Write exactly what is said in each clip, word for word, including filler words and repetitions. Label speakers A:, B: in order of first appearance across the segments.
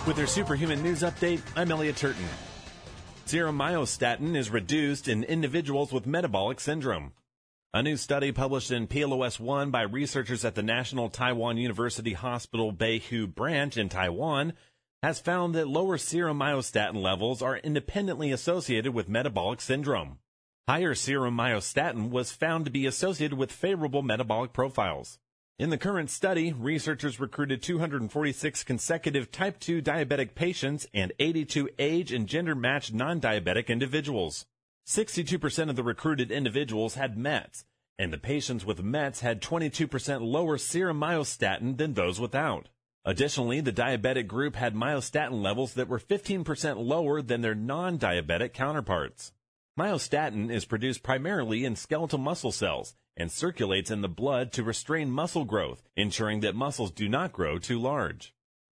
A: With your Superhuman News Update, I'm Elliot Turton. Serum myostatin is reduced in individuals with metabolic syndrome. A new study published in P L O S one by researchers at the National Taiwan University Hospital Beihu branch in Taiwan has found that lower serum myostatin levels are independently associated with metabolic syndrome. Higher serum myostatin was found to be associated with favorable metabolic profiles. In the current study, researchers recruited two hundred forty-six consecutive type two diabetic patients and eighty-two age and gender-matched non-diabetic individuals. sixty-two percent of the recruited individuals had M E T S, and the patients with M E T S had twenty-two percent lower serum myostatin than those without. Additionally, the diabetic group had myostatin levels that were fifteen percent lower than their non-diabetic counterparts. Myostatin is produced primarily in skeletal muscle cells and circulates in the blood to restrain muscle growth, ensuring that muscles do not grow too large.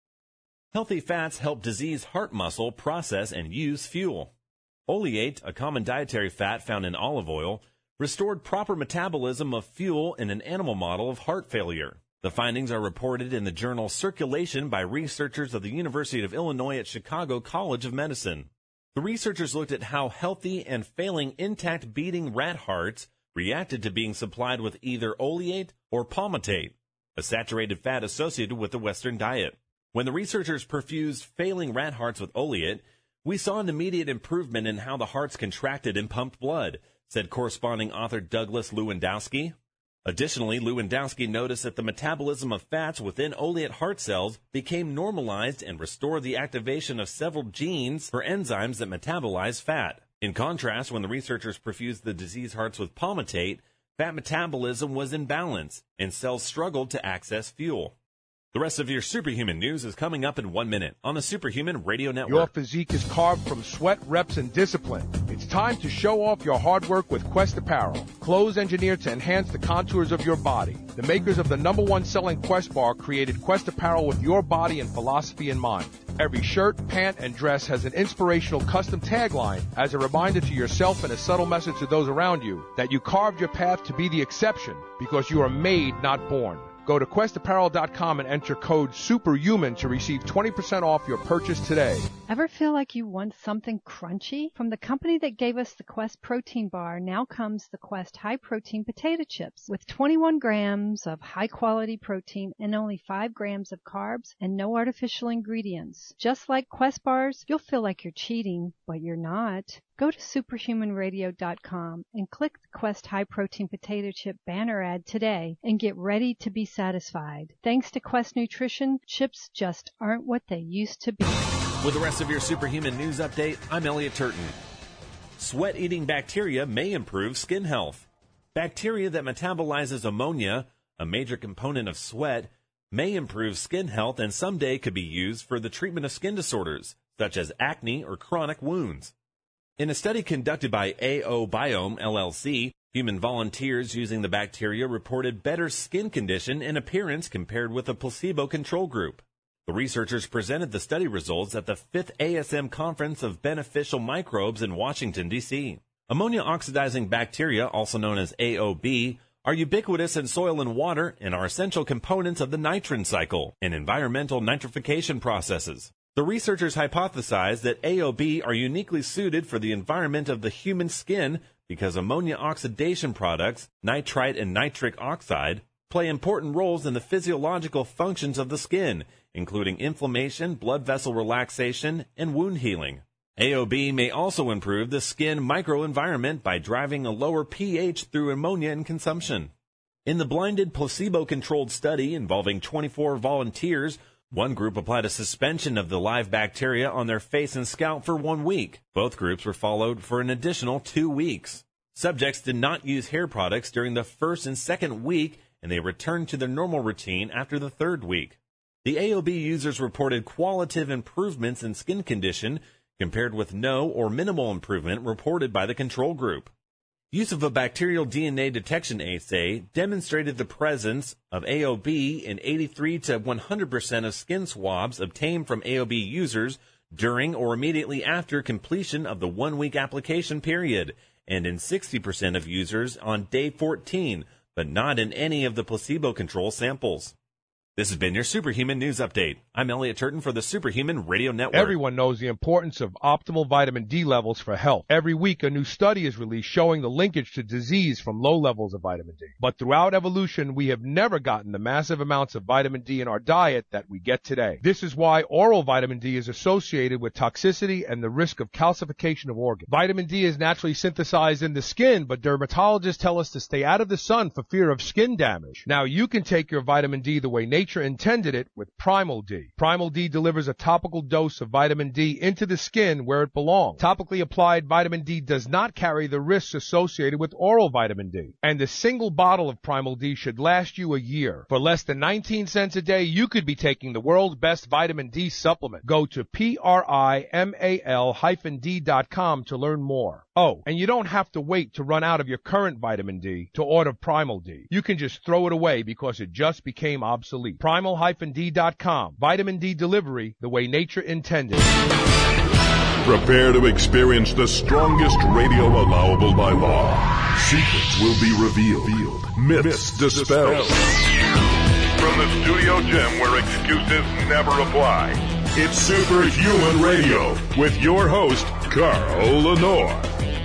A: Healthy fats help diseased heart muscle process and use fuel. Oleate, a common dietary fat found in olive oil, restored proper metabolism of fuel in an animal model of heart failure. The findings are reported in the journal Circulation by researchers of the University of Illinois at Chicago College of Medicine. The researchers looked at how healthy and failing intact beating rat hearts reacted to being supplied with either oleate or palmitate, a saturated fat associated with the Western diet. When the researchers perfused failing rat hearts with oleate, we saw an immediate improvement in how the hearts contracted and pumped blood, said corresponding author Douglas Lewandowski. Additionally, Lewandowski noticed that the metabolism of fats within oleate heart cells became normalized and restored the activation of several genes for enzymes that metabolize fat. In contrast, when the researchers perfused the diseased hearts with palmitate, fat metabolism was in balance, and cells struggled to access fuel. The rest of your Superhuman News is coming up in one minute on the Superhuman Radio Network.
B: Your physique is carved from sweat, reps, and discipline. It's time to show off your hard work with Quest Apparel. Clothes engineered to enhance the contours of your body. The makers of the number one selling Quest bar created Quest Apparel with your body and philosophy in mind. Every shirt, pant, and dress has an inspirational custom tagline as a reminder to yourself and a subtle message to those around you that you carved your path to be the exception because you are made, not born. Go to quest apparel dot com and enter code SUPERHUMAN to receive twenty percent off your purchase today.
C: Ever feel like you want something crunchy? From the company that gave us the Quest protein bar, now comes the Quest high protein potato chips with twenty-one grams of high quality protein and only five grams of carbs and no artificial ingredients. Just like Quest bars, you'll feel like you're cheating, but you're not. Go to superhuman radio dot com and click the Quest high protein potato chip banner ad today and get ready to be satisfied. Thanks to Quest Nutrition, chips just aren't what they used to be.
A: With the rest of your Superhuman News Update, I'm Elliot Turton. Sweat-eating bacteria may improve skin health. Bacteria that metabolizes ammonia, a major component of sweat, may improve skin health and someday could be used for the treatment of skin disorders, such as acne or chronic wounds. In a study conducted by AOBiome, L L C, human volunteers using the bacteria reported better skin condition and appearance compared with a placebo control group. The researchers presented the study results at the fifth A S M Conference of Beneficial Microbes in Washington, D C Ammonia-oxidizing bacteria, also known as A O B, are ubiquitous in soil and water and are essential components of the nitrin cycle and environmental nitrification processes. The researchers hypothesized that A O B are uniquely suited for the environment of the human skin because ammonia oxidation products, nitrite and nitric oxide, play important roles in the physiological functions of the skin, including inflammation, blood vessel relaxation, and wound healing. A O B may also improve the skin microenvironment by driving a lower pH through ammonia in consumption. In the blinded placebo-controlled study involving twenty-four volunteers, one group applied a suspension of the live bacteria on their face and scalp for one week. Both groups were followed for an additional two weeks. Subjects did not use hair products during the first and second week, and they returned to their normal routine after the third week. The A O B users reported qualitative improvements in skin condition compared with no or minimal improvement reported by the control group. Use of a bacterial D N A detection assay demonstrated the presence of A O B in eighty-three to one hundred percent of skin swabs obtained from A O B users during or immediately after completion of the one-week application period, and in sixty percent of users on day fourteen, but not in any of the placebo control samples. This has been your Superhuman News Update. I'm Elliot Turton for the Superhuman Radio Network.
B: Everyone knows the importance of optimal vitamin D levels for health. Every week, a new study is released showing the linkage to disease from low levels of vitamin D. But throughout evolution, we have never gotten the massive amounts of vitamin D in our diet that we get today. This is why oral vitamin D is associated with toxicity and the risk of calcification of organs. Vitamin D is naturally synthesized in the skin, but dermatologists tell us to stay out of the sun for fear of skin damage. Now, you can take your vitamin D the way nature intended it with Primal D. Primal D delivers a topical dose of vitamin D into the skin where it belongs. Topically applied vitamin D does not carry the risks associated with oral vitamin D. And a single bottle of Primal D should last you a year. For less than nineteen cents a day, you could be taking the world's best vitamin D supplement. Go to P R I M A L hyphen D dot com to learn more. Oh, and you don't have to wait to run out of your current vitamin D to order Primal D. You can just throw it away because it just became obsolete. Primal hyphen D dot com. Vitamin D delivery the way nature intended.
D: Prepare to experience the strongest radio allowable by law. Secrets will be revealed. Myths dispelled. From the studio gym where excuses never apply, it's Superhuman Radio with your host, Carl Lenore.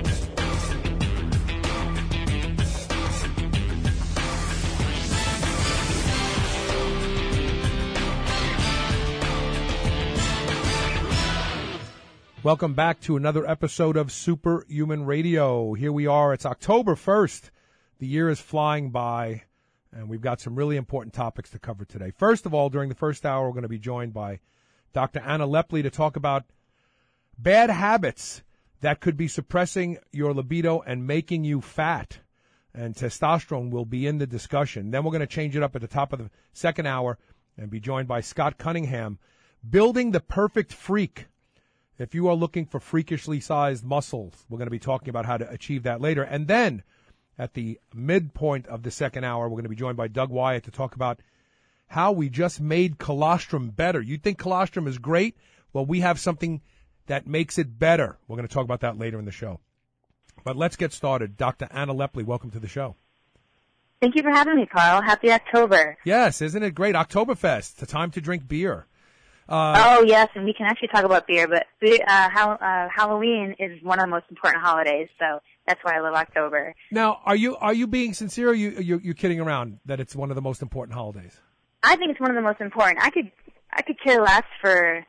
B: Welcome back to another episode of Superhuman Radio. Here we are. It's October first. The year is flying by, and we've got some really important topics to cover today. First of all, during the first hour, we're going to be joined by Doctor Anna Lepli to talk about bad habits that could be suppressing your libido and making you fat. And testosterone will be in the discussion. Then we're going to change it up at the top of the second hour and be joined by Scott Cunningham, Building the Perfect Freak. If you are looking for freakishly sized muscles, we're going to be talking about how to achieve that later. And then at the midpoint of the second hour, we're going to be joined by Doug Wyatt to talk about how we just made colostrum better. You think colostrum is great? Well, we have something that makes it better. We're going to talk about that later in the show. But let's get started. Doctor Anna Lepli, welcome to the show.
E: Thank you for having me, Carl. Happy October.
B: Yes, isn't it great? Oktoberfest. It's a time to drink beer. Uh,
E: oh, yes, and we can actually talk about beer, but uh, how, uh, Halloween is one of the most important holidays, so that's why I love October.
B: Now, are you are you being sincere, or are you you you kidding around that it's one of the most important holidays?
E: I think it's one of the most important. I could I could care less for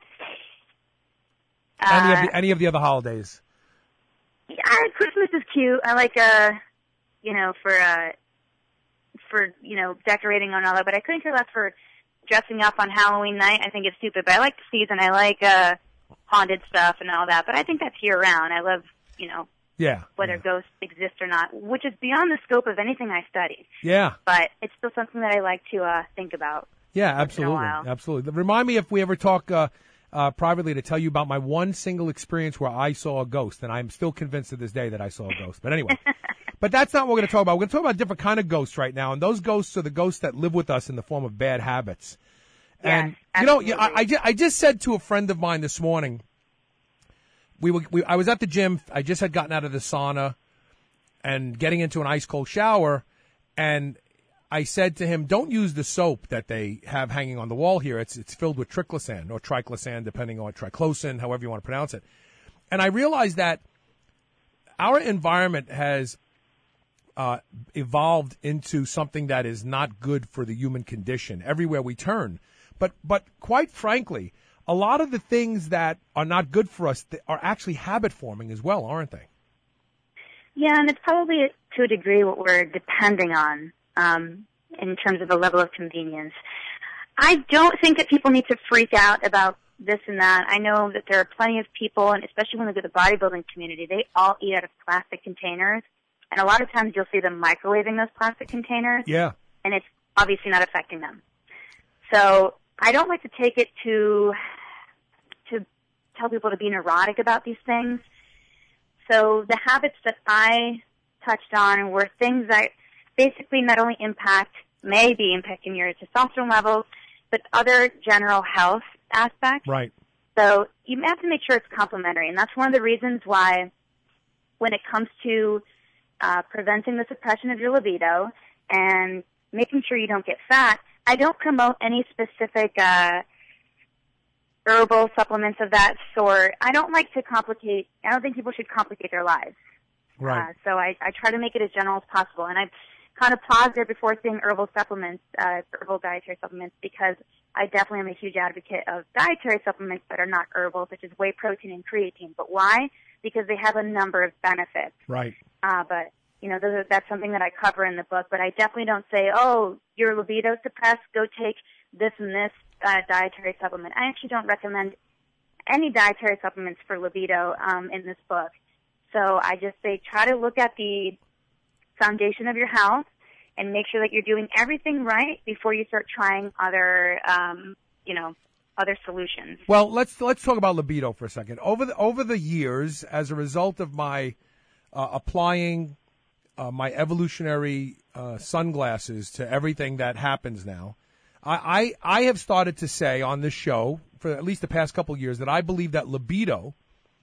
B: uh, any of the, any of the other holidays.
E: Yeah, Christmas is cute. I like uh, you know, for uh, for you know, decorating and all that, but I couldn't care less for dressing up on Halloween night. I think it's stupid, but I like the season. I like uh, haunted stuff and all that, but I think that's year round. I love, you know,
B: yeah,
E: whether
B: yeah.
E: ghosts exist or not, which is beyond the scope of anything I study.
B: Yeah.
E: But it's still something that I like to uh, think about.
B: Yeah, absolutely. Absolutely. Remind me if we ever talk uh, uh, privately to tell you about my one single experience where I saw a ghost, and I'm still convinced to this day that I saw a ghost. But anyway. But that's not what we're going to talk about. We're going to talk about a different kind of ghosts right now, and those ghosts are the ghosts that live with us in the form of bad habits. And,
E: yes,
B: you know, I, I, just, I just said to a friend of mine this morning, we were, we, I was at the gym. I just had gotten out of the sauna and getting into an ice-cold shower, and I said to him, don't use the soap that they have hanging on the wall here. It's it's filled with triclosan or triclosan, depending on triclosan, however you want to pronounce it. And I realized that our environment has uh, evolved into something that is not good for the human condition everywhere we turn. But but quite frankly, a lot of the things that are not good for us are actually habit forming as well, aren't they?
E: Yeah, and it's probably to a degree what we're depending on um, in terms of the level of convenience. I don't think that people need to freak out about this and that. I know that there are plenty of people, and especially when they go to the bodybuilding community, they all eat out of plastic containers. And a lot of times you'll see them microwaving those plastic containers.
B: Yeah.
E: And it's obviously not affecting them. So I don't like to take it to to tell people to be neurotic about these things. So the habits that I touched on were things that basically not only impact, may be impacting your testosterone levels, but other general health aspects.
B: Right.
E: So you have to make sure it's complementary. And that's one of the reasons why when it comes to uh, preventing the suppression of your libido and making sure you don't get fat, I don't promote any specific uh, herbal supplements of that sort. I don't like to complicate, I don't think people should complicate their lives.
B: Right.
E: Uh, so I, I try to make it as general as possible. And I kind of paused there before saying herbal supplements, uh, herbal dietary supplements, because I definitely am a huge advocate of dietary supplements that are not herbal, such as whey protein and creatine. But why? Because they have a number of benefits.
B: Right.
E: Uh, but, you know, those are, that's something that I cover in the book. But I definitely don't say, oh, your libido suppressed, go take this and this uh, dietary supplement. I actually don't recommend any dietary supplements for libido um, in this book. So I just say try to look at the foundation of your health and make sure that you're doing everything right before you start trying other, um, you know, other solutions.
B: Well, let's let's talk about libido for a second. Over the over the years, as a result of my uh, applying uh, my evolutionary uh, sunglasses to everything that happens now, I, I I have started to say on this show for at least the past couple of years that I believe that libido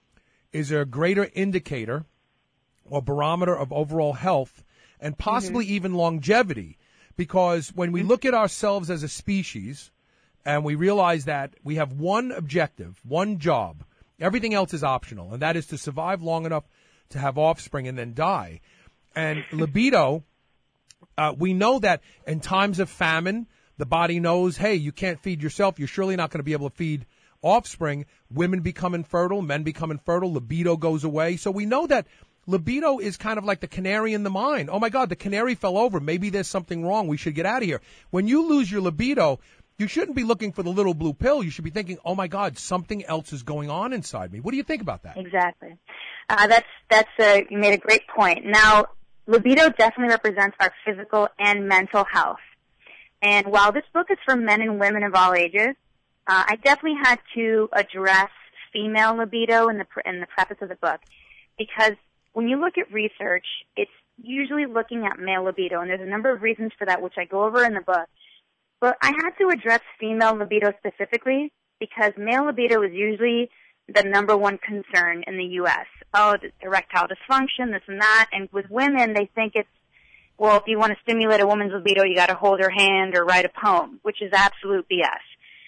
B: is a greater indicator or barometer of overall health and possibly mm-hmm. even longevity. Because when we look at ourselves as a species and we realize that we have one objective, one job, everything else is optional, and that is to survive long enough to have offspring and then die. And libido, uh, we know that in times of famine, the body knows, hey, you can't feed yourself. You're surely not going to be able to feed offspring. Women become infertile, men become infertile, libido goes away. So we know that libido is kind of like the canary in the mine. Oh, my God, the canary fell over. Maybe there's something wrong. We should get out of here. When you lose your libido, you shouldn't be looking for the little blue pill. You should be thinking, oh, my God, something else is going on inside me. What do you think about that?
E: Exactly. Uh, that's, that's a, you made a great point. Now, libido definitely represents our physical and mental health. And while this book is for men and women of all ages, uh, I definitely had to address female libido in the in the preface of the book, because when you look at research, it's usually looking at male libido, and there's a number of reasons for that, which I go over in the book. But I had to address female libido specifically because male libido is usually the number one concern in the U S Oh, erectile dysfunction, this and that. And with women, they think it's, well, if you want to stimulate a woman's libido, you got to hold her hand or write a poem, which is absolute B S.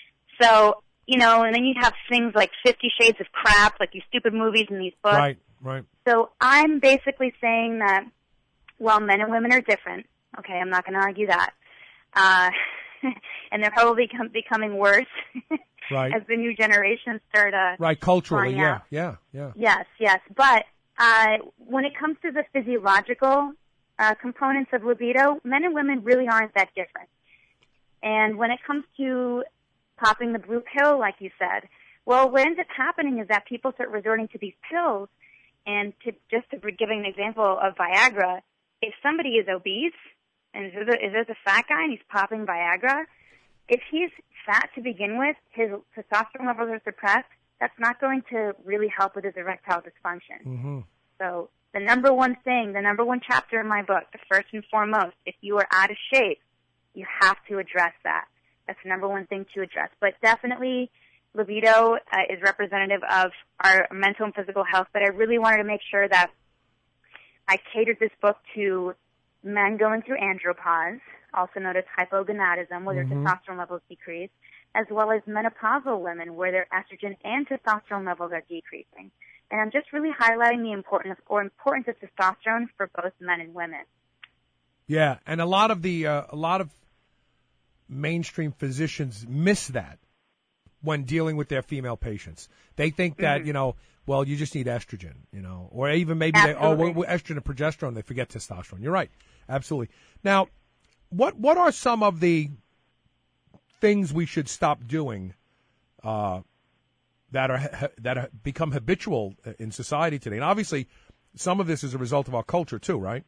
E: So, you know, and then you have things like Fifty Shades of Crap, like these stupid movies and these books.
B: Right, right.
E: So I'm basically saying that while men and women are different, okay, I'm not going to argue that, uh, and they're probably com- becoming worse
B: right.
E: as the new generation start uh,
B: right, culturally, yeah,
E: out.
B: yeah, yeah.
E: Yes, yes. But uh, when it comes to the physiological uh, components of libido, men and women really aren't that different. And when it comes to popping the blue pill, like you said, well, what ends up happening is that people start resorting to these pills. And to just to give an example of Viagra, if somebody is obese and is there, is there a fat guy and he's popping Viagra, if he's fat to begin with, his testosterone levels are suppressed, that's not going to really help with his erectile dysfunction.
B: Mm-hmm.
E: So the number one thing, the number one chapter in my book, the first and foremost, if you are out of shape, you have to address that. That's the number one thing to address. But definitely libido uh, is representative of our mental and physical health, but I really wanted to make sure that I catered this book to men going through andropause, also known as hypogonadism, where
B: mm-hmm.
E: their testosterone levels decrease, as well as menopausal women, where their estrogen and testosterone levels are decreasing. And I'm just really highlighting the importance or importance of testosterone for both men and women.
B: Yeah, and a lot of the uh, a lot of mainstream physicians miss that when dealing with their female patients. They think that, mm-hmm. you know, well, you just need estrogen, you know, or even maybe
E: Absolutely.
B: they, oh, we're, we're estrogen and progesterone. They forget testosterone. You're right. Absolutely. Now, what what are some of the things we should stop doing uh, that are that are become habitual in society today? And obviously, some of this is a result of our culture too, right?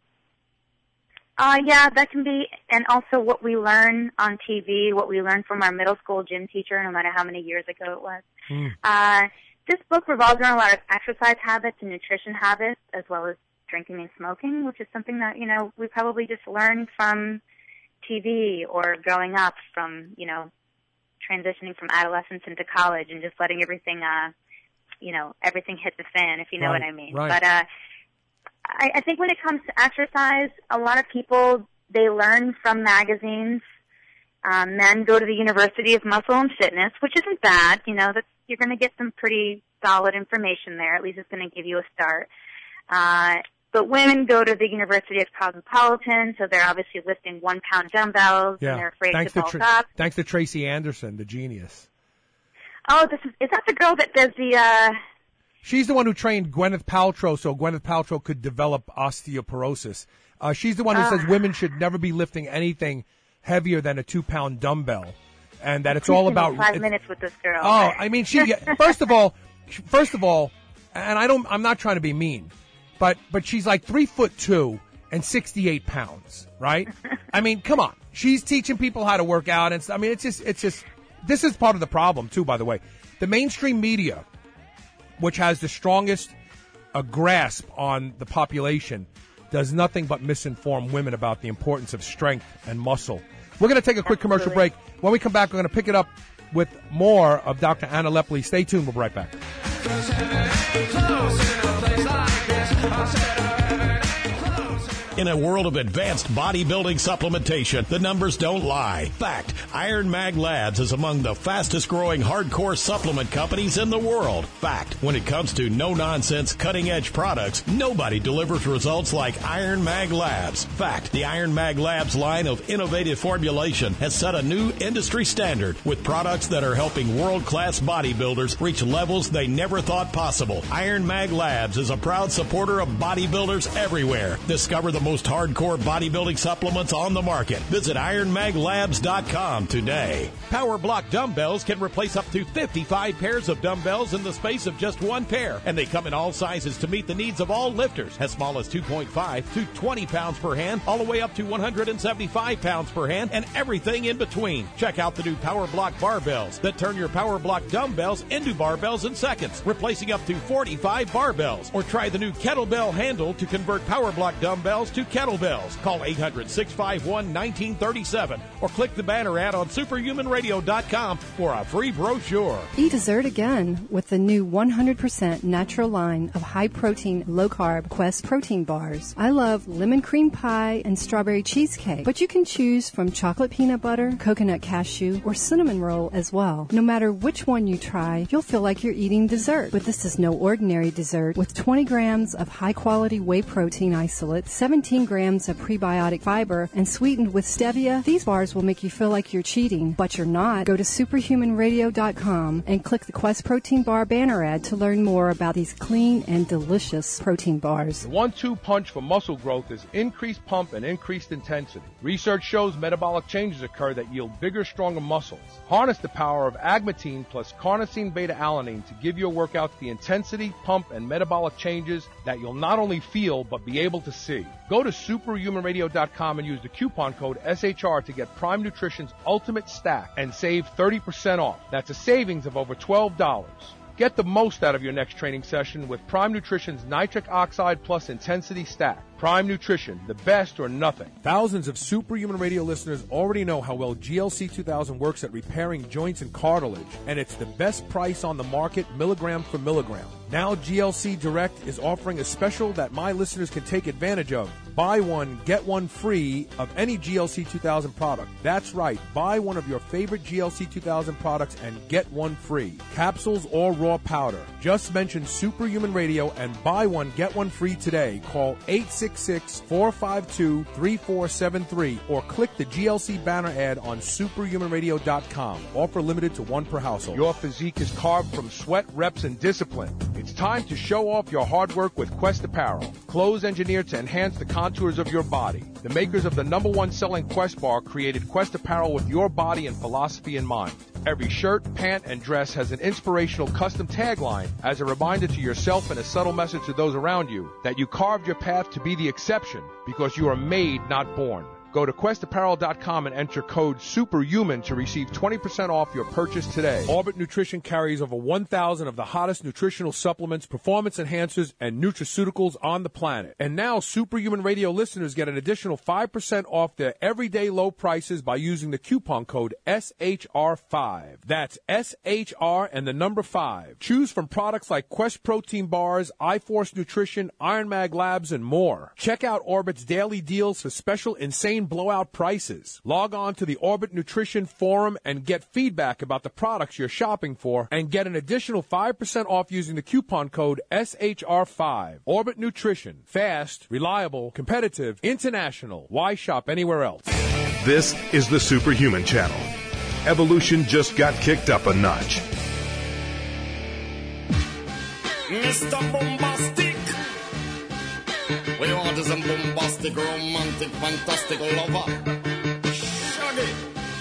E: Uh, yeah, that can be, and also what we learn on T V, what we learn from our middle school gym teacher, no matter how many years ago it was.
B: Mm.
E: Uh, this book revolves around a lot of exercise habits and nutrition habits, as well as drinking and smoking, which is something that, you know, we probably just learned from T V or growing up from, you know, transitioning from adolescence into college and just letting everything, uh, you know, everything hit the fan, if you know
B: right.
E: what I mean.
B: Right.
E: But, uh, I, I think when it comes to exercise, a lot of people, they learn from magazines Um, men go to the University of Muscle and Fitness, which isn't bad. You know, that's, you're going to get some pretty solid information there. At least it's going to give you a start. Uh, but women go to the University of Cosmopolitan, so they're obviously lifting one-pound dumbbells,
B: Yeah.
E: and they're afraid
B: Thanks
E: to
B: to
E: bulk
B: Tra-
E: up.
B: Thanks to Tracy Anderson, the genius.
E: Oh, this is, is that the girl that does the, uh...
B: She's the one who trained Gwyneth Paltrow so Gwyneth Paltrow could develop osteoporosis. Uh, she's the one who uh, says women should never be lifting anything heavier than a two-pound dumbbell, and that it's all about
E: five
B: it,
E: minutes with this girl.
B: Oh, I mean, she. First of all, first of all, and I don't. I'm not trying to be mean, but but she's like three foot two and sixty-eight pounds, right? I mean, come on. She's teaching people how to work out, and I mean, it's just it's just. This is part of the problem too, by the way. The mainstream media, which has the strongest uh, grasp on the population, does nothing but misinform women about the importance of strength and muscle. We're going to take a quick
E: Absolutely.
B: commercial break. When we come back, we're going to pick it up with more of Doctor Anna Leppley. Stay tuned. We'll be right back.
F: In a world of advanced bodybuilding supplementation, the numbers don't lie. Fact, Iron Mag Labs is among the fastest growing hardcore supplement companies in the world. Fact, when it comes to no-nonsense, cutting-edge products, nobody delivers results like Iron Mag Labs. Fact, the Iron Mag Labs line of innovative formulation has set a new industry standard with products that are helping world-class bodybuilders reach levels they never thought possible. Iron Mag Labs is a proud supporter of bodybuilders everywhere. Discover the most hardcore bodybuilding supplements on the market. Visit iron mag labs dot com today.
G: Power Block dumbbells can replace up to fifty-five pairs of dumbbells in the space of just one pair, and they come in all sizes to meet the needs of all lifters, as small as two point five to twenty pounds per hand, all the way up to one hundred seventy-five pounds per hand, and everything in between. Check out the new Power Block barbells that turn your Power Block dumbbells into barbells in seconds, replacing up to forty-five barbells. Or try the new kettlebell handle to convert Power Block dumbbells to kettlebells. Call eight hundred, six five one, one nine three seven or click the banner ad on superhuman radio dot com for a free brochure.
C: Eat dessert again with the new one hundred percent natural line of high-protein, low-carb Quest protein bars. I love lemon cream pie and strawberry cheesecake, but you can choose from chocolate peanut butter, coconut cashew, or cinnamon roll as well. No matter which one you try, you'll feel like you're eating dessert. But this is no ordinary dessert. With twenty grams of high-quality whey protein isolate, seventeen grams of prebiotic fiber, and sweetened with stevia, these bars will make you feel like you're cheating, but you're not. Go to superhuman radio dot com and click the Quest Protein Bar banner ad to learn more about these clean and delicious protein bars.
B: The one two punch for muscle growth is increased pump and increased intensity. Research shows metabolic changes occur that yield bigger, stronger muscles. Harness the power of agmatine plus carnosine beta-alanine to give your workouts the intensity, pump, and metabolic changes that you'll not only feel but be able to see. Go to superhuman radio dot com and use the coupon code S H R to get Prime Nutrition's Ultimate Stack and save thirty percent off. That's a savings of over twelve dollars. Get the most out of your next training session with Prime Nutrition's Nitric Oxide Plus Intensity Stack. Prime Nutrition, the best or nothing. Thousands of Superhuman Radio listeners already know how well G L C two thousand works at repairing joints and cartilage, and it's the best price on the market, milligram for milligram. Now G L C Direct is offering a special that my listeners can take advantage of. Buy one, get one free of any G L C two thousand product. That's right. Buy one of your favorite G L C two thousand products and get one free. Capsules or raw powder. Just mention Superhuman Radio and buy one, get one free today. Call eight six six, four five two, three four seven three or click the G L C banner ad on superhuman radio dot com. Offer limited to one per household. Your physique is carved from sweat, reps, and discipline. It's time to show off your hard work with Quest Apparel. Clothes engineered to enhance the contours of your body. The makers of the number one selling Quest bar created Quest Apparel with your body and philosophy in mind. Every shirt, pant, and dress has an inspirational custom tagline as a reminder to yourself and a subtle message to those around you that you carved your path to be the exception because you are made, not born. Go to quest apparel dot com and enter code SUPERHUMAN to receive twenty percent off your purchase today. Orbit Nutrition carries over one thousand of the hottest nutritional supplements, performance enhancers, and nutraceuticals on the planet. And now Superhuman Radio listeners get an additional five percent off their everyday low prices by using the coupon code S H R five. That's S H R and the number five. Choose from products like Quest Protein Bars, iForce Nutrition, Iron Mag Labs, and more. Check out Orbit's daily deals for special insane insane blowout prices. Log on to the Orbit Nutrition Forum and get feedback about the products you're shopping for and get an additional five percent off using the coupon code S H R five. Orbit Nutrition. Fast, reliable, competitive, international. Why shop anywhere else?
D: This is the Superhuman Channel. Evolution just got kicked up a notch.
H: Mister Bombastic. We want is a bombastic, romantic, fantastic lover. Shaggy.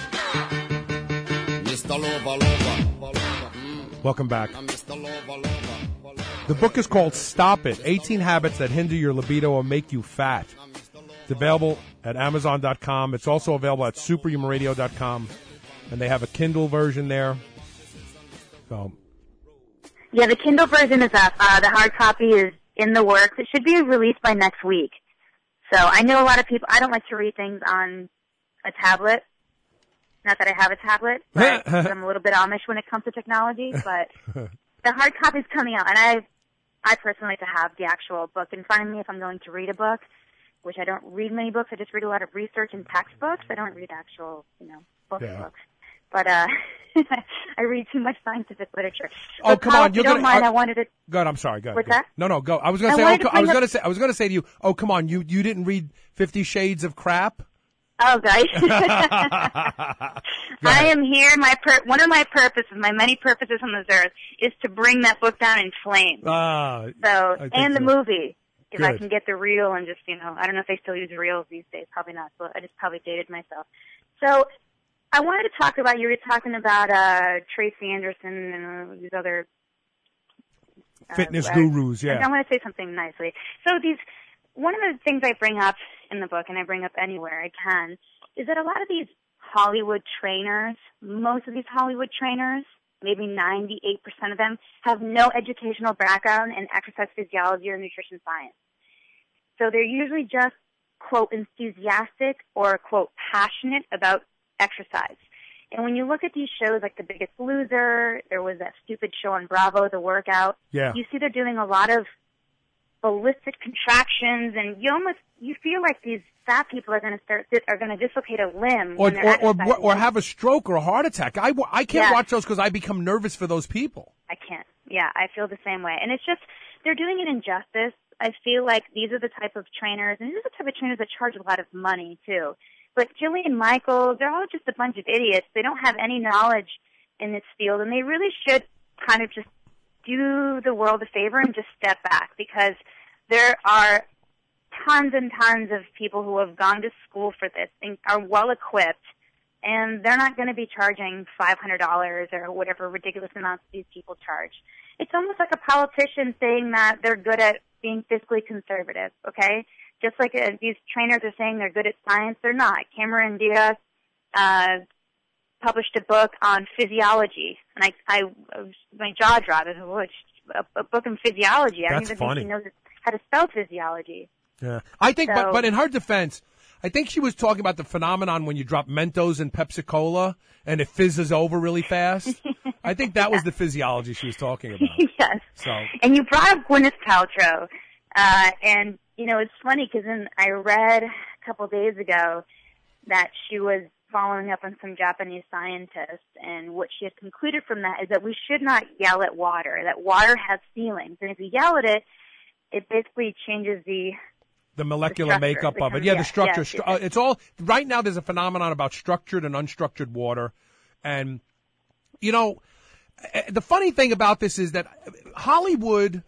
H: Mister Lover, Lover. Mm.
B: Welcome back.
H: Mister Lover, Lover.
B: The book is called Stop It, eighteen Habits That Hinder Your Libido or Make You Fat. It's available at Amazon dot com. It's also available at superhuman radio dot com. And they have a Kindle version there. So...
E: Yeah, the Kindle version is up. Uh, the hard copy is in the works. It should be released by next week. So I know a lot of people, I don't like to read things on a tablet. Not that I have a tablet, but I'm a little bit Amish when it comes to technology. But the hard copy is coming out, and I I personally like to have the actual book in front of me if I'm going to read a book, which I don't read many books. I just read a lot of research and textbooks. I don't read actual, you know, book
B: yeah.
E: books. But uh, I read too much scientific literature.
B: Oh,
E: but
B: come
E: Kyle,
B: on!
E: If you
B: You're
E: don't
B: gonna,
E: mind,
B: uh,
E: I wanted to.
B: Go ahead. I'm sorry. Go ahead.
E: What's
B: go.
E: that?
B: No, no. Go. I was gonna
E: I
B: say. Oh,
E: wanted to
B: I was
E: bring
B: gonna
E: up-
B: say. I was gonna say to you. Oh, come on! You you didn't read Fifty Shades of Crap?
E: Oh, guys. I am here. My pur- one of my purposes, my many purposes on this earth, is to bring that book down in flames.
B: Ah.
E: So,
B: I think
E: and the
B: so.
E: movie. If I
B: Good.
E: can get the reel and just, you know, I don't know if they still use reels these days. Probably not. So I just probably dated myself. So I wanted to talk about, you were talking about uh, Tracy Anderson and uh, these other uh,
B: Fitness
E: uh,
B: gurus, yeah.
E: I want to say something nicely. So these, one of the things I bring up in the book, and I bring up anywhere I can, is that a lot of these Hollywood trainers, most of these Hollywood trainers, maybe ninety-eight percent of them, have no educational background in exercise physiology or nutrition science. So they're usually just, quote, enthusiastic or, quote, passionate about exercise. And when you look at these shows like The Biggest Loser, there was that stupid show on Bravo, The Workout,
B: Yeah.
E: you see they're doing a lot of ballistic contractions, and you almost, you feel like these fat people are going to start, are going to dislocate a limb
B: Or
E: when they're
B: or, or
E: exercising.
B: or have a stroke or a heart attack. I, I can't
E: Yeah.
B: watch those because I become nervous for those people.
E: I can't. Yeah, I feel the same way. And it's just, they're doing it injustice. I feel like these are the type of trainers, and these are the type of trainers that charge a lot of money, too. But Jillian Michaels, they're all just a bunch of idiots. They don't have any knowledge in this field, and they really should kind of just do the world a favor and just step back, because there are tons and tons of people who have gone to school for this and are well equipped, and they're not going to be charging five hundred dollars or whatever ridiculous amounts these people charge. It's almost like a politician saying that they're good at being fiscally conservative, okay? Just like uh, these trainers are saying they're good at science, they're not. Cameron Diaz uh, published a book on physiology, and I, I, I was, my jaw dropped. I was like, a, a book on physiology. I don't
B: That's
E: even
B: funny.
E: think she knows how to spell physiology.
B: Yeah. I think, but,
E: So-
B: but in her defense, I think she was talking about the phenomenon when you drop Mentos in Pepsi-Cola and it fizzes over really fast. I think that was the physiology she was talking about.
E: Yes.
B: So,
E: And you brought up Gwyneth Paltrow, uh, and you know it's funny because I read a couple days ago that she was following up on some Japanese scientists, and what she had concluded from that is that we should not yell at water. That water has feelings, and if you yell at it, it basically changes the
B: the molecular
E: The structure
B: makeup of it.
E: becomes-
B: Yeah, the
E: yes,
B: structure.
E: yes,
B: Stru-
E: yes.
B: uh, It's all, right now there's a phenomenon about structured and unstructured water. And, you know, uh, the funny thing about this is that Hollywood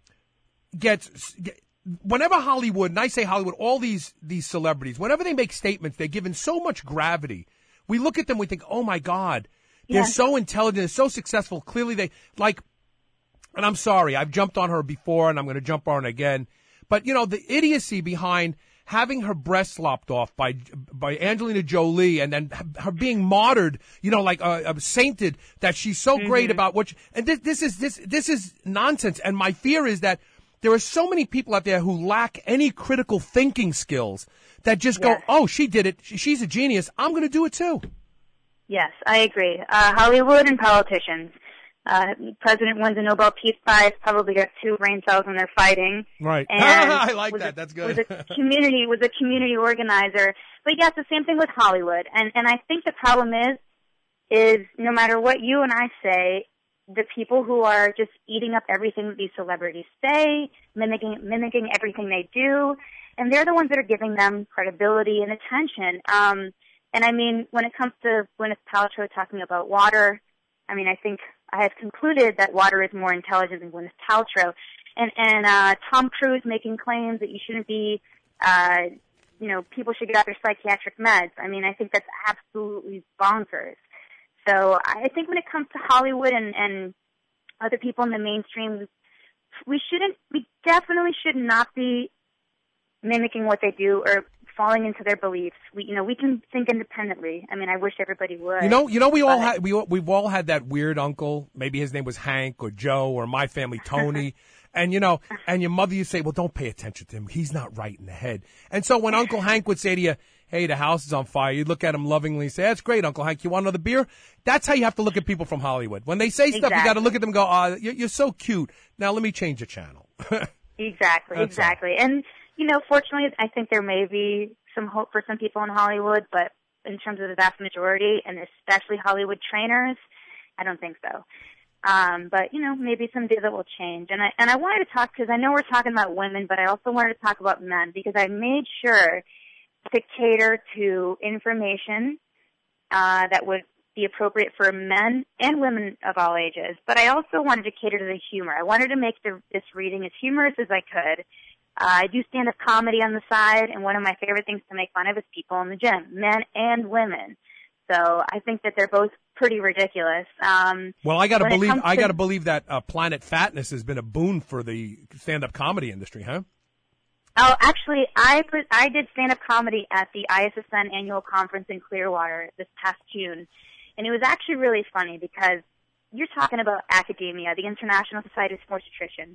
B: gets, get, whenever Hollywood, and I say Hollywood, all these, these celebrities, whenever they make statements, they're given so much gravity. We look at them, we think, oh my God, they're
E: Yes.
B: so intelligent, they're so successful. Clearly they, like, and I'm sorry, I've jumped on her before and I'm going to jump on her again. But, you know, the idiocy behind having her breasts lopped off by by Angelina Jolie and then her being martyred, you know, like uh, uh, sainted, that she's so mm-hmm. great about what she, and this, this is this this is nonsense. And my fear is that there are so many people out there who lack any critical thinking skills that just
E: Yes.
B: go, oh, she did it. She's a genius. I'm going to do it too.
E: Yes, I agree. Uh, Hollywood and politicians, Uh, president wins a Nobel Peace Prize, probably got two brain cells and they're fighting.
B: Right.
E: And
B: I like
E: was
B: that.
E: A,
B: That's good.
E: was a community, was a community organizer. But yes, the same thing with Hollywood. And, and I think the problem is, is no matter what you and I say, the people who are just eating up everything that these celebrities say, mimicking, mimicking everything they do, and they're the ones that are giving them credibility and attention. Um, and I mean, when it comes to Gwyneth Paltrow talking about water, I mean, I think I have concluded that water is more intelligent than Gwyneth Paltrow. And, and, uh, Tom Cruise making claims that you shouldn't be, uh, you know, people should get out their psychiatric meds. I mean, I think that's absolutely bonkers. So I think when it comes to Hollywood and, and other people in the mainstream, we shouldn't, we definitely should not be mimicking what they do or falling into their beliefs. We, you know, we can think independently. I mean, I wish everybody would.
B: You know, you know, we all had, we, we've all had that weird uncle. Maybe his name was Hank or Joe or my family, Tony. And, you know, and your mother, you say, well, don't pay attention to him. He's not right in the head. And so when Uncle Hank would say to you, hey, the house is on fire, you'd look at him lovingly and say, that's great, Uncle Hank. You want another beer? That's how you have to look at people from Hollywood. When they say stuff, exactly. You got to look at them and go, oh, you're, you're so cute. Now let me change the channel.
E: Exactly, that's exactly. All. And, you know, fortunately, I think there may be some hope for some people in Hollywood, but in terms of the vast majority, and especially Hollywood trainers, I don't think so. Um, but, you know, maybe someday that will change. And I, and I wanted to talk, because I know we're talking about women, but I also wanted to talk about men, because I made sure to cater to information uh, that would be appropriate for men and women of all ages. But I also wanted to cater to the humor. I wanted to make the, this reading as humorous as I could. Uh, I do stand-up comedy on the side, and one of my favorite things to make fun of is people in the gym, men and women. So I think that they're both pretty ridiculous. Um,
B: well, I gotta believe I gotta believe that uh, Planet Fatness has been a boon for the stand-up comedy industry, huh?
E: Oh, actually, I I did stand-up comedy at the I S S N annual conference in Clearwater this past June, and it was actually really funny because you're talking about academia, the International Society of Sports Nutrition.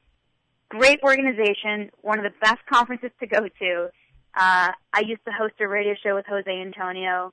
E: Great organization, one of the best conferences to go to. Uh, I used to host a radio show with Jose Antonio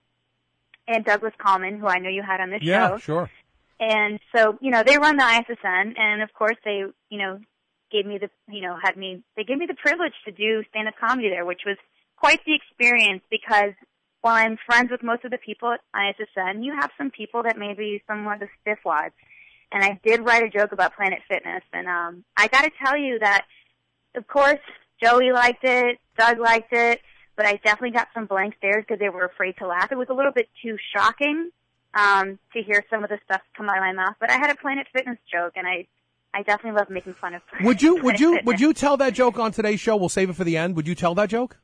E: and Douglas Coleman, who I know you had on this
B: yeah,
E: show.
B: Yeah, sure.
E: And so, you know, they run the I S S N, and of course they, you know, gave me the, you know, had me, they gave me the privilege to do stand-up comedy there, which was quite the experience because while I'm friends with most of the people at I S S N, you have some people that may be somewhat of stiffwads. And I did write a joke about Planet Fitness, and um, I got to tell you that, of course, Joey liked it, Doug liked it, but I definitely got some blank stares because they were afraid to laugh. It was a little bit too shocking um, to hear some of the stuff come out of my mouth. But I had a Planet Fitness joke, and I, I definitely love making fun of Planet
B: Would you,
E: Planet
B: would you,
E: Fitness.
B: would you tell that joke on today's show? We'll save it for the end. Would you tell that joke?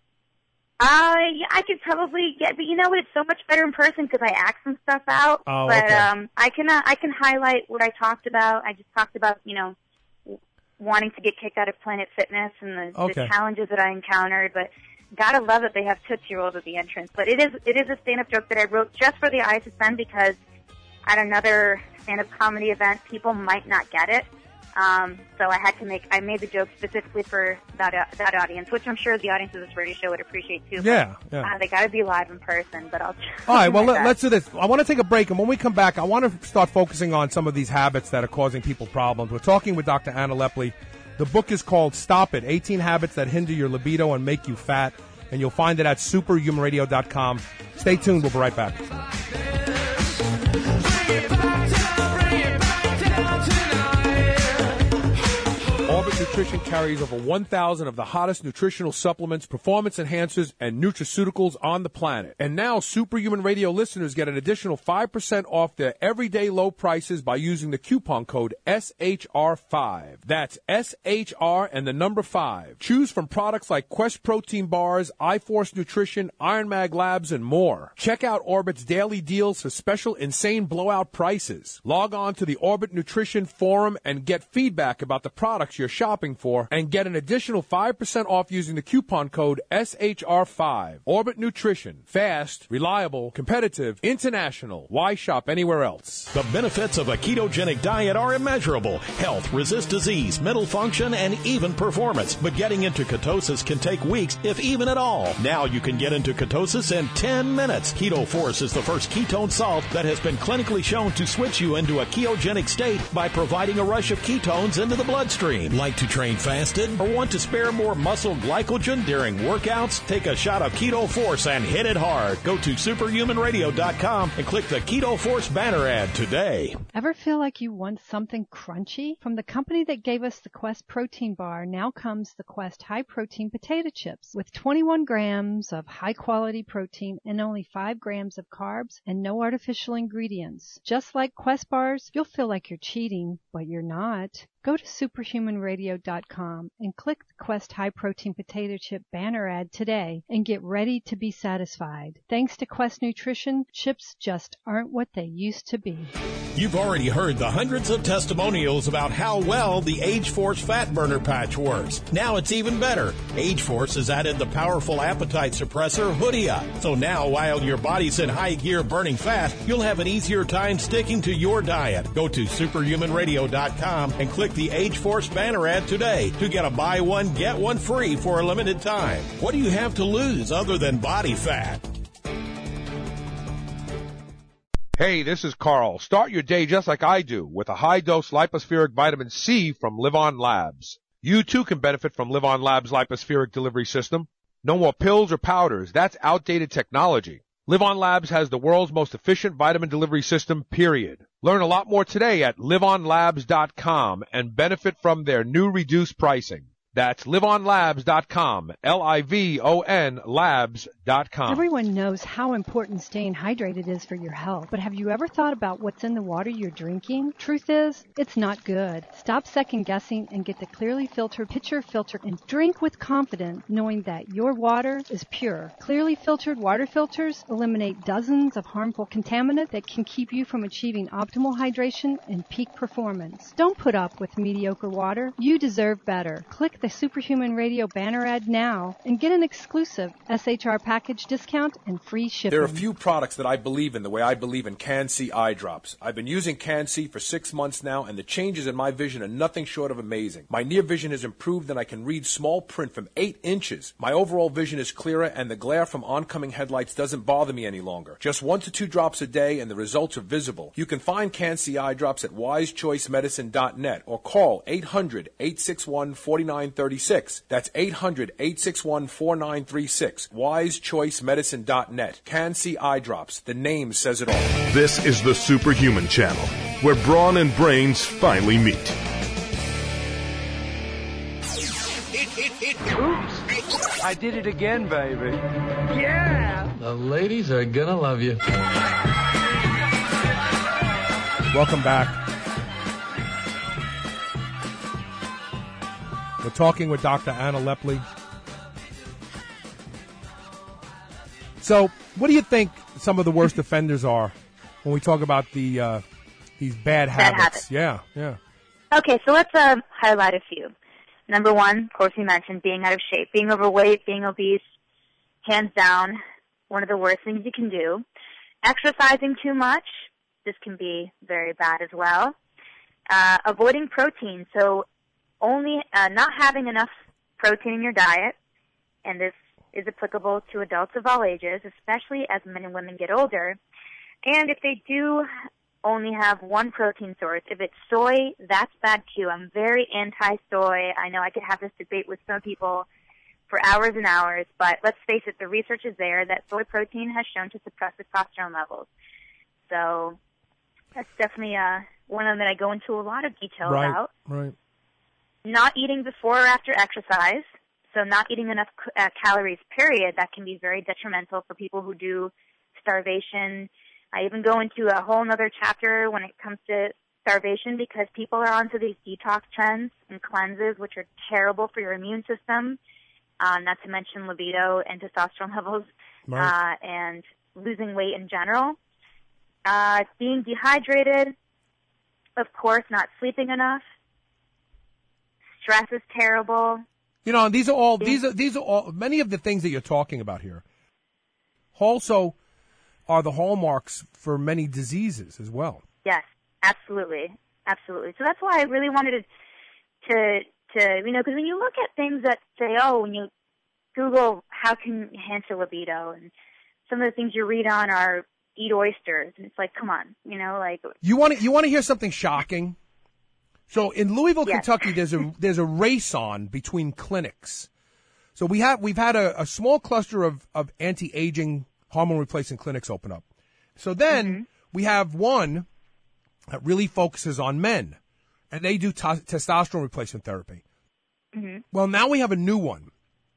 E: Uh, yeah, I could probably get, but you know what? It's so much better in person because I act some stuff out.
B: Oh,
E: but
B: okay.
E: um, I can uh, I can highlight what I talked about. I just talked about you know wanting to get kicked out of Planet Fitness and the,
B: okay.
E: the challenges that I encountered. But gotta love that they have Tootsie Rolls at the entrance. But it is it is a stand-up joke that I wrote just for the I S S N because at another stand-up comedy event, people might not get it. Um, so I had to make, I made the joke specifically for that, uh, that audience, which I'm sure the audience of this radio show would appreciate too.
B: Yeah,
E: but,
B: yeah.
E: Uh, they gotta be live in person, but I'll
B: All right, well, let,
E: that.
B: let's do this. I want to take a break, and when we come back, I want to start focusing on some of these habits that are causing people problems. We're talking with Doctor Anna Leppley. The book is called Stop It, eighteen Habits That Hinder Your Libido and Make You Fat, and you'll find it at superhuman radio dot com. Stay tuned. We'll be right back. Orbit Nutrition carries over one thousand of the hottest nutritional supplements, performance enhancers, and nutraceuticals on the planet. And now Superhuman Radio listeners get an additional five percent off their everyday low prices by using the coupon code S H R five. That's S H R and the number five. Choose from products like Quest Protein Bars, iForce Nutrition, Iron Mag Labs, and more. Check out Orbit's daily deals for special insane blowout prices. Log on to the Orbit Nutrition Forum and get feedback about the products you're shopping shopping for and get an additional five percent off using the coupon code S H R five. Orbit Nutrition. Fast, reliable, competitive, international. Why shop anywhere else?
F: The benefits of a ketogenic diet are immeasurable. Health, resist disease, mental function, and even performance. But getting into ketosis can take weeks, if even at all. Now you can get into ketosis in ten minutes. Keto Force is the first ketone salt that has been clinically shown to switch you into a ketogenic state by providing a rush of ketones into the bloodstream. Like to train fasted or want to spare more muscle glycogen during workouts? Take a shot of Keto Force and hit it hard. Go to superhuman radio dot com and click the Keto Force banner ad today.
C: Ever feel like you want something crunchy? From the company that gave us the Quest protein bar, now comes the Quest high protein potato chips with twenty-one grams of high quality protein and only five grams of carbs and no artificial ingredients. Just like Quest bars, you'll feel like you're cheating, but you're not. Go to superhuman radio dot com and click the Quest High Protein Potato Chip banner ad today and get ready to be satisfied. Thanks to Quest Nutrition, chips just aren't what they used to be.
F: You've already heard the hundreds of testimonials about how well the Age Force Fat Burner Patch works. Now it's even better. Age Force has added the powerful appetite suppressor Hoodia. So now while your body's in high gear burning fat, you'll have an easier time sticking to your diet. Go to superhuman radio dot com and click the Age Force banner ad today to get a buy one, get one free for a limited time. What do you have to lose other than body fat?
B: Hey, this is Carl. Start your day just like I do with a high-dose lipospheric vitamin C from Live On Labs. You too can benefit from Live On Labs' lipospheric delivery system. No more pills or powders. That's outdated technology. Live On Labs has the world's most efficient vitamin delivery system, period. Learn a lot more today at live on labs dot com and benefit from their new reduced pricing. That's live on labs dot com, L I V O N labs dot com.
C: Everyone knows how important staying hydrated is for your health, but have you ever thought about what's in the water you're drinking? Truth is, it's not good. Stop second guessing and get the clearly filtered pitcher filter and drink with confidence knowing that your water is pure. Clearly filtered water filters eliminate dozens of harmful contaminants that can keep you from achieving optimal hydration and peak performance. Don't put up with mediocre water. You deserve better. Click the Superhuman Radio banner ad now and get an exclusive S H R package discount and free shipping.
B: There are a few products that I believe in the way I believe in Can-C eye drops. I've been using Can-C for six months now, and the changes in my vision are nothing short of amazing. My near vision has improved, and I can read small print from eight inches. My overall vision is clearer, and the glare from oncoming headlights doesn't bother me any longer. Just one to two drops a day, and the results are visible. You can find Can-C eye drops at wise choice medicine dot net or call eight hundred, eight six one, four nine three six. That's eight hundred, eight six one, four nine three six. wise choice medicine dot net. Can-C eye drops. The name says it all.
D: This is the Superhuman Channel, where brawn and brains finally meet.
I: Oops. I did it again, baby. Yeah.
J: The ladies are gonna love you.
B: Welcome back. We're talking with Doctor Anna Lepli. So, what do you think some of the worst offenders are when we talk about the uh, these bad habits?
E: Bad habits.
B: Yeah, yeah.
E: Okay, so let's uh, highlight a few. Number one, of course, we mentioned being out of shape, being overweight, being obese. Hands down, one of the worst things you can do. Exercising too much. This can be very bad as well. Uh, avoiding protein, so only uh, not having enough protein in your diet, and this is applicable to adults of all ages, especially as men and women get older. And if they do only have one protein source, if it's soy, that's bad too. I'm very anti-soy. I know I could have this debate with some people for hours and hours, but let's face it, the research is there that soy protein has shown to suppress testosterone levels. So that's definitely uh, one of them that I go into a lot of detail
B: right,
E: about.
B: Right.
E: Not eating before or after exercise, so not eating enough uh, calories, period. That can be very detrimental for people who do starvation. I even go into a whole other chapter when it comes to starvation because people are onto these detox trends and cleanses, which are terrible for your immune system, uh, not to mention libido and testosterone levels, right. uh, and losing weight in general. Uh, being dehydrated, of course, not sleeping enough. stress is terrible.
B: You know, and these are all these are these are all many of the things that you're talking about here. Also, are the hallmarks for many diseases as well.
E: Yes, absolutely, absolutely. So that's why I really wanted to, to, to you know, because when you look at things that say, oh, when you Google how can you enhance your libido, and some of the things you read on are eat oysters, and it's like, come on, you know, like
B: you want to you want to hear something shocking. So in Louisville, yes. Kentucky, there's a there's a race on between clinics. So we have we've had a, a small cluster of, of anti-aging hormone replacement clinics open up. So then mm-hmm. we have one that really focuses on men, and they do t- testosterone replacement therapy. Mm-hmm. Well, now we have a new one.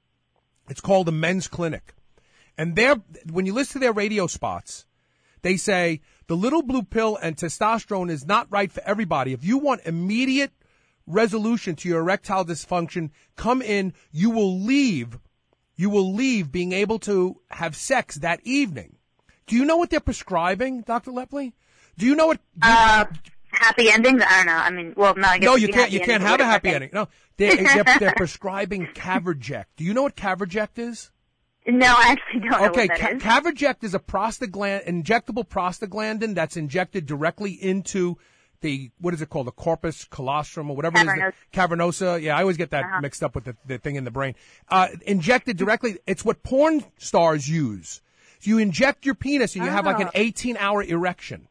B: It's called the Men's Clinic, and they're when you listen to their radio spots, they say the little blue pill and testosterone is not right for everybody. If you want immediate resolution to your erectile dysfunction, come in. You will leave. You will leave being able to have sex that evening. Do you know what they're prescribing, Doctor Lepley? Do you know what?
E: Uh, happy endings? I don't know. I mean, well, no. I guess
B: no, you can't. You can't have a happy ending. No, they're, they're, they're prescribing Caverject. Do you know what Caverject is?
E: No, I actually don't know
B: okay,
E: what that
B: Ca-
E: is.
B: Caverject is a prostagland, injectable prostaglandin that's injected directly into the, what is it called, the corpus callosum or whatever
E: Cavernosa.
B: it is. The, cavernosa. Yeah, I always get that uh-huh. mixed up with the, the thing in the brain. Uh, injected directly, it's what porn stars use. So you inject your penis and you oh. have like an eighteen-hour erection.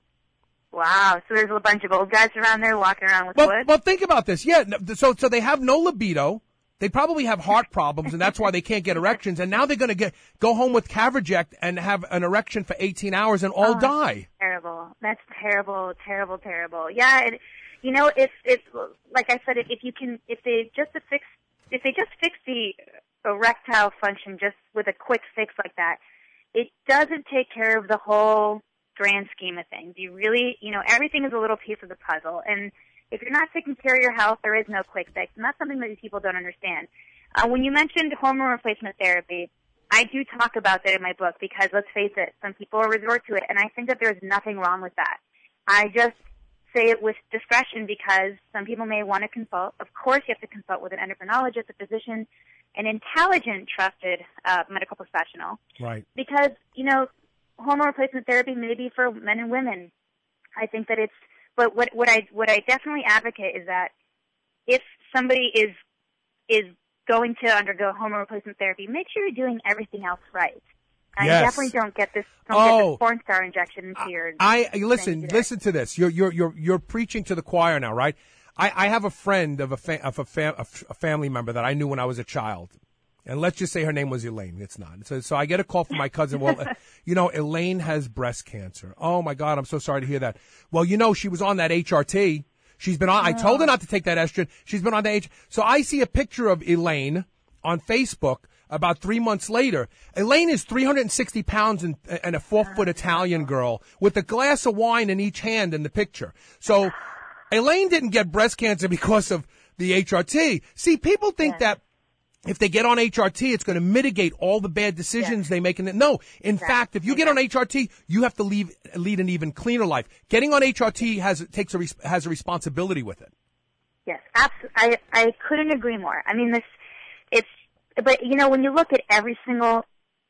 E: Wow, so there's a bunch of old guys around there walking around with
B: well,
E: wood?
B: Well, think about this. Yeah, so so they have no libido. They probably have heart problems, and that's why they can't get erections. And now they're going to get go home with Caverject and have an erection for eighteen hours and all
E: oh,
B: die.
E: Terrible. That's terrible, terrible, terrible. Yeah, it, you know, it's it's like I said, if you can, if they just fix, if they just fix the erectile function just with a quick fix like that, it doesn't take care of the whole grand scheme of things. You really, you know, everything is a little piece of the puzzle, and if you're not taking care of your health, there is no quick fix, and that's something that these people don't understand. Uh, when you mentioned hormone replacement therapy, I do talk about that in my book because, let's face it, some people resort to it, and I think that there's nothing wrong with that. I just say it with discretion because some people may want to consult. Of course, you have to consult with an endocrinologist, a physician, an intelligent, trusted uh, medical professional.
B: Right.
E: Because, you know, hormone replacement therapy may be for men and women. I think that it's But what, what I what I definitely advocate is that if somebody is is going to undergo hormone replacement therapy, make sure you're doing everything else right. I
B: yes.
E: definitely don't get this don't
B: oh,
E: get this porn star injection into your.
B: I, I listen. Listen to this. You're you're you're you're preaching to the choir now, right? I, I have a friend of a fa- of a, fam- a family member that I knew when I was a child. And let's just say her name was Elaine. It's not. So, so I get a call from my cousin. Well, you know, Elaine has breast cancer. Oh, my God. I'm so sorry to hear that. Well, you know, she was on that H R T. She's been on. I told her not to take that estrogen. She's been on the H. So I see a picture of Elaine on Facebook about three months later. Elaine is three hundred sixty pounds and, and a four-foot Italian girl with a glass of wine in each hand in the picture. So Elaine didn't get breast cancer because of the H R T. See, people think yeah. that if they get on H R T, it's going to mitigate all the bad decisions yes. they make. In the, no, in exactly. fact, if you get on H R T, you have to leave, lead an even cleaner life. Getting on H R T has takes a has a responsibility with it.
E: Yes, absolutely. I I couldn't agree more. I mean, this it's but you know when you look at every single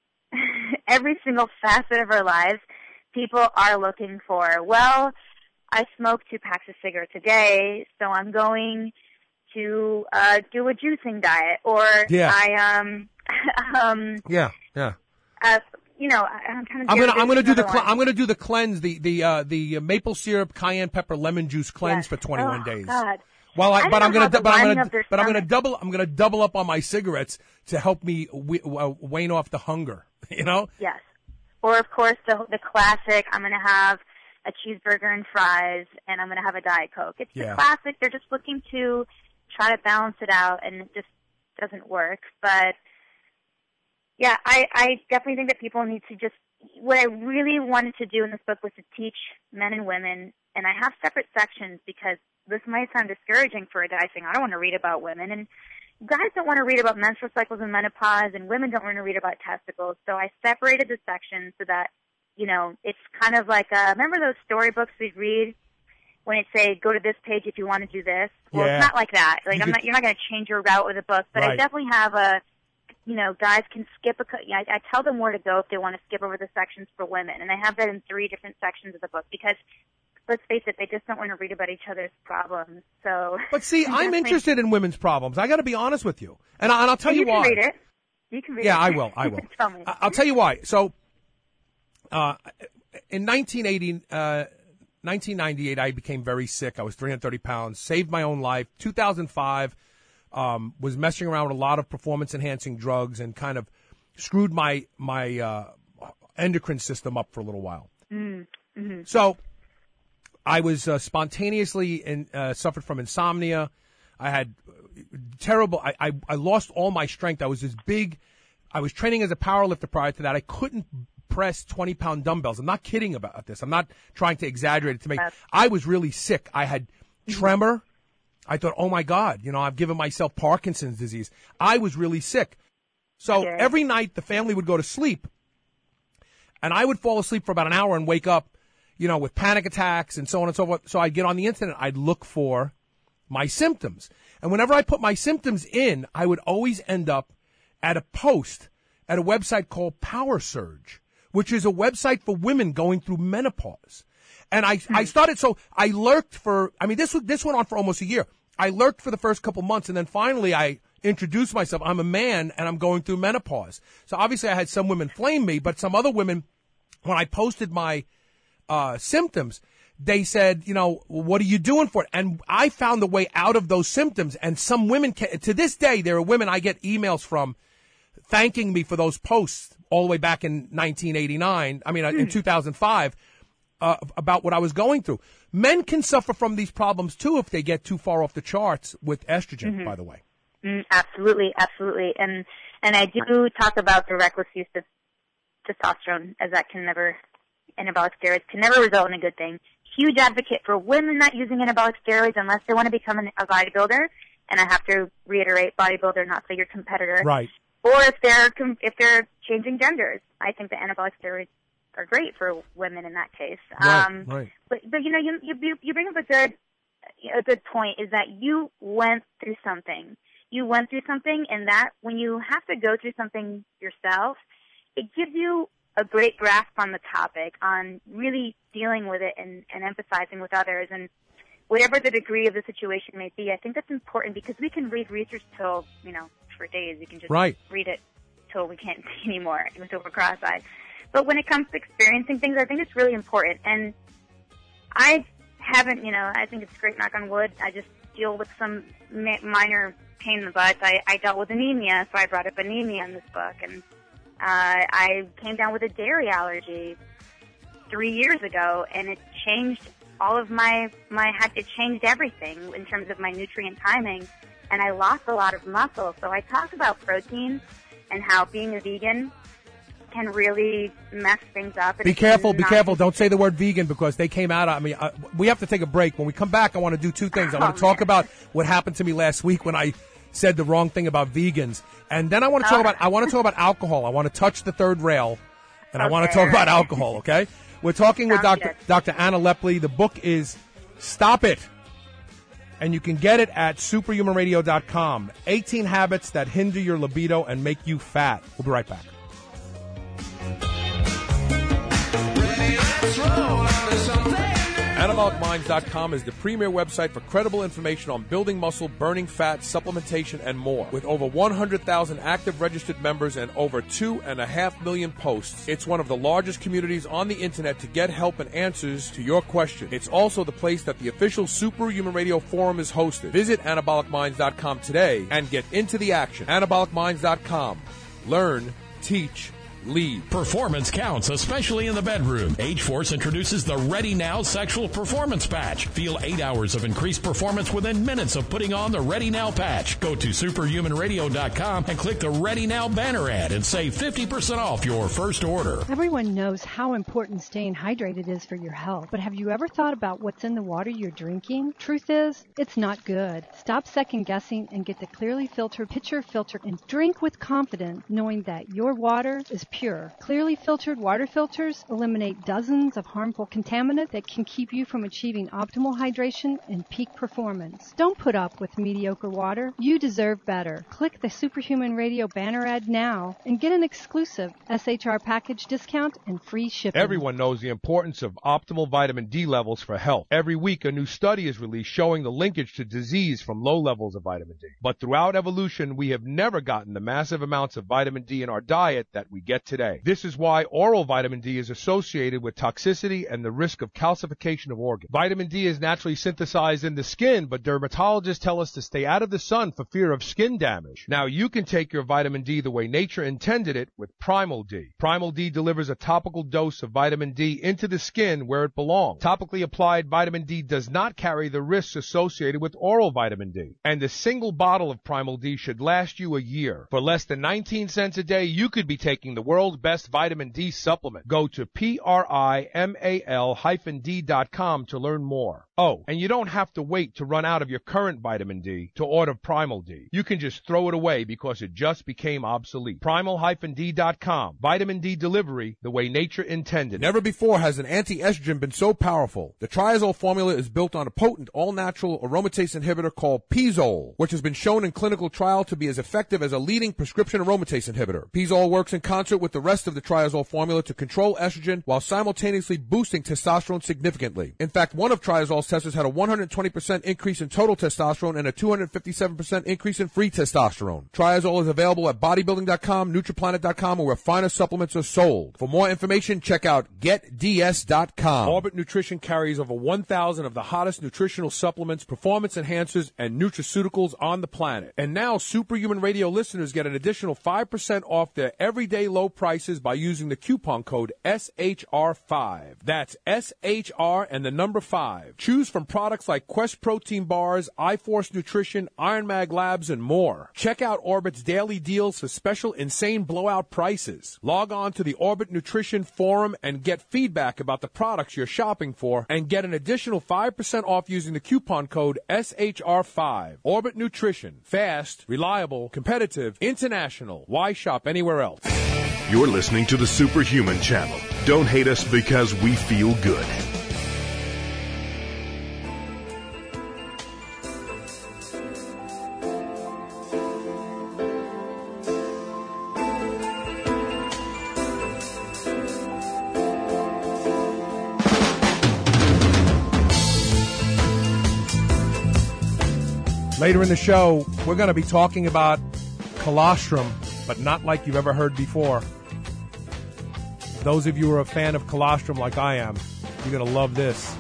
E: every single facet of our lives, people are looking for. Well, I smoke two packs of cigarettes a day, so I'm going to uh do a juicing diet, or
B: yeah.
E: I um um
B: yeah yeah
E: uh you know I, I'm kind of
B: I'm gonna I'm gonna do the cl- I'm gonna do the cleanse the the uh the maple syrup cayenne pepper lemon juice cleanse yes. for twenty-one
E: oh,
B: days.
E: God.
B: Well, I,
E: I
B: but I'm gonna but I'm gonna but I'm gonna
E: stomach.
B: double I'm gonna double up on my cigarettes to help me w- uh, wane off the hunger. You know.
E: Yes. Or of course the the classic. I'm gonna have a cheeseburger and fries, and I'm gonna have a Diet Coke. It's
B: yeah.
E: the classic. They're just looking to try to balance it out, and it just doesn't work. But yeah, I, I definitely think that people need to just, what I really wanted to do in this book was to teach men and women, and I have separate sections because this might sound discouraging for a guy saying, I don't want to read about women, and guys don't want to read about menstrual cycles and menopause, and women don't want to read about testicles. So I separated the sections so that, you know, it's kind of like, uh, remember those storybooks we'd read? when it say go to this page if you want to do this. Well,
K: Yeah.
E: it's not like that. Like
K: You
E: I'm
K: could-
E: not, you're not going to change your route with a book, but I
K: Right.
E: definitely have a, you know, guys can skip a. co- I, I tell them where to go if they want to skip over the sections for women, and I have that in three different sections of the book because, let's face it, they just don't want to read about each other's problems. So.
B: But see, I'm
E: definitely-
B: interested in women's problems. I got to be honest with you, and, I, and I'll tell
E: Well,
B: you,
E: you
B: why.
E: can read it. You can read
B: Yeah,
E: it.
B: I will. I will.
E: Tell me.
B: I- I'll tell you why. So, uh, in nineteen eighty, uh, nineteen ninety-eight, I became very sick. I was three hundred thirty pounds. Saved my own life. two thousand five, um, was messing around with a lot of performance-enhancing drugs and kind of screwed my my uh, endocrine system up for a little while.
E: Mm, mm-hmm.
B: So, I was uh, spontaneously in, uh, suffered from insomnia. I had terrible. I, I I lost all my strength. I was this big. I was training as a powerlifter prior to that. I couldn't press twenty pound dumbbells. I'm not kidding about this. I'm not trying to exaggerate it to make. I was really sick. I had tremor. I thought, oh my God, you know, I've given myself Parkinson's disease. I was really sick. So
K: Okay.
B: every night the family would go to sleep, and I would fall asleep for about an hour and wake up, you know, with panic attacks and so on and so forth. So I'd get on the internet. I'd look for my symptoms. And whenever I put my symptoms in, I would always end up at a post at a website called Power Surge, which is a website for women going through menopause. And I, I started, so I lurked for, I mean, this, this went on for almost a year. I lurked for the first couple months, and then finally I introduced myself. I'm a man, and I'm going through menopause. So obviously I had some women flame me, but some other women, when I posted my uh, symptoms, they said, you know, what are you doing for it? And I found a way out of those symptoms. And some women, ca- to this day, there are women I get emails from thanking me for those posts all the way back in nineteen eighty-nine, I mean, uh, in two thousand five, uh, about what I was going through. Men can suffer from these problems, too, if they get too far off the charts with estrogen,
E: Mhm.
B: by the way.
E: Mm, absolutely, absolutely. And and I do talk about the reckless use of testosterone, as that can never, anabolic steroids can never result in a good thing. Huge advocate for women not using anabolic steroids unless they want to become an, a bodybuilder. And I have to reiterate, bodybuilder, not say your competitor.
B: Right.
E: Or if they're com- if they're changing genders, I think the anabolic steroids are great for women in that case.
B: Right,
E: um,
B: right.
E: But but you know you you you bring up a good a good point, is that you went through something. You went through something, and that when you have to go through something yourself, it gives you a great grasp on the topic, on really dealing with it and, and empathizing with others. And whatever the degree of the situation may be, I think that's important because we can read research till, you know, for days. We can just
B: Right.
E: read it till we can't see anymore, until we're cross-eyed. But when it comes to experiencing things, I think it's really important. And I haven't, you know, I think it's great, knock on wood. I just deal with some ma- minor pain in the butt. I, I dealt with anemia, so I brought up anemia in this book. And uh, I came down with a dairy allergy three years ago, and it changed all of my, my had it changed everything in terms of my nutrient timing, and I lost a lot of muscle. So I talk about protein and how being a vegan can really mess things up. And
B: Be
E: it's
B: careful, be
E: not-
B: careful. Don't say the word vegan because they came out. I mean, uh, we have to take a break. When we come back, I want to do two things. I want
E: Oh,
B: to talk
E: man.
B: about what happened to me last week when I said the wrong thing about vegans. And then I want to talk
E: Oh.
B: about, I want to talk about alcohol. I want to touch the third rail, and I want to
E: Okay,
B: talk
E: all
B: about
E: right.
B: alcohol, okay? We're talking with
E: Sounds
B: Doctor
E: good.
B: Doctor Anna Lepley. The book is Stop It. And you can get it at superhuman radio dot com. eighteen Habits That Hinder Your Libido and Make You Fat. We'll be right back. anabolic minds dot com is the premier website for credible information on building muscle, burning fat, supplementation, and more. With over one hundred thousand active registered members and over two and a half million posts, it's one of the largest communities on the internet to get help and answers to your questions. It's also the place that the official Superhuman Radio Forum is hosted. Visit anabolic minds dot com today and get into the action. anabolic minds dot com. Learn, teach, lead.
F: Performance counts, especially in the bedroom. H-Force introduces the Ready Now Sexual Performance Patch. Feel eight hours of increased performance within minutes of putting on the Ready Now patch. Go to superhuman radio dot com and click the Ready Now banner ad and save fifty percent off your first order.
C: Everyone knows how important staying hydrated is for your health, but have you ever thought about what's in the water you're drinking? Truth is, it's not good. Stop second guessing and get the clearly filtered pitcher filter and drink with confidence, knowing that your water is Pure. Clearly filtered water filters eliminate dozens of harmful contaminants that can keep you from achieving optimal hydration and peak performance. Don't put up with mediocre water. You deserve better. Click the Superhuman Radio banner ad now and get an exclusive S H R package discount and free shipping.
B: Everyone knows the importance of optimal vitamin D levels for health. Every week, a new study is released showing the linkage to disease from low levels of vitamin D. But throughout evolution, we have never gotten the massive amounts of vitamin D in our diet that we get today. This is why oral vitamin D is associated with toxicity and the risk of calcification of organs. Vitamin D is naturally synthesized in the skin, but dermatologists tell us to stay out of the sun for fear of skin damage. Now, you can take your vitamin D the way nature intended it with Primal D. Primal D delivers a topical dose of vitamin D into the skin where it belongs. Topically applied vitamin D does not carry the risks associated with oral vitamin D. And a single bottle of Primal D should last you a year. For less than nineteen cents a day, you could be taking the world's best vitamin D supplement. Go to P R I M A L hyphen D dot com to learn more. Oh, and you don't have to wait to run out of your current vitamin D to order Primal D. You can just throw it away because it just became obsolete. Primal hyphen D dot com. Vitamin D delivery the way nature intended.
K: Never before has an anti-estrogen been so powerful. The Triazole formula is built on a potent all-natural aromatase inhibitor called Pizole, which has been shown in clinical trial to be as effective as a leading prescription aromatase inhibitor. Pizole works in concert with the rest of the Triazole formula to control estrogen while simultaneously boosting testosterone significantly. In fact, one of Triazole's testers had a one hundred twenty percent increase in total testosterone and a two hundred fifty-seven percent increase in free testosterone. Triazole is available at bodybuilding dot com, Nutriplanet dot com, or where finer supplements are sold. For more information, check out get D S dot com.
B: Orbit Nutrition carries over one thousand of the hottest nutritional supplements, performance enhancers, and nutraceuticals on the planet. And now, Superhuman Radio listeners get an additional five percent off their everyday low prices by using the coupon code S H R five. That's S H R and the number five. Choose from products like Quest Protein Bars, iForce Nutrition, Iron Mag Labs, and more. Check out Orbit's daily deals for special insane blowout prices. Log on to the Orbit Nutrition Forum and get feedback about the products you're shopping for and get an additional five percent off using the coupon code S H R five. Orbit Nutrition. Fast, reliable, competitive, international. Why shop anywhere else?
D: You're listening to the Superhuman Channel. Don't hate us because we feel good.
B: Later in the show, we're going to be talking about colostrum, but not like you've ever heard before. Those of you who are a fan of colostrum like I am, you're going to love this.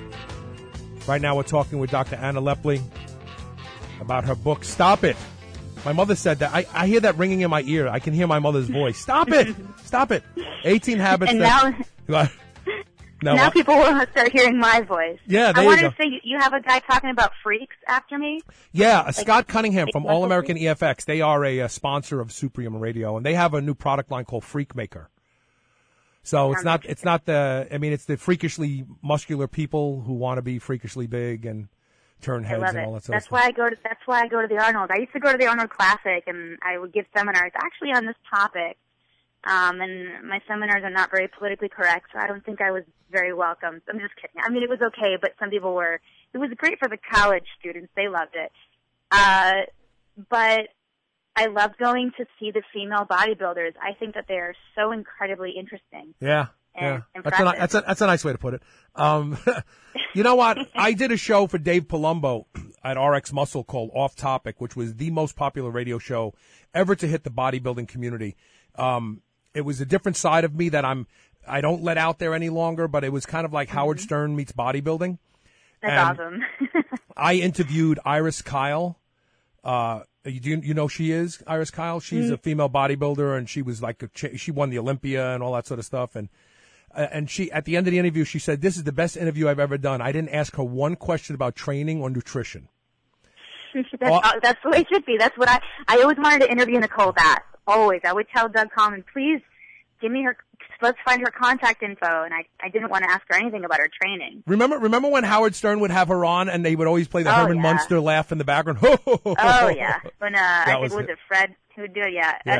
B: Right now we're talking with Doctor Anna Lepley about her book, Stop It. My mother said that. I, I hear that ringing in my ear. I can hear my mother's voice. Stop it! Stop it! eighteen habits
E: and
B: that...
E: now...
B: No,
E: now
B: I,
E: people will start hearing my voice.
B: Yeah, there
E: I wanted
B: you go.
E: to say, you, you have a guy talking about freaks after me?
B: Yeah,
E: like,
B: Scott Cunningham from
E: like
B: All American E F X. They are a, a sponsor of Superhuman Radio, and they have a new product line called Freak Maker. So it's not, it's not the, I mean, it's the freakishly muscular people who want to be freakishly big and turn heads and all that sort
E: that's
B: of stuff.
E: why I go to, that's why I go to the Arnold. I used to go to the Arnold Classic, and I would give seminars actually on this topic. Um, and my seminars are not very politically correct, so I don't think I was very welcome. I'm just kidding. I mean, it was okay, but some people were. It was great for the college students. They loved it. Uh, but I loved going to see the female bodybuilders. I think that they are so incredibly interesting.
B: Yeah.
E: And
B: yeah. That's a, that's, a, that's a nice way to put it. Um, you know what? I did a show for Dave Palumbo at R X Muscle called Off Topic, which was the most popular radio show ever to hit the bodybuilding community. Um, It was a different side of me that I'm, I don't let out there any longer, but it was kind of like mm-hmm. Howard Stern meets bodybuilding.
E: That's
B: and
E: awesome.
B: I interviewed Iris Kyle. Uh, you, you know she is Iris Kyle. She's mm-hmm. a female bodybuilder, and she was like a, she won the Olympia and all that sort of stuff. And uh, and she at the end of the interview, she said, "This is the best interview I've ever done. I didn't ask her one question about training or nutrition."
E: that's, well, that's the way it should be. That's what I I always wanted to interview Nicole Bass. Always. I would tell Doug Coleman, please give me her, let's find her contact info. And I, I didn't want to ask her anything about her training.
B: Remember, remember when Howard Stern would have her on and they would always play the
E: oh,
B: Herman
E: yeah.
B: Munster laugh in the background?
E: Oh, yeah. When, uh, I think,
B: was
E: was it Fred who would do it? Yeah.
B: Yeah.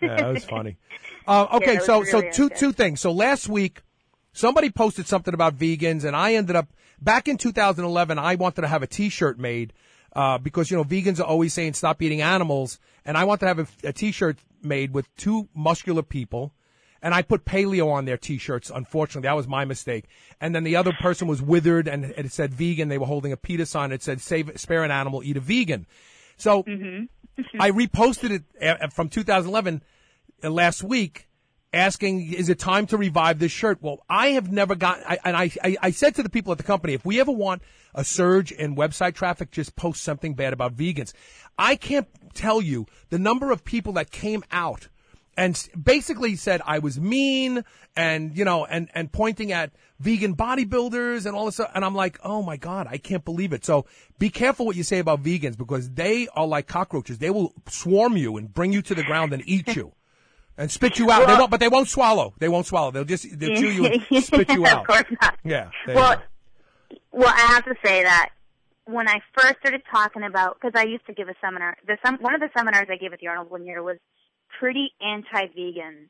K: Yeah, that was funny. Uh, okay,
E: Yeah, that
K: so
E: was
K: so
E: really
K: two
E: good.
K: two things. So last week, somebody posted something about vegans, and I ended up back in two thousand eleven. I wanted to have a T-shirt made uh, because you know vegans are always saying stop eating animals, and I wanted to have a, a T-shirt made with two muscular people. And I put paleo on their T-shirts. Unfortunately, that was my mistake. And then the other person was withered, and it said vegan. They were holding a PETA sign. It said, "Save, spare an animal, eat a vegan." So
E: Mm-hmm.
K: I reposted it uh, from two thousand eleven uh, last week, asking, "Is it time to revive this shirt?" Well, I have never got. I, and I, I, I said to the people at the company, if we ever want a surge in website traffic, just post something bad about vegans. I can't tell you the number of people that came out and basically said I was mean and, you know, and, and pointing at vegan bodybuilders and all this stuff. And I'm like, oh my God, I can't believe it. So be careful what you say about vegans because they are like cockroaches. They will swarm you and bring you to the ground and eat you and spit you out.
E: Well,
K: they won't, but they won't swallow. They won't swallow. They'll just, they'll chew you and spit you out.
E: Of course not.
K: Yeah. there you
E: Well,
K: go.
E: well, I have to say that when I first started talking about, because I used to give a seminar, the some one of the seminars I gave at the Arnold one year was pretty anti-vegan.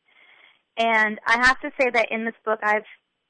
E: And I have to say that in this book I've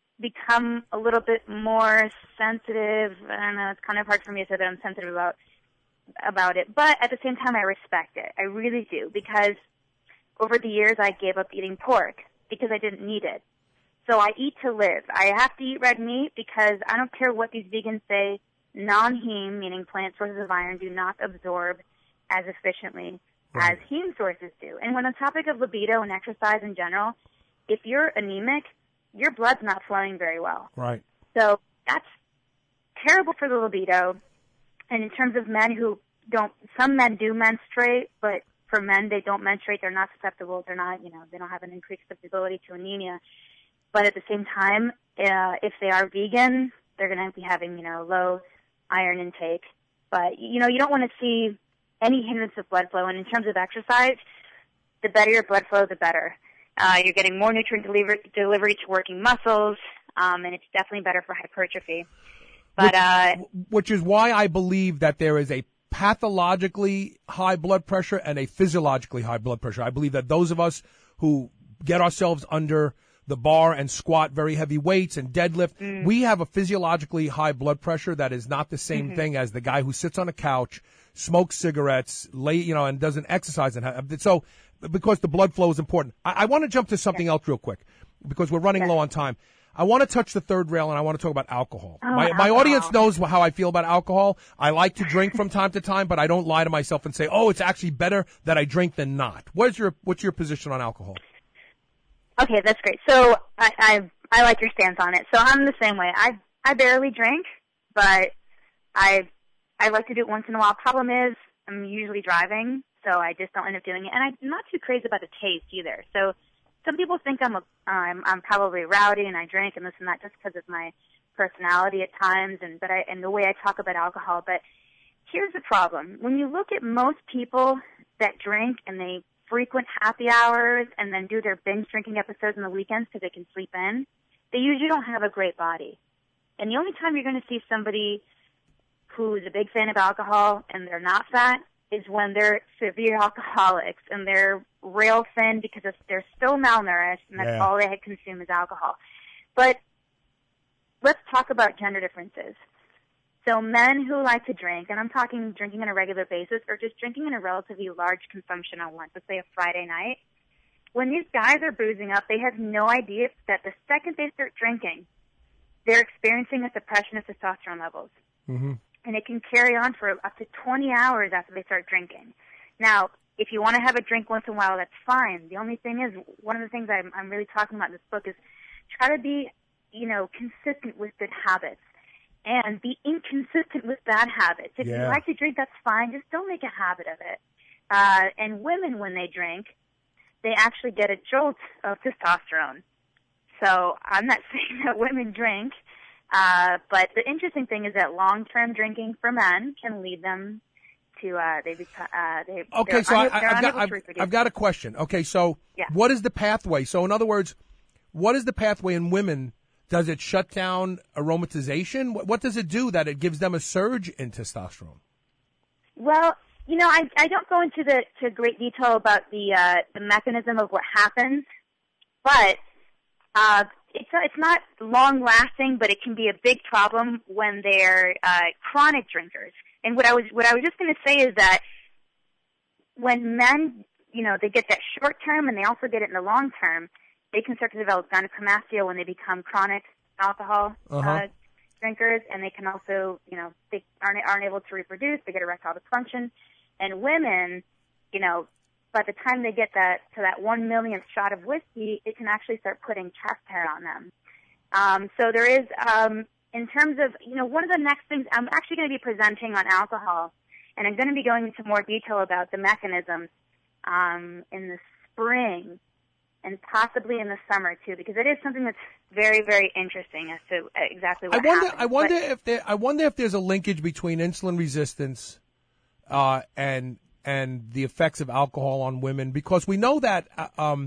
E: become a little bit more sensitive. I don't know, it's kind of hard for me to say that I'm sensitive about about it. But at the same time, I respect it. I really do. Because over the years, I gave up eating pork because I didn't need it. So I eat to live. I have to eat red meat because I don't care what these vegans say, non-heme, meaning plant sources of iron, do not absorb as efficiently as heme sources do. And when the topic of libido and exercise in general, if you're anemic, your blood's not flowing very well.
K: Right.
E: So that's terrible for the libido. And in terms of men who don't, some men do menstruate, but for men they don't menstruate, they're not susceptible, they're not, you know, they don't have an increased susceptibility to anemia. But at the same time, uh, if they are vegan, they're going to be having, you know, low iron intake. But, you know, you don't want to see any hindrance of blood flow. And in terms of exercise, the better your blood flow, the better. Uh, you're getting more nutrient delivery, delivery to working muscles, um, and it's definitely better for hypertrophy. But
K: which,
E: uh,
K: which is why I believe that there is a pathologically high blood pressure and a physiologically high blood pressure. I believe that those of us who get ourselves under the bar and squat very heavy weights and deadlift, mm. we have a physiologically high blood pressure that is not the same mm-hmm. thing as the guy who sits on a couch, smokes cigarettes, lay, you know, and doesn't exercise. And have, so, because the blood flow is important. I, I want to jump to something yeah. else real quick because we're running yeah. low on time. I want to touch the third rail and I want to talk about alcohol.
E: Oh,
K: my,
E: alcohol.
K: my audience knows how I feel about alcohol. I like to drink from time to time, but I don't lie to myself and say, oh, it's actually better that I drink than not. What's your, what's your position on alcohol?
E: Okay, that's great. So I, I I like your stance on it. So I'm the same way. I I barely drink, but I I like to do it once in a while. Problem is, I'm usually driving, so I just don't end up doing it. And I'm not too crazy about the taste either. So some people think I'm a I'm I'm probably rowdy and I drink and this and that just because of my personality at times and but I and the way I talk about alcohol. But here's the problem: when you look at most people that drink and they frequent happy hours and then do their binge drinking episodes on the weekends because they can sleep in, they usually don't have a great body. And the only time you're going to see somebody who's a big fan of alcohol and they're not fat is when they're severe alcoholics and they're rail thin because they're still malnourished and that's yeah. all they consume is alcohol. But let's talk about gender differences. So men who like to drink, and I'm talking drinking on a regular basis or just drinking in a relatively large consumption on once, let's say a Friday night, when these guys are boozing up, they have no idea that the second they start drinking, they're experiencing a suppression of testosterone levels.
K: Mm-hmm.
E: And it can carry on for up to twenty hours after they start drinking. Now, if you want to have a drink once in a while, that's fine. The only thing is, one of the things I'm, I'm really talking about in this book is try to be, you know, consistent with good habits. And be inconsistent with bad habits. If
K: yeah.
E: you like to drink, that's fine. Just don't make a habit of it. Uh, and women, when they drink, they actually get a jolt of testosterone. So I'm not saying that women drink, uh, but the interesting thing is that long-term drinking for men can lead them to uh, they become. Uh, they,
K: okay, so
E: un-
K: I, I've, got, I've, I've got a question. Okay, so
E: yeah.
K: what is the pathway? So in other words, what is the pathway in women? Does it shut down aromatization? What, what does it do that it gives them a surge in testosterone?
E: Well, You know, I, I don't go into the to great detail about the uh, the mechanism of what happens, but uh, it's it's not long lasting, but it can be a big problem when they're uh, chronic drinkers. And what I was what I was just going to say is that when men, you know, they get that short term and they also get it in the long term, they can start to develop gynecomastia when they become chronic alcohol
L: Uh-huh.
E: uh, drinkers, and they can also, you know, they aren't aren't able to reproduce. They get erectile dysfunction. And women, you know, by the time they get that to that one millionth shot of whiskey, it can actually start putting chest hair on them. Um, so there is, um, in terms of, you know, one of the next things, I'm actually going to be presenting on alcohol, and I'm going to be going into more detail about the mechanisms um, in the spring and possibly in the summer too, because it is something that's very, very interesting as to exactly what
K: I wonder.
E: happens.
K: I wonder
E: But,
K: if there. I wonder if there's a linkage between insulin resistance uh, and and the effects of alcohol on women, because we know that. Uh, um,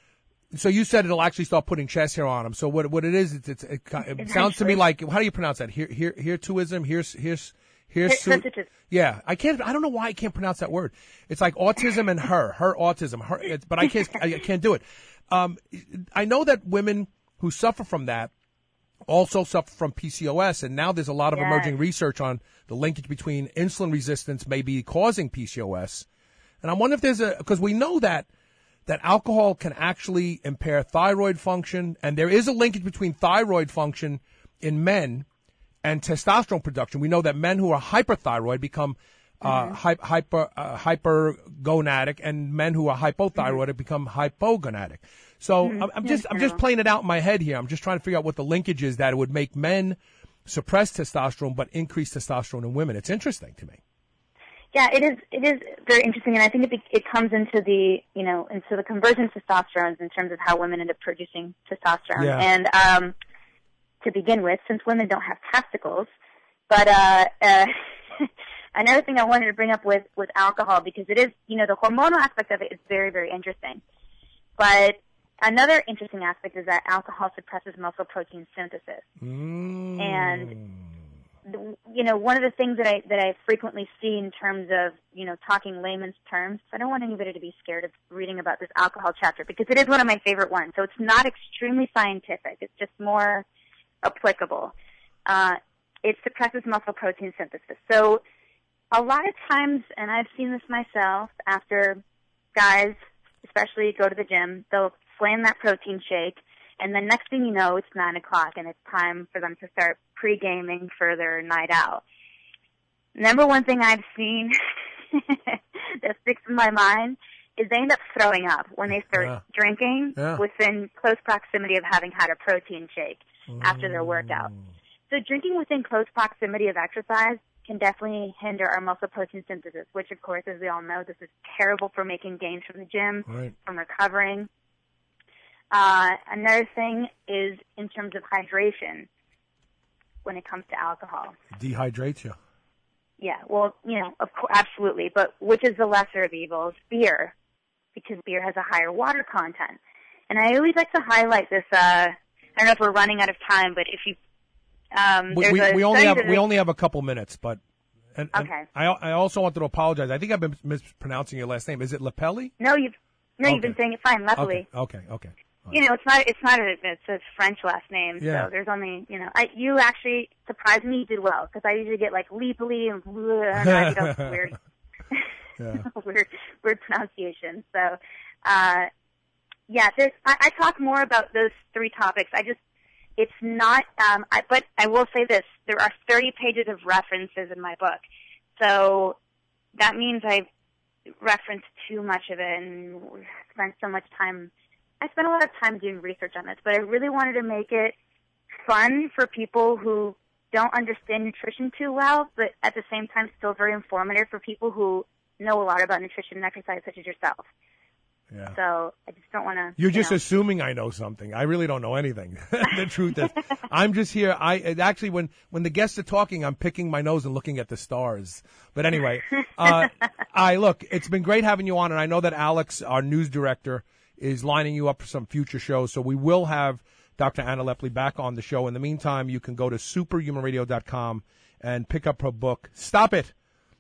K: so you said it'll actually start putting chest hair on them. So what what it is? It's, it's, it, it sounds to me like, how do you pronounce that? Here here hirsutism. Here's here's here's
E: Hirsutism.
K: Yeah, I can't. I don't know why I can't pronounce that word. It's like autism and her, her autism, her. It's, but I can't. I can't do it. Um, I know that women who suffer from that also suffer from P C O S, and now there's a lot of
E: Yes.
K: emerging research on the linkage between insulin resistance maybe causing P C O S. And I wonder if there's a, because we know that that alcohol can actually impair thyroid function, and there is a linkage between thyroid function in men and testosterone production. We know that men who are hyperthyroid become uh,
E: Mm-hmm.
K: hy- hyper uh, hypergonadic, and men who are hypothyroid
E: Mm-hmm.
K: become hypogonadic. So
E: Mhm.
K: I'm, I'm
E: Yeah,
K: just I'm just
E: terrible.
K: playing it out in my head here. I'm just trying to figure out what the linkage is that it would make men suppress testosterone but increase testosterone in women. It's interesting to me.
E: Yeah, it is. It is very interesting, and I think it be, it comes into the you know into the conversion to testosterone in terms of how women end up producing testosterone.
L: Yeah.
E: And um, to begin with, since women don't have testicles, but uh, uh, another thing I wanted to bring up with with alcohol, because it is you know the hormonal aspect of it is very very interesting, but another interesting aspect is that alcohol suppresses muscle protein synthesis.
K: Mm.
E: And you know, one of the things that I that I frequently see in terms of you know talking layman's terms, I don't want anybody to be scared of reading about this alcohol chapter, because it is one of my favorite ones. So it's not extremely scientific; it's just more applicable. Uh, it suppresses muscle protein synthesis. So a lot of times, and I've seen this myself, after guys, especially go to the gym, they'll slam that protein shake, and the next thing you know, it's nine o'clock, and it's time for them to start pre-gaming for their night out. Number one thing I've seen that sticks in my mind is they end up throwing up when they start
L: Yeah.
E: drinking
L: Yeah.
E: within close proximity of having had a protein shake after their workout. So drinking within close proximity of exercise can definitely hinder our muscle protein synthesis, which, of course, as we all know, this is terrible for making gains from the gym,
K: Right.
E: from recovering. Uh, another thing is in terms of hydration when it comes to alcohol.
K: Dehydrates you.
E: Yeah, well, you know, of course, absolutely. But which is the lesser of evils? Beer, because beer has a higher water content. And I always like to highlight this. Uh, I don't know if we're running out of time, but if you, um,
K: We,
E: there's
K: we,
E: a
K: we only
E: study
K: have
E: that
K: we
E: I-
K: only have a couple minutes, but and, and
E: Okay.
K: I I also wanted to apologize. I think I've been mispronouncing your last name. Is it Lapelli?
E: No, you've no, you've
K: Okay.
E: been saying it fine. Luckily,
K: Okay, okay, okay.
E: you know, it's not it's not a it's a French last name,
K: Yeah.
E: so there's only you know. I you actually surprised me. You did well, because I usually get like leapily and bleh, and I do those weird,
K: Yeah.
E: weird weird pronunciations. So, uh, yeah, there's I, I talk more about those three topics. I just it's not, um, I, but I will say this: there are thirty pages of references in my book, so that means I reference too much of it and spent so much time. I spent a lot of time doing research on this, but I really wanted to make it fun for people who don't understand nutrition too well, but at the same time still very informative for people who know a lot about nutrition and exercise, such as yourself.
K: Yeah.
E: So I just don't want to.
K: You're just
E: you know.
K: assuming I know something. I really don't know anything. The truth is, I'm just here. I it actually, when when the guests are talking, I'm picking my nose and looking at the stars. But anyway, uh, I look. It's been great having you on, and I know that Alex, our news director, is lining you up for some future shows. So we will have Doctor Anna Lepley back on the show. In the meantime, you can go to superhuman radio dot com and pick up her book. Stop it.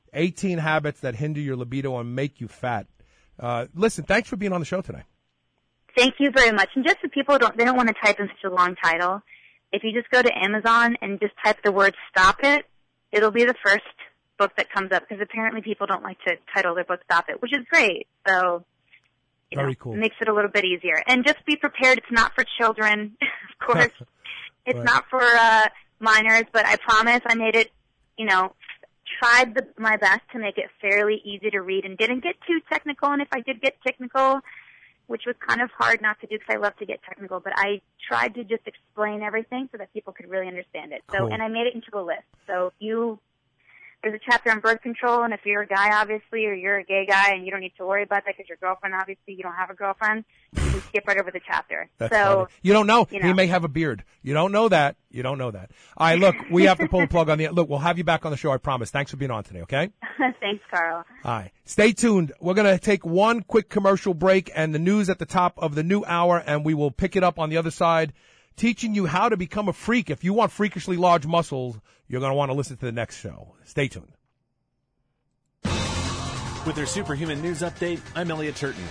B: eighteen habits that hinder your libido and make you fat. Uh, listen, thanks for being on the show today.
E: Thank you very much. And just so people don't, they don't want to type in such a long title, if you just go to Amazon and just type the word Stop It, it'll be the first book that comes up, because apparently people don't like to title their book Stop It, which is great. So, you
B: very
E: know,
B: cool.
E: It makes it a little bit easier. And just be prepared. It's not for children, of course. It's
B: right.
E: not for uh, minors, but I promise I made it, you know, tried the, my best to make it fairly easy to read and didn't get too technical. And if I did get technical, which was kind of hard not to do because I love to get technical, but I tried to just explain everything so that people could really understand it. So,
B: Cool.
E: and I made it into a list. So if you, there's a chapter on birth control, and if you're a guy, obviously, or you're a gay guy, and you don't need to worry about that because your girlfriend, obviously, you don't have a girlfriend, you can skip right over the chapter.
B: That's
E: so
B: funny. You don't know.
E: you know.
B: He may have a beard. You don't know that. You don't know that. All right, look, we have to pull the plug on the, look, we'll have you back on the show, I promise. Thanks for being on today, okay?
E: Thanks, Carl.
B: All right. Stay tuned. We're going to take one quick commercial break and the news at the top of the new hour, and we will pick it up on the other side, teaching you how to become a freak. If you want freakishly large muscles, you're going to want to listen to the next show. Stay tuned.
A: With their superhuman news update, I'm Elliot Turton.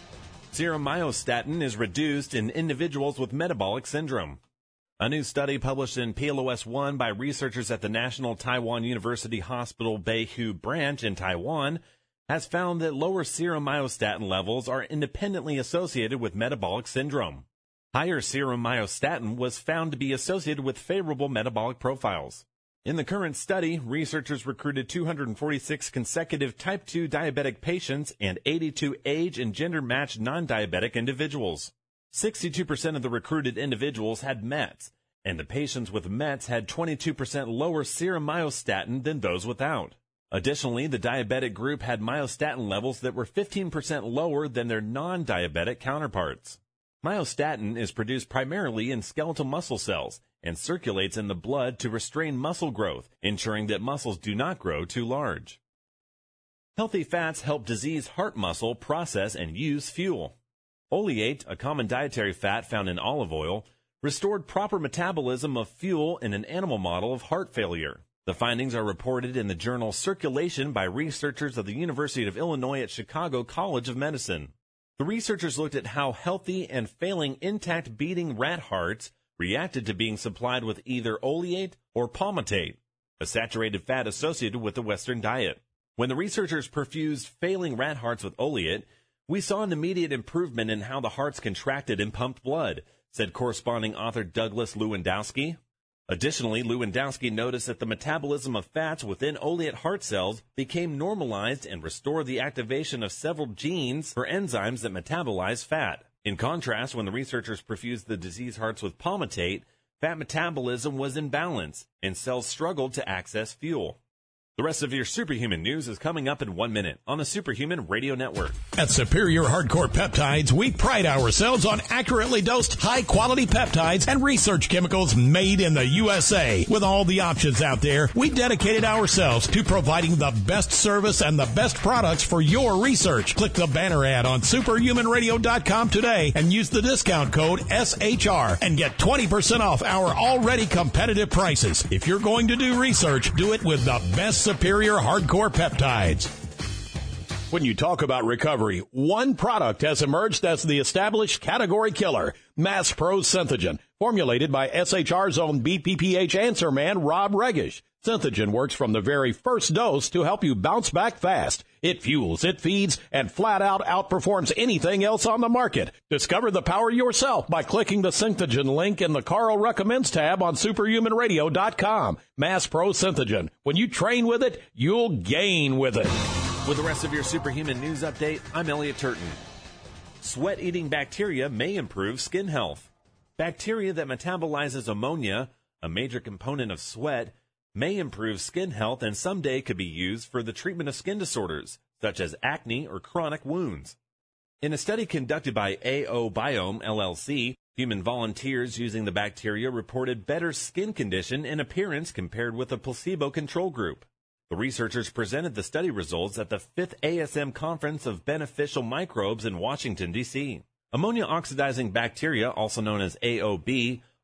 A: Serum myostatin is reduced in individuals with metabolic syndrome. A new study published in P L O S one by researchers at the National Taiwan University Hospital Beihu branch in Taiwan has found that lower serum myostatin levels are independently associated with metabolic syndrome. Higher serum myostatin was found to be associated with favorable metabolic profiles. In the current study, researchers recruited two hundred forty-six consecutive type two diabetic patients and eighty-two age and gender-matched non-diabetic individuals. sixty-two percent of the recruited individuals had M E T S, and the patients with M E T S had twenty-two percent lower serum myostatin than those without. Additionally, the diabetic group had myostatin levels that were fifteen percent lower than their non-diabetic counterparts. Myostatin is produced primarily in skeletal muscle cells and circulates in the blood to restrain muscle growth, ensuring that muscles do not grow too large. Healthy fats help diseased heart muscle process and use fuel. Oleate, a common dietary fat found in olive oil, restored proper metabolism of fuel in an animal model of heart failure. The findings are reported in the journal Circulation by researchers of the University of Illinois at Chicago College of Medicine. The researchers looked at how healthy and failing intact beating rat hearts reacted to being supplied with either oleate or palmitate, a saturated fat associated with the Western diet. When the researchers perfused failing rat hearts with oleate, we saw an immediate improvement in how the hearts contracted and pumped blood, said corresponding author Douglas Lewandowski. Additionally, Lewandowski noticed that the metabolism of fats within oleate heart cells became normalized and restored the activation of several genes for enzymes that metabolize fat. In contrast, when the researchers perfused the diseased hearts with palmitate, fat metabolism was in balance and cells struggled to access fuel. The rest of your Superhuman news is coming up in one minute on the Superhuman Radio Network.
F: At Superior Hardcore Peptides, we pride ourselves on accurately dosed, high-quality peptides and research chemicals made in the U S A. With all the options out there, we dedicated ourselves to providing the best service and the best products for your research. Click the banner ad on superhuman radio dot com today and use the discount code S H R and get twenty percent off our already competitive prices. If you're going to do research, do it with the best Superior Hardcore Peptides. When you talk about recovery, one product has emerged as the established category killer, Mass Pro Synthogen, formulated by S H R's own B P P H answer man, Rob Regish. Synthogen works from the very first dose to help you bounce back fast. It fuels, it feeds, and flat out outperforms anything else on the market. Discover the power yourself by clicking the Synthogen link in the Carl Recommends tab on superhuman radio dot com. Mass Pro Synthogen. When you train with it, you'll gain with it.
A: With the rest of your Superhuman news update, I'm Elliot Turton. Sweat-eating bacteria may improve skin health. Bacteria that metabolizes ammonia, a major component of sweat, may improve skin health and someday could be used for the treatment of skin disorders, such as acne or chronic wounds. In a study conducted by AOBiome, L L C, human volunteers using the bacteria reported better skin condition and appearance compared with a placebo control group. The researchers presented the study results at the fifth A S M Conference of Beneficial Microbes in Washington, D C Ammonia-oxidizing bacteria, also known as A O B,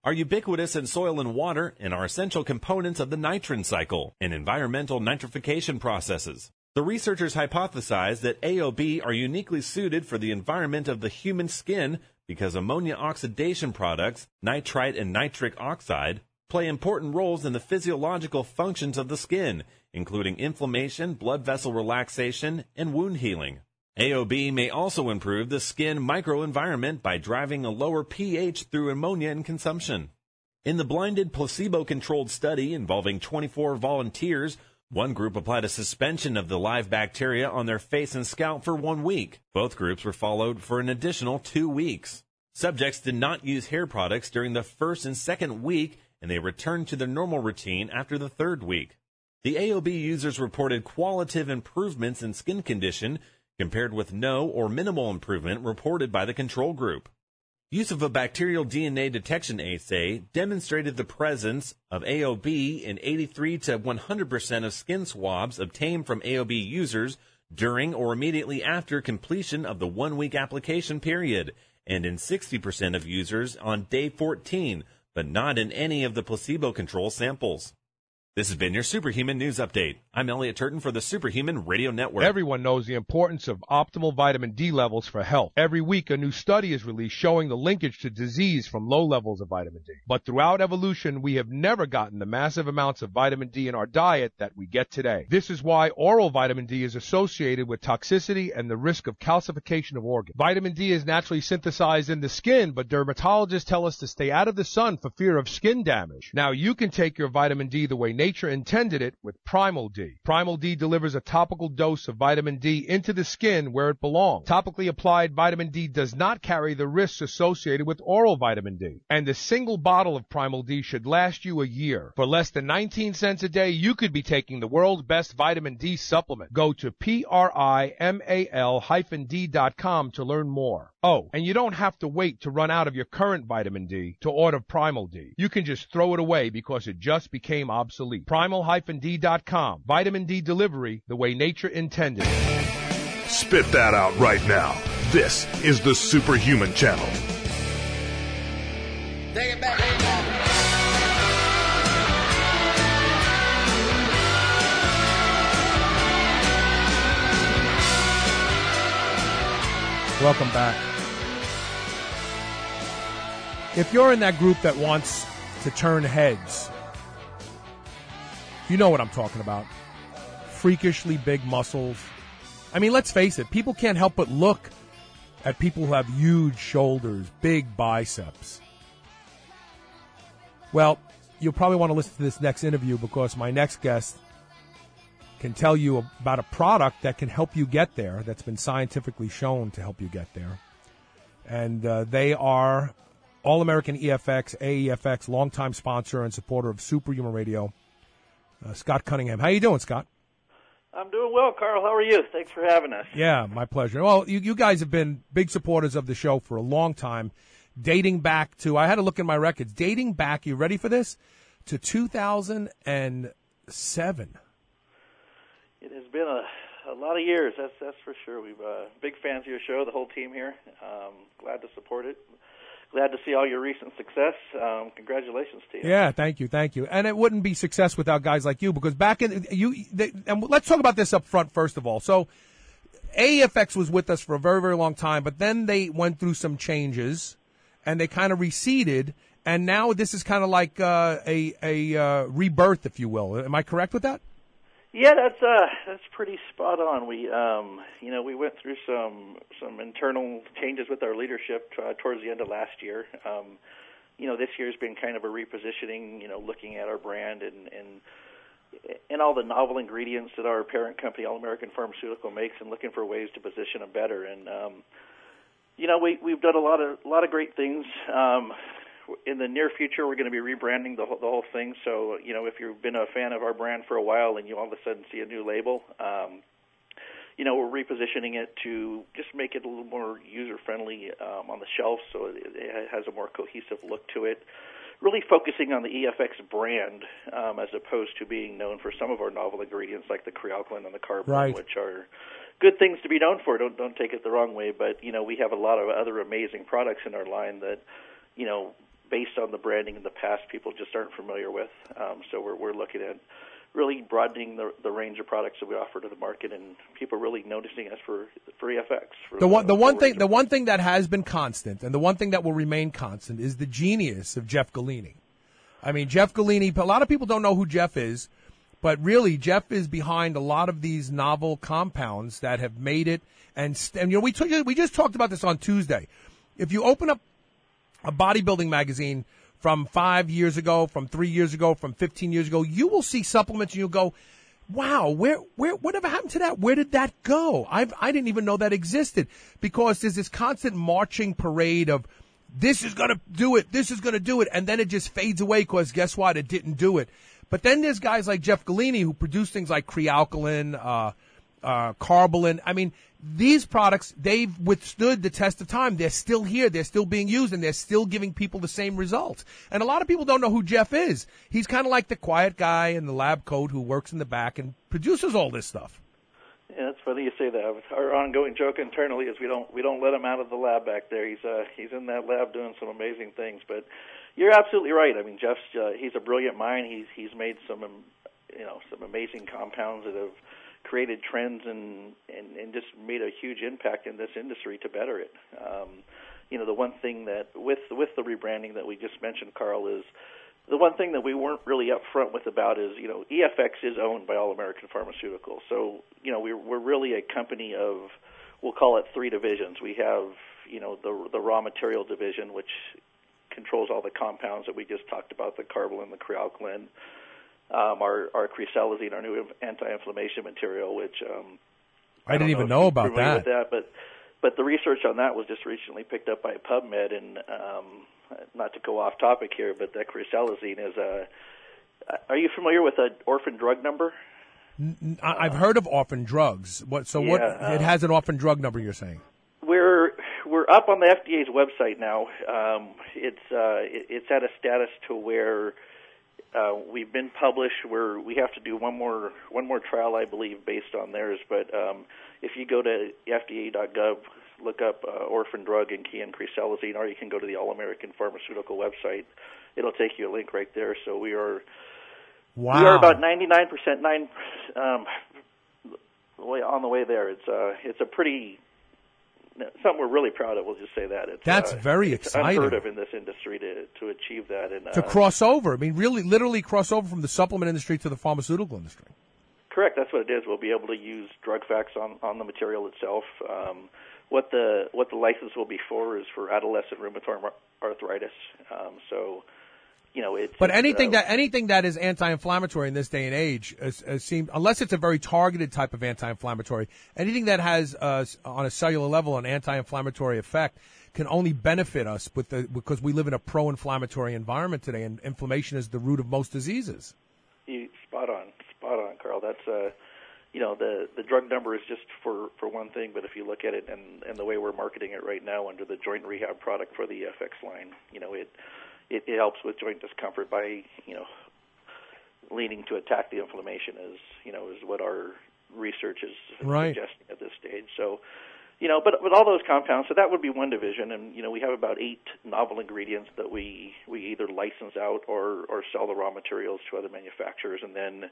A: are ubiquitous in soil and water and are essential components of the nitrin cycle and environmental nitrification processes. The researchers hypothesized that A O B are uniquely suited for the environment of the human skin because ammonia oxidation products, nitrite and nitric oxide, play important roles in the physiological functions of the skin, including inflammation, blood vessel relaxation, and wound healing. A O B may also improve the skin microenvironment by driving a lower pH through ammonia in consumption. In the blinded placebo-controlled study involving twenty-four volunteers, one group applied a suspension of the live bacteria on their face and scalp for one week. Both groups were followed for an additional two weeks. Subjects did not use hair products during the first and second week, and they returned to their normal routine after the third week. The A O B users reported qualitative improvements in skin condition compared with no or minimal improvement reported by the control group. Use of a bacterial D N A detection assay demonstrated the presence of A O B in eighty-three to one hundred percent of skin swabs obtained from A O B users during or immediately after completion of the one-week application period, and in sixty percent of users on day fourteen, but not in any of the placebo-control samples. This has been your Superhuman News Update. I'm Elliot Turton for the Superhuman Radio Network.
B: Everyone knows the importance of optimal vitamin D levels for health. Every week, a new study is released showing the linkage to disease from low levels of vitamin D. But throughout evolution, we have never gotten the massive amounts of vitamin D in our diet that we get today. This is why oral vitamin D is associated with toxicity and the risk of calcification of organs. Vitamin D is naturally synthesized in the skin, but dermatologists tell us to stay out of the sun for fear of skin damage. Now, you can take your vitamin D the way nature intended it with Primal D. Primal D delivers a topical dose of vitamin D into the skin where it belongs. Topically applied vitamin D does not carry the risks associated with oral vitamin D. And a single bottle of Primal D should last you a year. For less than nineteen cents a day, you could be taking the world's best vitamin D supplement. Go to P R I M A L hyphen D dot com to learn more. Oh, and you don't have to wait to run out of your current vitamin D to order Primal D. You can just throw it away because it just became obsolete. Primal D dot com. Vitamin D delivery the way nature intended.
D: Spit that out right now. This is the Superhuman Channel.
H: Take it back.
B: Welcome back. If you're in that group that wants to turn heads, you know what I'm talking about. Freakishly big muscles. I mean, let's face it. People can't help but look at people who have huge shoulders, big biceps. Well, you'll probably want to listen to this next interview because my next guest can tell you about a product that can help you get there, that's been scientifically shown to help you get there. And uh, they are All-American E F X, A E F X, longtime sponsor and supporter of Superhuman Radio, uh, Scott Cunningham. How you doing, Scott?
L: I'm doing well, Carl. How are you? Thanks for having us.
B: Yeah, my pleasure. Well, you, you guys have been big supporters of the show for a long time, dating back to, I had to look in my records, dating back, you ready for this, to two thousand seven.
L: It has been a, a lot of years, that's that's for sure. We've uh, big fans of your show, the whole team here. Um, glad to support it. Glad to see all your recent success. Um, congratulations to you.
B: Yeah, thank you, thank you. And it wouldn't be success without guys like you, because back in you, they, and let's talk about this up front first of all. So, A E F X was with us for a very, very long time, but then they went through some changes, and they kind of receded, and now this is kind of like uh, a a uh, rebirth, if you will. Am I correct with that?
L: Yeah, that's uh, that's pretty spot on. We, um, you know, we went through some some internal changes with our leadership uh, towards the end of last year. Um, you know, this year's been kind of a repositioning. You know, looking at our brand and and and all the novel ingredients that our parent company, All American Pharmaceutical, makes, and looking for ways to position them better. And um, you know, we we've done a lot of a lot of great things. Um, In the near future, we're going to be rebranding the whole, the whole thing. So, you know, if you've been a fan of our brand for a while and you all of a sudden see a new label, um, you know, we're repositioning it to just make it a little more user-friendly um, on the shelf, so it, it has a more cohesive look to it. Really focusing on the E F X brand um, as opposed to being known for some of our novel ingredients like the crealkaline and the carbon,
B: right,
L: which are good things to be known for. Don't don't take it the wrong way, but, you know, we have a lot of other amazing products in our line that, you know, based on the branding in the past, people just aren't familiar with. Um, so we're we're looking at really broadening the the range of products that we offer to the market, and people really noticing us for for E F X. For
K: the one the, the one thing
L: of-
K: the one thing that has been constant, and the one thing that will remain constant, is the genius of Jeff Galini. I mean, Jeff Galini. A lot of people don't know who Jeff is, but really, Jeff is behind a lot of these novel compounds that have made it. And, and you know, we took, we just talked about this on Tuesday. If you open up a bodybuilding magazine from five years ago, from three years ago, from fifteen years ago, you will see supplements and you'll go, wow, where, where, whatever happened to that? Where did that go? I've, I didn't even know that existed, because there's this constant marching parade of this is going to do it, this is going to do it, and then it just fades away because guess what? It didn't do it. But then there's guys like Jeff Galini who produce things like Crealkaline, uh, uh, Carbolin. I mean, these products, they've withstood the test of time. They're still here. They're still being used, and they're still giving people the same results. And a lot of people don't know who Jeff is. He's kind of like the quiet guy in the lab coat who works in the back and produces all this stuff.
L: Yeah, it's funny you say that. Our ongoing joke internally is we don't we don't let him out of the lab back there. He's uh, he's in that lab doing some amazing things. But you're absolutely right. I mean, Jeff's uh, he's a brilliant mind. He's he's made some um, you know some amazing compounds that have created trends and, and, and just made a huge impact in this industry to better it. Um, you know, the one thing that with with the rebranding that we just mentioned, Carl, is the one thing that we weren't really upfront with about is, you know, E F X is owned by All American Pharmaceuticals. So, you know, we're, we're really a company of, we'll call it three divisions. We have, you know, the the raw material division, which controls all the compounds that we just talked about, the Carbolin, the Crealkaline, um, our, our Cresalazine, our new anti-inflammation material, which um,
K: I, I didn't even
L: know,
K: know about that.
L: With that. But, but the research on that was just recently picked up by PubMed, and um, not to go off topic here, but that Cresalazine is a. Are you familiar with an orphan drug number?
K: I've heard of orphan drugs. What? So
L: yeah,
K: what?
L: Uh,
K: it has an orphan drug number. You're saying?
L: We're we're up on the F D A's website now. Um, it's uh, it, it's at a status to where uh, we've been published. Where we have to do one more one more trial, I believe, based on theirs. But um, if you go to F D A dot gov, look up uh, orphan drug and key in Cresalazine, or you can go to the All American Pharmaceutical website. It'll take you a link right there. So we are.
K: Wow.
L: We are about ninety-nine percent nine um, on the way there. It's uh, it's a pretty something we're really proud of. We'll just say that. It's,
K: That's
L: uh,
K: very
L: it's
K: exciting.
L: Unheard of in this industry to to achieve that and uh,
K: to cross over. I mean, really, literally cross over from the supplement industry to the pharmaceutical industry.
L: Correct. That's what it is. We'll be able to use drug facts on, on the material itself. Um, what the what the license will be for is for adolescent rheumatoid arthritis. Um, so. You know, it's,
K: but
L: it's,
K: anything
L: uh,
K: that anything that is anti-inflammatory in this day and age, is, is seem, unless it's a very targeted type of anti-inflammatory, anything that has uh, on a cellular level an anti-inflammatory effect can only benefit us with the, because we live in a pro-inflammatory environment today, and inflammation is the root of most diseases.
L: You, spot on, spot on, Carl. That's uh, you know, the the drug number is just for, for one thing, but if you look at it and, and the way we're marketing it right now under the joint rehab product for the E F X line, you know, it. It, it helps with joint discomfort by, you know, leaning to attack the inflammation is, you know, is what our research is
K: right.
L: suggesting at this stage. So, you know, but with all those compounds, so that would be one division, and, you know, we have about eight novel ingredients that we, we either license out or, or sell the raw materials to other manufacturers, and then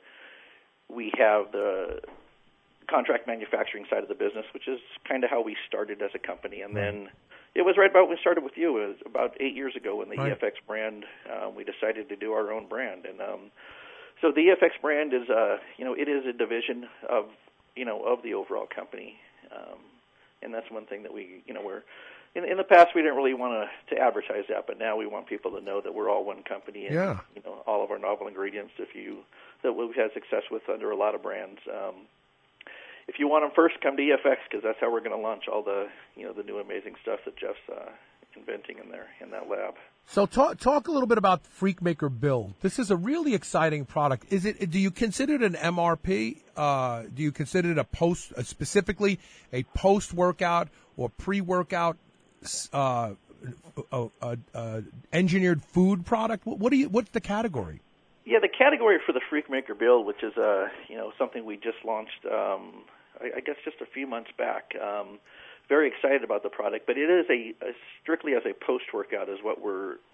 L: we have the contract manufacturing side of the business, which is kind of how we started as a company, and then it was right about when we started with you. It was about eight years ago when the right. E F X brand, uh, we decided to do our own brand. And um, so the E F X brand is, uh, you know, it is a division of, you know, of the overall company. Um, and that's one thing that we, you know, we're, in, in the past we didn't really want to, to advertise that, but now we want people to know that we're all one company. And,
K: yeah.
L: you know, all of our novel ingredients, if you, that we've had success with under a lot of brands. Um, If you want them first, come to E F X because that's how we're going to launch all the, you know, the new amazing stuff that Jeff's uh, inventing in there in that lab.
K: So talk talk a little bit about Freakmaker Build. This is a really exciting product. Is it? Do you consider it an M R P? Uh, do you consider it a post, uh, specifically a post workout or pre workout uh, uh, uh, uh, engineered food product? What, what do you? What's the category?
L: Yeah, the category for the Freakmaker Build, which is uh, you know something we just launched, um, I, I guess just a few months back. Um, very excited about the product, but it is a, a strictly as a post workout is what we're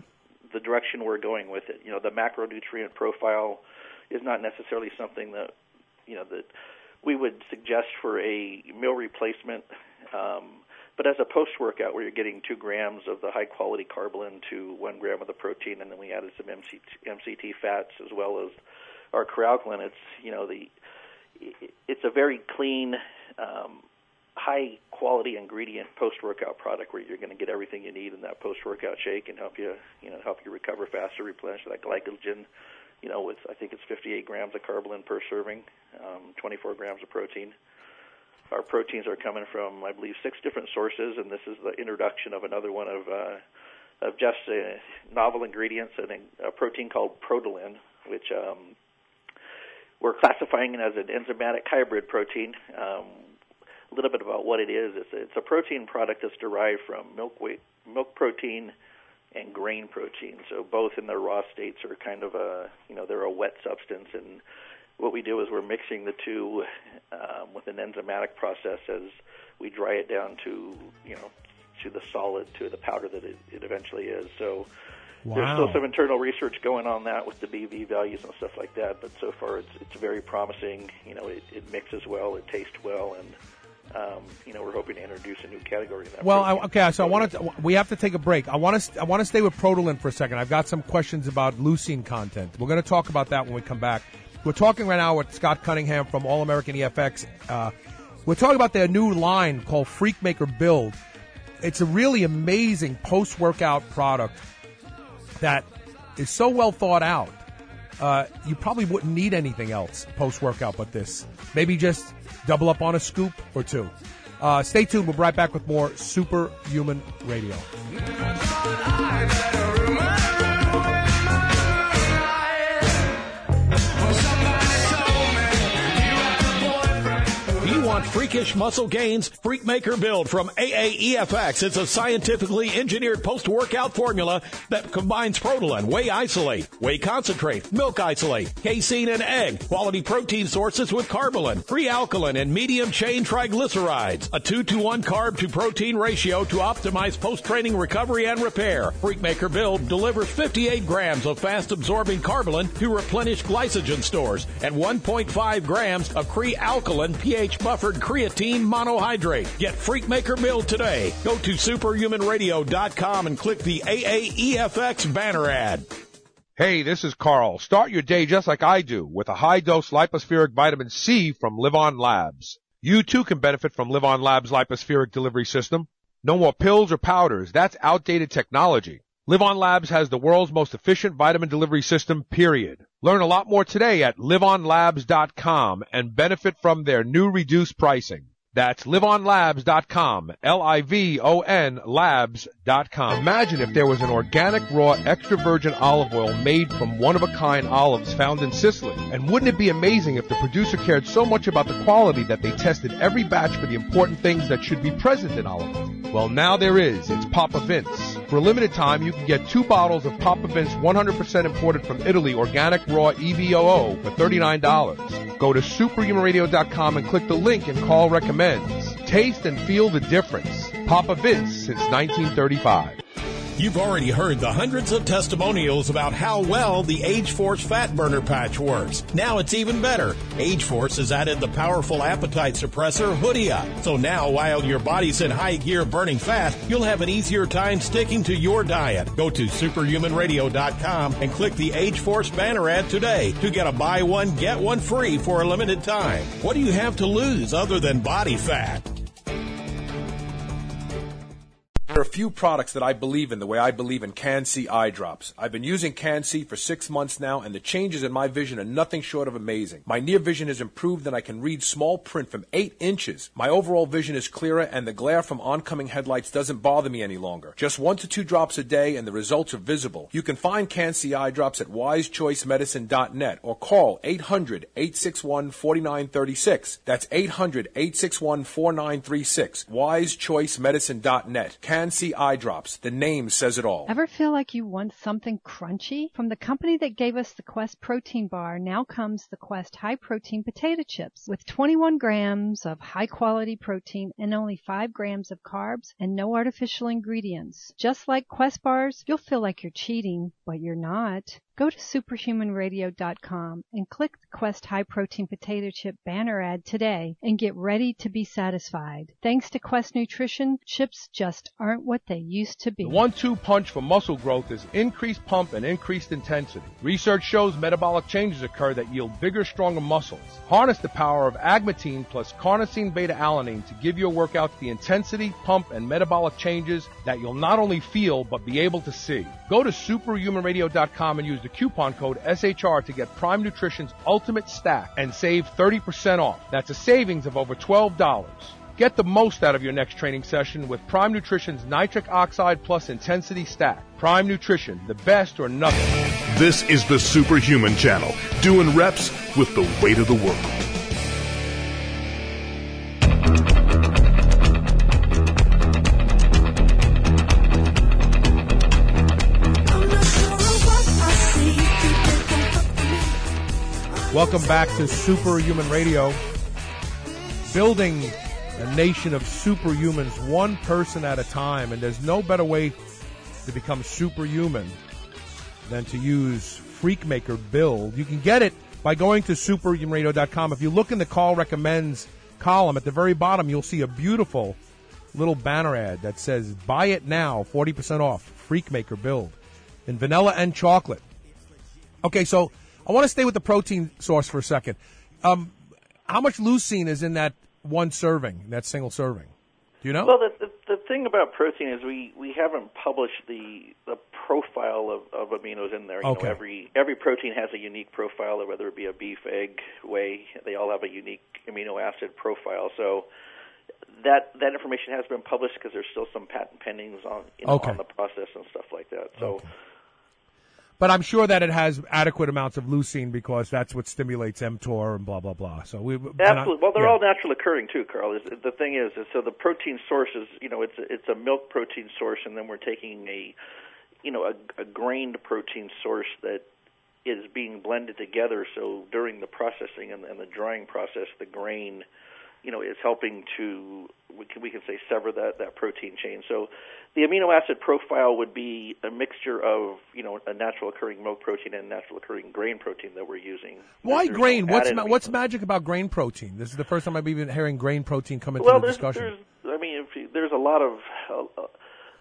L: the direction we're going with it. You know, the macronutrient profile is not necessarily something that, you know, that we would suggest for a meal replacement. Um, but as a post-workout where you're getting two grams of the high-quality carbolin to one gram of the protein, and then we added some M C T fats as well as our Crealkaline, it's, you know, the it's a very clean, um, high-quality ingredient post-workout product where you're going to get everything you need in that post-workout shake and help you, you know, help you recover faster, replenish that glycogen. You know, with I think it's fifty-eight grams of carbolin per serving, um, twenty-four grams of protein. Our proteins are coming from, I believe, six different sources, and this is the introduction of another one of uh, of just uh, novel ingredients, and a protein called Protolen, which um, we're classifying it as an enzymatic hybrid protein. Um, a little bit about what it is. It's a, it's a protein product that's derived from milk weight, milk protein and grain protein. So both in their raw states are kind of a, you know, they're a wet substance. And what we do is we're mixing the two um, with an enzymatic process as we dry it down to, you know, to the solid, to the powder that it, it eventually is. So wow. There's still some internal research going on that with the B V values and stuff like that. But so far it's it's very promising. You know, it, it mixes well, it tastes well, and Um, you know, we're hoping to introduce a new category in that.
K: Well, I, okay, so I want to. We have to take a break. I want to. I want to stay with Protolen for a second. I've got some questions about leucine content. We're going to talk about that when we come back. We're talking right now with Scott Cunningham from All American E F X. Uh, we're talking about their new line called Freakmaker Build. It's a really amazing post-workout product that is so well thought out. Uh, you probably wouldn't need anything else post-workout but this. Maybe just double up on a scoop or two. Uh, stay tuned. We'll be right back with more Superhuman Radio.
F: Want freakish muscle gains? Freakmaker Build from A A E F X. It's a scientifically engineered post-workout formula that combines Protolen, whey isolate, whey concentrate, milk isolate, casein, and egg, quality protein sources with carbolin, free alkaline, and medium-chain triglycerides. A two to one carb-to-protein ratio to optimize post-training recovery and repair. Freakmaker Build delivers fifty-eight grams of fast-absorbing carbolin to replenish glycogen stores and one point five grams of Crealkaline pH buffer creatine monohydrate. Get Freakmaker Build today. Go to superhuman radio dot com and click the A A E F X banner ad.
B: Hey, this is Carl. Start your day just like I do with a high-dose lipospheric vitamin C from LivOn Labs. You too can benefit from LivOn Labs' lipospheric delivery system. No more pills or powders. That's outdated technology. LivOn Labs has the world's most efficient vitamin delivery system, period. Learn a lot more today at live on labs dot com and benefit from their new reduced pricing. That's live on labs dot com, L I V O N labs dot com. Imagine if there was an organic, raw, extra virgin olive oil made from one-of-a-kind olives found in Sicily. And wouldn't it be amazing if the producer cared so much about the quality that they tested every batch for the important things that should be present in olive oil? Well, now there is. It's Papa Vince. For a limited time, you can get two bottles of Papa Vince one hundred percent imported from Italy organic raw E V O O for thirty-nine dollars. Go to superhuman radio dot com and click the link and call recommends. Taste and feel the difference. Papa Vince since nineteen thirty-five.
F: You've already heard the hundreds of testimonials about how well the Age-Force Fat Burner Patch works. Now it's even better. Age-Force has added the powerful appetite suppressor Hoodia. So now, while your body's in high gear burning fat, you'll have an easier time sticking to your diet. Go to superhuman radio dot com and click the Age-Force banner ad today to get a buy one, get one free for a limited time. What do you have to lose other than body fat?
K: There are a few products that I believe in the way I believe in Can-C eye drops. I've been using Can-C for six months now, and the changes in my vision are nothing short of amazing. My near vision has improved, and I can read small print from eight inches. My overall vision is clearer, and the glare from oncoming headlights doesn't bother me any longer. Just one to two drops a day, and the results are visible. You can find Can-C eye drops at wise choice medicine dot net or call eight hundred, eight six one, four nine three six. That's eight hundred, eight six one, four nine three six. wise choice medicine dot net. Can C eye drops. The name says it all.
C: Ever feel like you want something crunchy? From the company that gave us the Quest protein bar, now comes the Quest high protein potato chips with twenty-one grams of high quality protein and only five grams of carbs and no artificial ingredients. Just like Quest bars, you'll feel like you're cheating, but you're not. Go to superhuman radio dot com and click the Quest High Protein Potato Chip banner ad today and get ready to be satisfied. Thanks to Quest Nutrition, chips just aren't what they used to be.
B: The one two punch for muscle growth is increased pump and increased intensity. Research shows metabolic changes occur that yield bigger, stronger muscles. Harness the power of agmatine plus carnosine beta-alanine to give your workouts the intensity, pump, and metabolic changes that you'll not only feel but be able to see. Go to superhuman radio dot com and use the coupon code S H R to get Prime Nutrition's Ultimate Stack and save thirty percent off. That's a savings of over twelve dollars. Get the most out of your next training session with Prime Nutrition's Nitric Oxide Plus Intensity Stack. Prime Nutrition, the best or nothing.
D: This is the Superhuman Channel, doing reps with the weight of the world.
B: Welcome back to Superhuman Radio. Building a nation of superhumans, one person at a time, and there's no better way to become superhuman than to use Freakmaker Build. You can get it by going to superhuman radio dot com. If you look in the Call Recommends column, at the very bottom, you'll see a beautiful little banner ad that says, buy it now, forty percent off, Freakmaker Build, in vanilla and chocolate. Okay, so I want to stay with the protein source for a second. Um, how much leucine is in that one serving, that single serving? Do you know?
L: Well, the, the, the thing about protein is we, we haven't published the the profile of, of aminos in there. You
B: Okay.
L: know, every every protein has a unique profile, whether it be a beef, egg, whey. They all have a unique amino acid profile. So that that information has been published because there's still some patent pendings on you know,
B: Okay.
L: on the process and stuff like that. So.
B: Okay. But I'm sure that it has adequate amounts of leucine because that's what stimulates mTOR and blah, blah, blah. So we
L: Absolutely. Well, they're
B: yeah.
L: all natural occurring too, Carl. Is, the thing is, is, so the protein source is, you know, it's a, it's a milk protein source, and then we're taking a, you know, a, a grained protein source that is being blended together. So during the processing and, and the drying process, the grain, you know, is helping to, we can, we can say, sever that, that protein chain. So the amino acid profile would be a mixture of, you know, a natural occurring milk protein and natural occurring grain protein that we're using.
B: Why
L: There's
B: grain?
L: no
B: What's
L: added
B: ma-
L: amino-
B: what's magic about grain protein? This is the first time I've even hearing grain protein come into
L: well,
B: the
L: there's,
B: discussion.
L: There's, I mean, if you, there's a lot of uh, uh,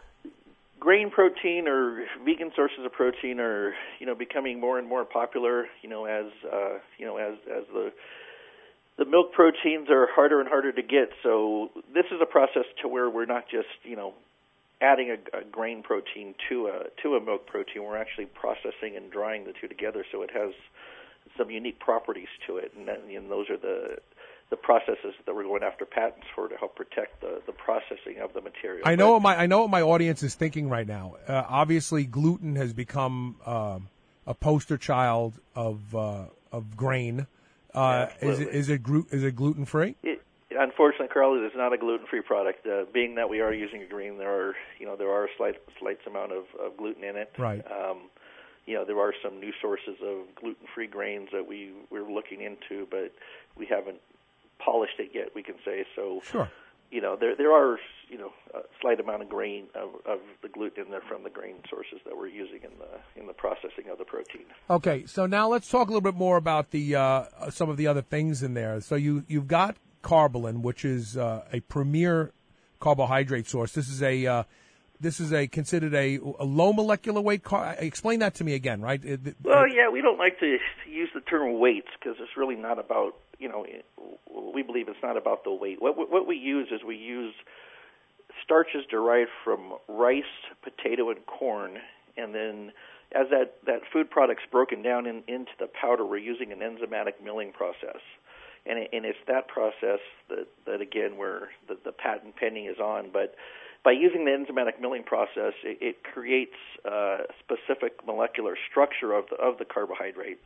L: grain protein or vegan sources of protein are, you know, becoming more and more popular. You know, as uh, you know, as as the the milk proteins are harder and harder to get. So this is a process to where we're not just, you know, adding a, a grain protein to a to a milk protein. We're actually processing and drying the two together, so it has some unique properties to it, and, that, and those are the the processes that we're going after patents for to help protect the, the processing of the material.
B: I know what my I know what my audience is thinking right now. Uh, obviously, gluten has become uh, a poster child of uh, of grain. Uh, is it is it, glu- is it gluten free?
L: It, unfortunately, Carl, it is not a gluten free product. Uh, being that we are using a grain, there are you know there are a slight slight amount of, of gluten in it.
B: Right.
L: Um, you know there are some new sources of gluten free grains that we we're looking into, but we haven't polished it yet. We can say so.
B: Sure.
L: You know there there are you know a slight amount of grain of, of the gluten in there from the grain sources that we're using in the in the processing of the protein.
B: Okay, so now let's talk a little bit more about the uh, some of the other things in there. So you you've got Carbolin, which is uh, a premier carbohydrate source. This is a uh, this is a considered a, a low molecular weight. Car- explain that to me again, right? It, it,
L: well, yeah, we don't like to use the term weights because it's really not about you know. We believe it's not about the weight. What what we use is we use starches derived from rice, potato, and corn, and then as that, that food product's broken down in, into the powder, we're using an enzymatic milling process. And, it, and it's that process that, that again, where the, the patent pending is on. But by using the enzymatic milling process, it, it creates a specific molecular structure of the, of the carbohydrate.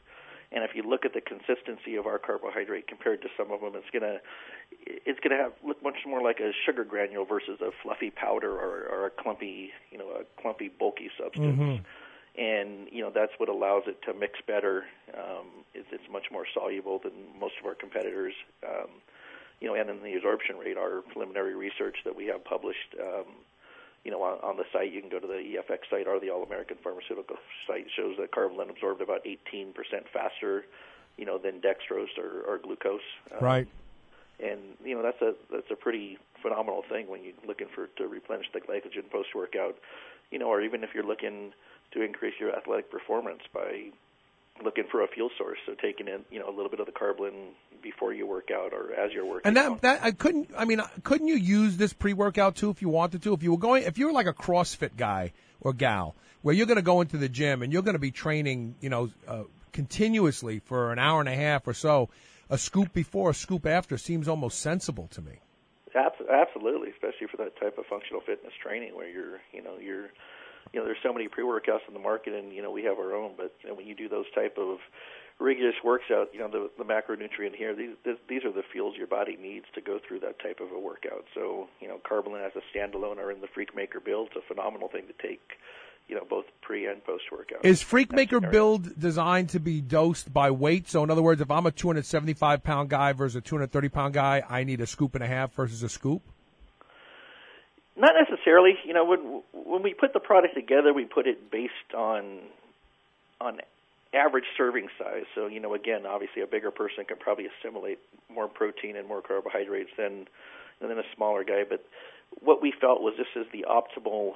L: And if you look at the consistency of our carbohydrate compared to some of them, it's gonna it's gonna have look much more like a sugar granule versus a fluffy powder or, or a clumpy, you know, a clumpy bulky substance. Mm-hmm. And you know that's what allows it to mix better. Um, it's, it's much more soluble than most of our competitors. Um, you know, and in the absorption rate, our preliminary research that we have published. Um, You know, on, on the site, you can go to the E F X site or the All-American Pharmaceutical site. Shows that Carbolin absorbed about eighteen percent faster, you know, than dextrose or, or glucose. Um,
K: right.
L: And you know, that's a that's a pretty phenomenal thing when you're looking for to replenish the glycogen post-workout. You know, or even if you're looking to increase your athletic performance by looking for a fuel source, so taking in, you know, a little bit of the Carbolin before you work out or as you're working.
K: And that
L: out.
K: that I couldn't. I mean, couldn't you use this pre-workout too if you wanted to? If you were going, if you were like a CrossFit guy or gal, where you're going to go into the gym and you're going to be training, you know, uh, continuously for an hour and a half or so, a scoop before, a scoop after seems almost sensible to me.
L: Absolutely, especially for that type of functional fitness training where you're, you know, you're. You know, there's so many pre-workouts in the market, and you know we have our own. But you know, when you do those type of rigorous workouts, you know the, the macronutrient here, these these are the fuels your body needs to go through that type of a workout. So you know, Carbolin as a standalone or in the Freakmaker build, it's a phenomenal thing to take. You know, both pre and post workout.
K: Is Freakmaker build designed to be dosed by weight? So in other words, if I'm a two hundred seventy-five pound guy versus a two hundred thirty pound guy, I need a scoop and a half versus a scoop?
L: Not necessarily. You know, when when we put the product together, we put it based on on average serving size. So, you know, again, obviously a bigger person can probably assimilate more protein and more carbohydrates than than a smaller guy. But what we felt was this is the optimal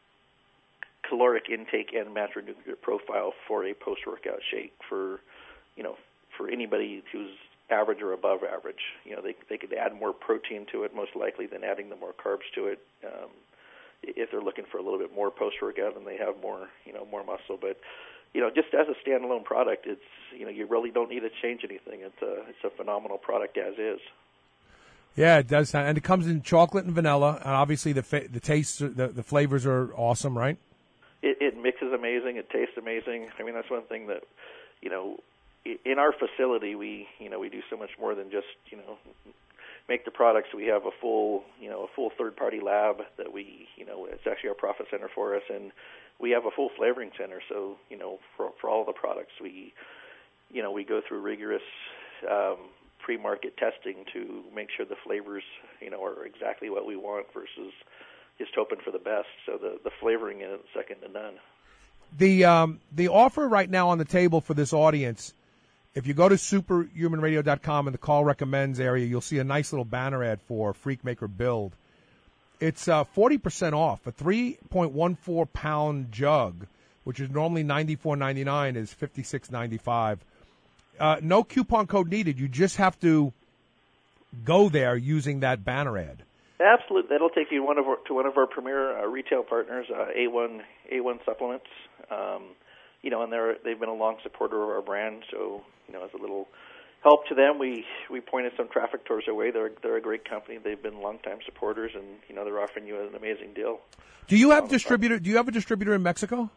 L: caloric intake and macronutrient profile for a post-workout shake for, you know, for anybody who's average or above average. You know, they they could add more protein to it most likely than adding the more carbs to it. Um, if they're looking for a little bit more post-workout and they have more, you know, more muscle. But, you know, just as a standalone product, it's, you know, you really don't need to change anything. It's a, it's a phenomenal product as is.
K: Yeah, it does sound, and it comes in chocolate and vanilla, and obviously the fa- the tastes, the the flavors are awesome, right?
L: It, it mixes amazing. It tastes amazing. I mean, that's one thing that, you know, in our facility, we, you know, we do so much more than just, you know, make the products. We have a full, you know, a full third-party lab that we, you know, it's actually our profit center for us, and we have a full flavoring center. So, you know, for for all the products, we, you know, we go through rigorous um, pre-market testing to make sure the flavors, you know, are exactly what we want versus just hoping for the best. So the the flavoring is second to none.
K: The um, the offer right now on the table for this audience. If you go to superhuman radio dot com in the call recommends area, you'll see a nice little banner ad for Freakmaker Build. It's uh, forty percent off. A three point one four pound jug, which is normally ninety-four ninety-nine, is fifty-six ninety-five. Uh, no coupon code needed. You just have to go there using that banner ad.
L: Absolutely. That'll take you one of our, to one of our premier uh, retail partners, uh, A one A one Supplements. Um, you know, and they're they've been a long supporter of our brand, so you know, as a little help to them, we, we pointed some traffic towards their way. They're they're a great company. They've been longtime supporters, and you know, they're offering you an amazing deal.
K: Do you have um, distributor? Do you have a distributor in Mexico?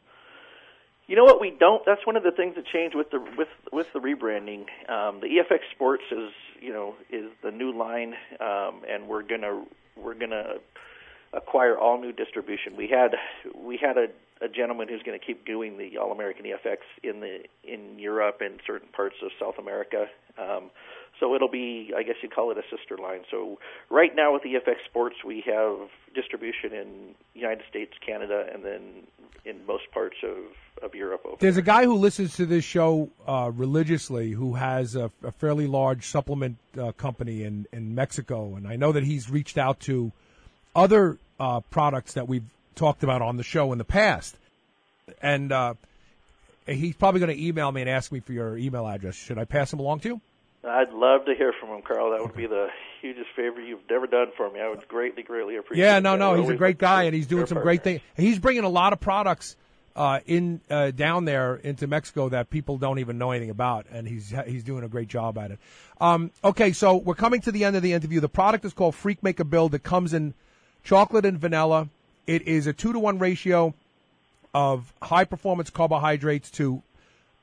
L: You know what? We don't. That's one of the things that changed with the with with the rebranding. Um, the E F X Sports is you know is the new line, um, and we're gonna we're gonna acquire all new distribution. We had we had a, a gentleman who's going to keep doing the All American E F X in the in Europe and certain parts of South America. Um, so it'll be, I guess you'd call it a sister line. So right now with E F X Sports, we have distribution in United States, Canada, and then in most parts of, of Europe. Over
K: There's
L: there.
K: a guy who listens to this show uh, religiously who has a, a fairly large supplement uh, company in, in Mexico, and I know that he's reached out to other uh, products that we've talked about on the show in the past. And uh, he's probably going to email me and ask me for your email address. Should I pass him along to you?
L: I'd love to hear from him, Carl. That would be the hugest favor you've ever done for me. I would greatly, greatly appreciate it.
K: Yeah, no, no,
L: that.
K: he's a great guy, and he's doing some great things. He's bringing a lot of products uh, in uh, down there into Mexico that people don't even know anything about, and he's he's doing a great job at it. Um, okay, so we're coming to the end of the interview. The product is called Freakmaker Build. It comes in chocolate and vanilla. It is a two to one ratio of high performance carbohydrates to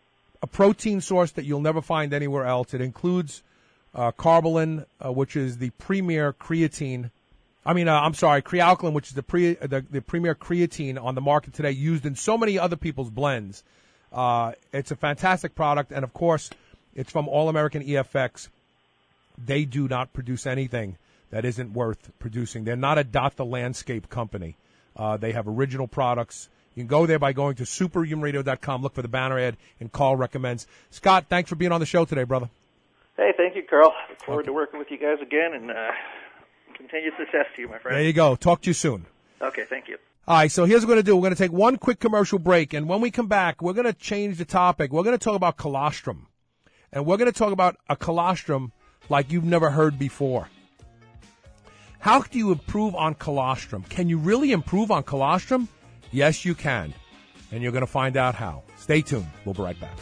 K: a protein source that you'll never find anywhere else. It includes uh, Carbolin, uh, which is the premier creatine. I mean, uh, I'm sorry, Crealkaline, which is the, pre, the the premier creatine on the market today, used in so many other people's blends. Uh, it's a fantastic product, and of course, it's from All American E F X. They do not produce anything that isn't worth producing. They're not a dot the landscape company. Uh, they have original products. You can go there by going to superhuman radio dot com, look for the banner ad, and Carl recommends. Scott, thanks for being on the show today, brother.
L: Hey, thank you, Carl. Look forward okay. to working with you guys again, and uh, continued success to you, my friend.
K: There you go. Talk to you soon.
L: Okay, thank you.
K: All right, so here's what we're going to do. We're going to take one quick commercial break, and when we come back, we're going to change the topic. We're going to talk about colostrum, and we're going to talk about a colostrum like you've never heard before. How do you improve on colostrum? Can you really improve on colostrum? Yes, you can. And you're going to find out how. Stay tuned. We'll be right back.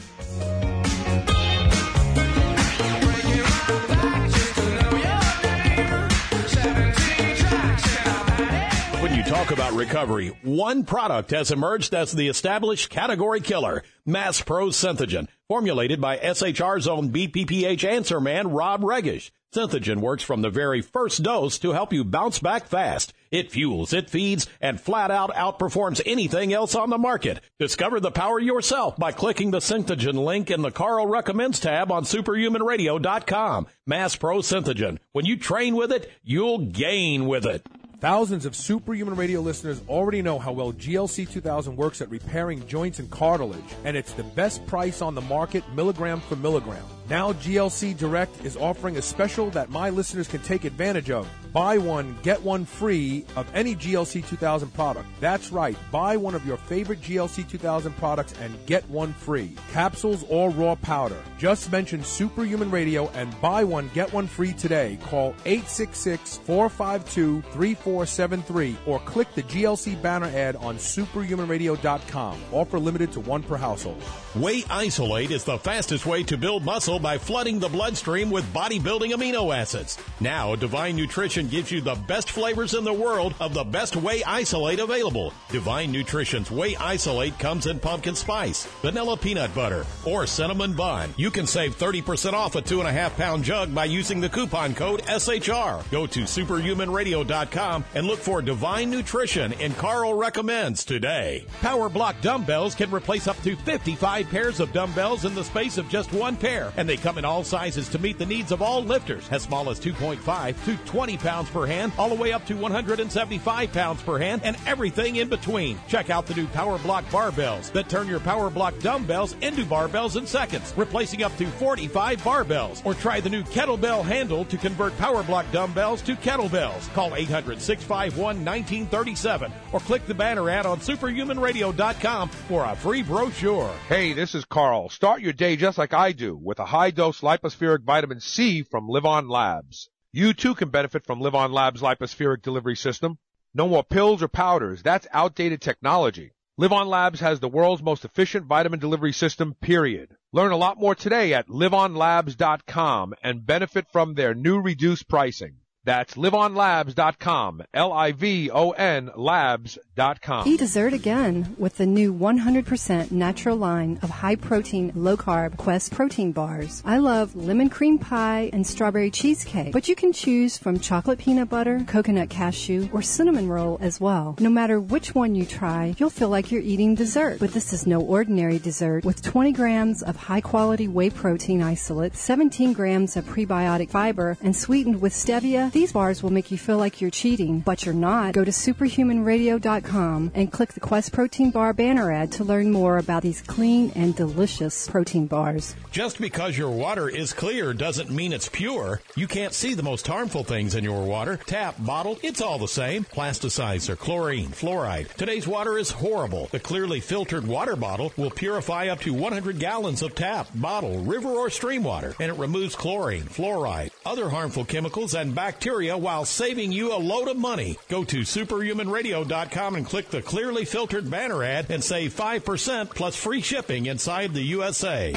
F: When you talk about recovery, one product has emerged as the established category killer, Mass Pro Synthogen, formulated by S H R's own B P P H answer man, Rob Regish. Synthogen works from the very first dose to help you bounce back fast. It fuels, it feeds, and flat out outperforms anything else on the market. Discover the power yourself by clicking the Synthogen link in the Carl Recommends tab on superhuman radio dot com. Mass Pro Synthogen. When you train with it, you'll gain with it.
K: Thousands of Superhuman Radio listeners already know how well G L C two thousand works at repairing joints and cartilage, and it's the best price on the market, milligram for milligram. Now G L C Direct is offering a special that my listeners can take advantage of. Buy one, get one free of any G L C two thousand product. That's right, buy one of your favorite G L C two thousand products and get one free. Capsules or raw powder. Just mention Superhuman Radio and buy one, get one free today. Call eight six six, four five two, three four seven three or click the G L C banner ad on superhuman radio dot com. Offer limited to one per household.
F: Whey Isolate is the fastest way to build muscle by flooding the bloodstream with bodybuilding amino acids. Now, Divine Nutrition gives you the best flavors in the world of the best Whey Isolate available. Divine Nutrition's Whey Isolate comes in pumpkin spice, vanilla peanut butter, or cinnamon bun. You can save thirty percent off a two and a half pound jug by using the coupon code S H R. Go to superhuman radio dot com and look for Divine Nutrition in Carl Recommends today.
G: Power Block dumbbells can replace up to fifty-five pairs of dumbbells in the space of just one pair, and they come in all sizes to meet the needs of all lifters, as small as two point five to twenty pounds per hand, all the way up to one hundred seventy-five pounds per hand, and everything in between. Check out the new Power Block barbells that turn your Power Block dumbbells into barbells in seconds, replacing up to forty-five barbells. Or try the new kettlebell handle to convert Power Block dumbbells to kettlebells. Call eight hundred, six five one, one nine three seven or click the banner ad on superhuman radio dot com for a free brochure.
B: Hey, this is Carl. Start your day just like I do with a high-dose lipospheric vitamin C from Live On Labs. You too can benefit from Live On Labs' lipospheric delivery system. No more pills or powders. That's outdated technology. Live On Labs has the world's most efficient vitamin delivery system, period. Learn a lot more today at live on labs dot com and benefit from their new reduced pricing. That's live on labs dot com, L I V O N labs dot com.
M: Eat dessert again with the new one hundred percent natural line of high-protein, low-carb Quest protein bars. I love lemon cream pie and strawberry cheesecake, but you can choose from chocolate peanut butter, coconut cashew, or cinnamon roll as well. No matter which one you try, you'll feel like you're eating dessert. But this is no ordinary dessert. With twenty grams of high-quality whey protein isolate, seventeen grams of prebiotic fiber, and sweetened with stevia, these bars will make you feel like you're cheating, but you're not. Go to superhuman radio dot com and click the Quest Protein Bar banner ad to learn more about these clean and delicious protein bars.
F: Just because your water is clear doesn't mean it's pure. You can't see the most harmful things in your water. Tap, bottle, it's all the same. Plasticizer, chlorine, fluoride. Today's water is horrible. The clearly filtered water bottle will purify up to one hundred gallons of tap, bottle, river, or stream water, and it removes chlorine, fluoride, other harmful chemicals, and bacteria while saving you a load of money. Go to superhuman radio dot com and click the clearly filtered banner ad and save five percent plus free shipping inside the U S A.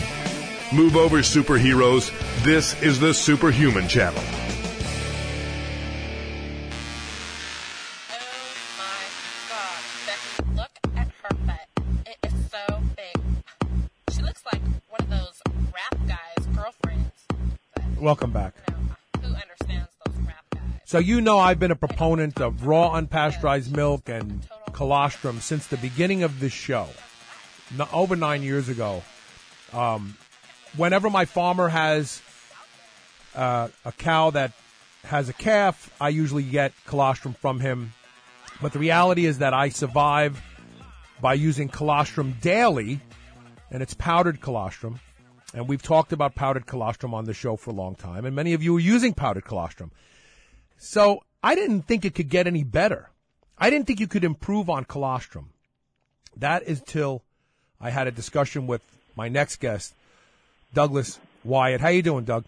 D: Move over, superheroes. This is the Superhuman Channel.
N: Look at her butt. It is so big. She looks like
K: Welcome back.
N: Who understands those rap guys?
K: So you know I've been a proponent of raw unpasteurized milk and colostrum since the beginning of this show, no, over nine years ago. Um, whenever my farmer has uh, a cow that has a calf, I usually get colostrum from him. But the reality is that I survive by using colostrum daily, and it's powdered colostrum. And we've talked about powdered colostrum on the show for a long time, and many of you are using powdered colostrum. So I didn't think it could get any better. I didn't think you could improve on colostrum. That is till I had a discussion with my next guest, Douglas Wyatt. How you doing, Doug?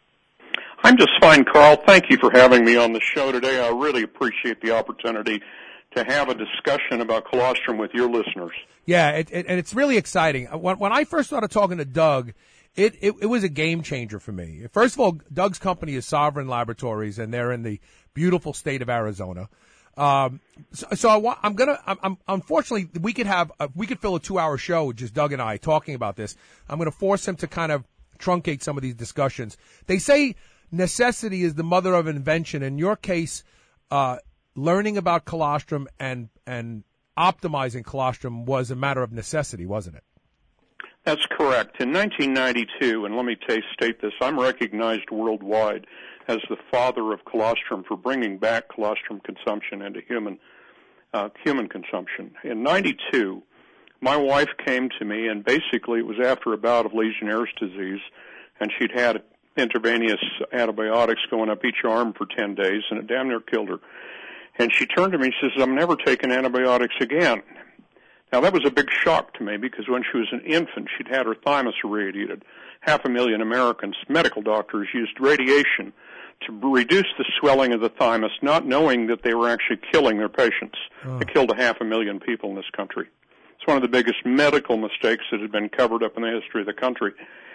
O: I'm just fine, Carl. Thank you for having me on the show today. I really appreciate the opportunity to have a discussion about colostrum with your listeners.
K: Yeah, it, it, and it's really exciting. When, when I first started talking to Doug, it, it, it was a game changer for me. First of all, Doug's company is Sovereign Laboratories, and they're in the beautiful state of Arizona. Um, so, so I want, I'm gonna, I'm, I'm, unfortunately, we could have, a, we could fill a two-hour show with just Doug and I talking about this. I'm gonna force him to kind of truncate some of these discussions. They say necessity is the mother of invention. In your case, uh, learning about colostrum and, and optimizing colostrum was a matter of necessity, wasn't it?
O: That's correct. In nineteen ninety-two, and let me t- state this, I'm recognized worldwide as the father of colostrum for bringing back colostrum consumption into human uh, human consumption. In ninety-two, my wife came to me, and basically it was after a bout of Legionnaire's disease, and she'd had intravenous antibiotics going up each arm for ten days, and it damn near killed her. And she turned to me and says, I'm never taking antibiotics again. Now, that was a big shock to me because when she was an infant, she'd had her thymus irradiated. Half a million Americans, medical doctors, used radiation to reduce the swelling of the thymus, not knowing that they were actually killing their patients.
K: Oh.
O: They killed a half a million people in this country. It's one of the biggest medical mistakes that had been covered up in the history of the country.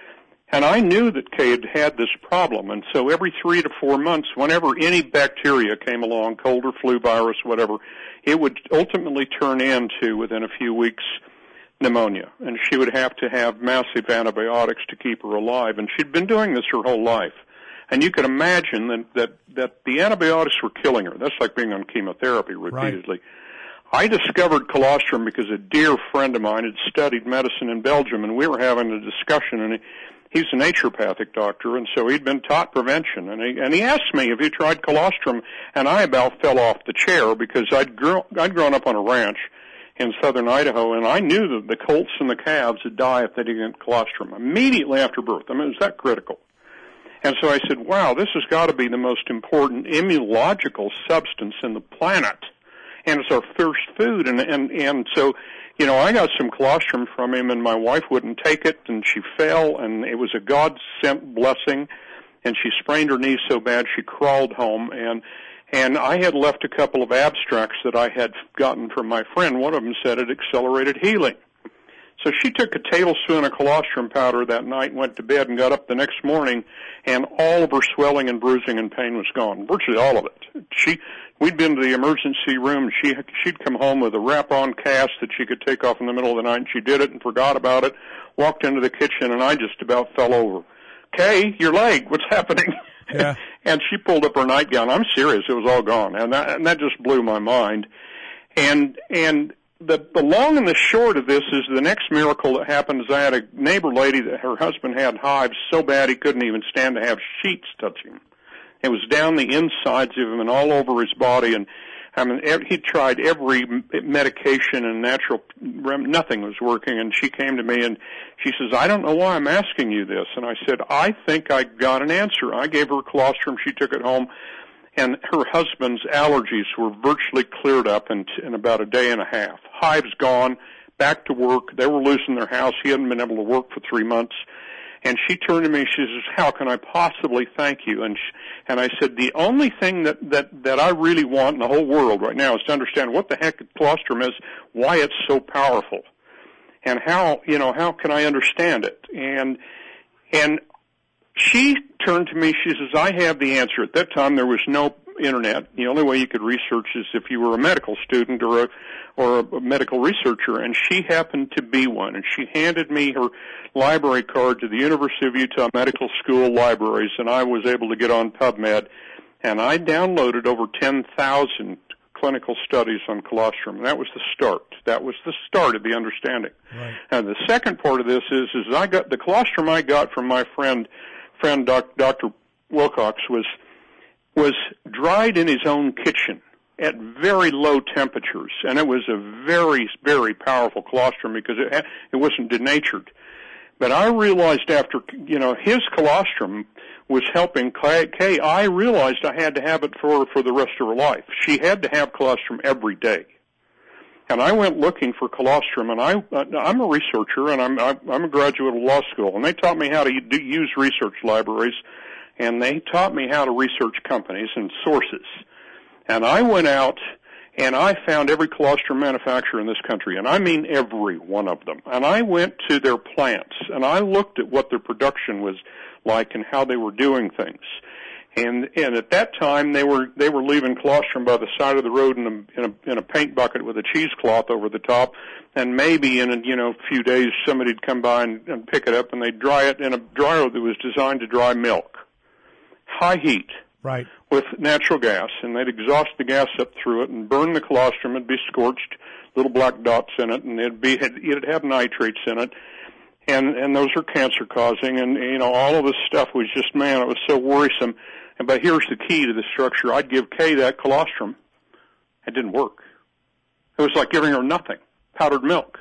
O: And I knew that Kay had had this problem, and so every three to four months, whenever any bacteria came along, cold or flu virus, whatever, it would ultimately turn into, within a few weeks, pneumonia. And she would have to have massive antibiotics to keep her alive. And she'd been doing this her whole life. And you can imagine that, that, that the antibiotics were killing her. That's like being on chemotherapy repeatedly. Right. I discovered colostrum because a dear friend of mine had studied medicine in Belgium, and we were having a discussion, and he, he's a naturopathic doctor, and so he'd been taught prevention. And he, and he asked me, have you tried colostrum? And I about fell off the chair because I'd, grow, I'd grown up on a ranch in southern Idaho, and I knew that the colts and the calves would die if they didn't get colostrum immediately after birth. I mean, it was that critical. And so I said, wow, this has got to be the most important immunological substance in the planet. And it's our first food. And, and, and so, you know, I got some colostrum from him, and my wife wouldn't take it, and she fell, and it was a God-sent blessing. And she sprained her knee so bad she crawled home. And and I had left a couple of abstracts that I had gotten from my friend. One of them said it accelerated healing. So she took a tablespoon of colostrum powder that night and went to bed and got up the next morning, and all of her swelling and bruising and pain was gone, virtually all of it. She, we'd been to the emergency room. She, she'd come home with a wrap-on cast that she could take off in the middle of the night, and she did it and forgot about it, walked into the kitchen, and I just about fell over. Kay, your leg, what's happening?
K: Yeah.
O: And she pulled up her nightgown. I'm serious, it was all gone, and that, and that just blew my mind. And, and, The, the long and the short of this is the next miracle that happened is I had a neighbor lady that her husband had hives so bad he couldn't even stand to have sheets touch him. It was down the insides of him and all over his body, and I mean, he tried every medication and natural, nothing was working, and she came to me and she says, I don't know why I'm asking you this. And I said, I think I got an answer. I gave her colostrum, she took it home, and her husband's allergies were virtually cleared up in, in about a day and a half. Hives gone, back to work. They were losing their house. He hadn't been able to work for three months. And she turned to me, she says, how can I possibly thank you? And she, and I said, the only thing that, that, that I really want in the whole world right now is to understand what the heck colostrum is, why it's so powerful, and how, you know, how can I understand it? And, and she turned to me, she says, I have the answer. At that time, there was no internet. The only way you could research is if you were a medical student or a or a medical researcher, and she happened to be one. And she handed me her library card to the University of Utah Medical School libraries, and I was able to get on PubMed, and I downloaded over ten thousand clinical studies on colostrum. And that was the start. That was the start of the understanding.
P: Right.
O: And the second part of this is, is I got the colostrum I got from my friend, friend doc, Doctor Wilcox was was dried in his own kitchen at very low temperatures, and it was a very, very powerful colostrum because it ha- it wasn't denatured. But I realized after, you know, his colostrum was helping Kay. Kay, I realized I had to have it for for the rest of her life. She had to have colostrum every day. And I went looking for colostrum, and I, I'm a researcher, and I'm, I'm a graduate of law school, and they taught me how to use research libraries, and they taught me how to research companies and sources. And I went out, and I found every colostrum manufacturer in this country, and I mean every one of them. And I went to their plants, and I looked at what their production was like and how they were doing things. And and at that time, they were they were leaving colostrum by the side of the road in a in a, in a paint bucket with a cheesecloth over the top, and maybe in a you know few days somebody'd come by and, and pick it up, and they'd dry it in a dryer that was designed to dry milk, high heat,
P: right,
O: with natural gas, and they'd exhaust the gas up through it and burn the colostrum. It'd be scorched, little black dots in it, and it'd be it'd have nitrates in it. And and those are cancer causing, and you know all of this stuff was just, man, it was so worrisome. And but here's the key to the structure: I'd give Kay that colostrum, it didn't work. It was like giving her nothing, powdered milk.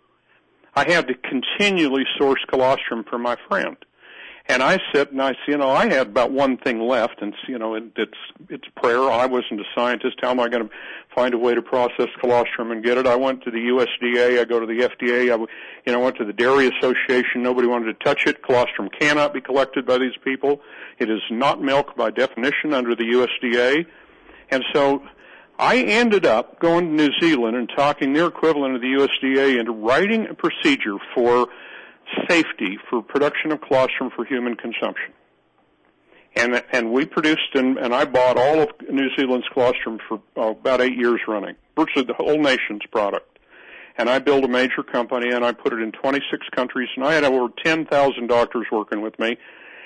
O: I had to continually source colostrum for my friend, and I said, and I, you know, I had about one thing left, and you know, it, it's it's prayer. I wasn't a scientist. How am I going to find a way to process colostrum and get it? I went to the U S D A. I go to the F D A. I, you know, went to the Dairy Association. Nobody wanted to touch it. Colostrum cannot be collected by these people. It is not milk by definition under the U S D A. And so I ended up going to New Zealand and talking their equivalent of the U S D A into writing a procedure for safety for production of colostrum for human consumption. And and we produced and, and I bought all of New Zealand's colostrum for uh, about eight years running, virtually the whole nation's product. And I built a major company, and I put it in twenty-six countries, and I had over ten thousand doctors working with me.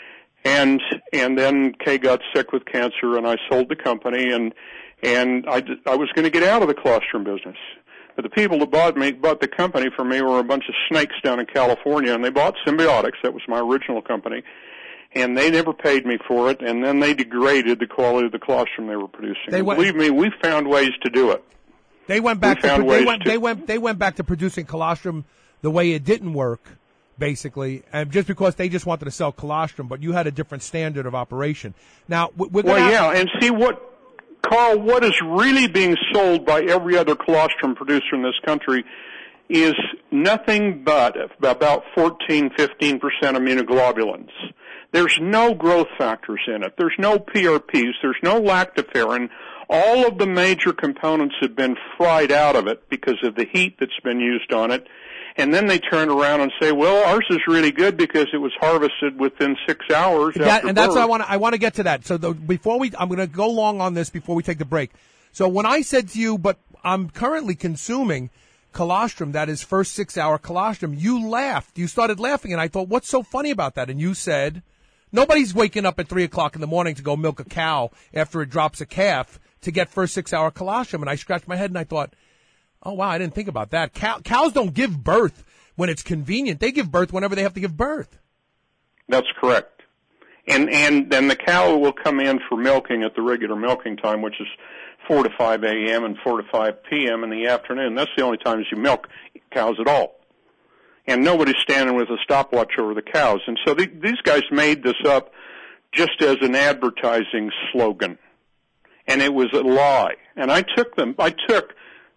O: And and then Kay got sick with cancer, and I sold the company, and and I, I was going to get out of the colostrum business. But the people that bought me, bought the company from me were a bunch of snakes down in California, and they bought Symbiotics. That was my original company. And they never paid me for it, and then they degraded the quality of the colostrum they were producing.
P: They went,
O: believe me, we found ways to do it.
P: They went back
O: we
P: to,
O: found
P: they
O: ways
P: went,
O: to
P: they went they went back to producing colostrum the way it didn't work, basically, and just because they just wanted to sell colostrum, but you had a different standard of operation. Now, we're
O: well,
P: have,
O: yeah, and see what, Carl, what is really being sold by every other colostrum producer in this country is nothing but about fourteen, fifteen percent immunoglobulins. There's no growth factors in it. There's no P R Ps. There's no lactoferrin. All of the major components have been fried out of it because of the heat that's been used on it. And then they turn around and say, well, ours is really good because it was harvested within six hours
P: that,
O: after
P: And that's
O: birth.
P: what I want to, I want to get to that. So the, before we, I'm going to go long on this before we take the break. So when I said to you, but I'm currently consuming colostrum, that is first six-hour colostrum, you laughed. You started laughing, and I thought, what's so funny about that? And you said, nobody's waking up at three o'clock in the morning to go milk a cow after it drops a calf to get first six-hour colostrum. And I scratched my head, and I thought, oh, wow, I didn't think about that. Cow, cows don't give birth when it's convenient. They give birth whenever they have to give birth.
O: That's correct. And and then the cow will come in for milking at the regular milking time, which is four to five a.m. and four to five p.m. in the afternoon. That's the only times you milk cows at all. And nobody's standing with a stopwatch over the cows. And so the, these guys made this up just as an advertising slogan. And it was a lie. And I took them, I took,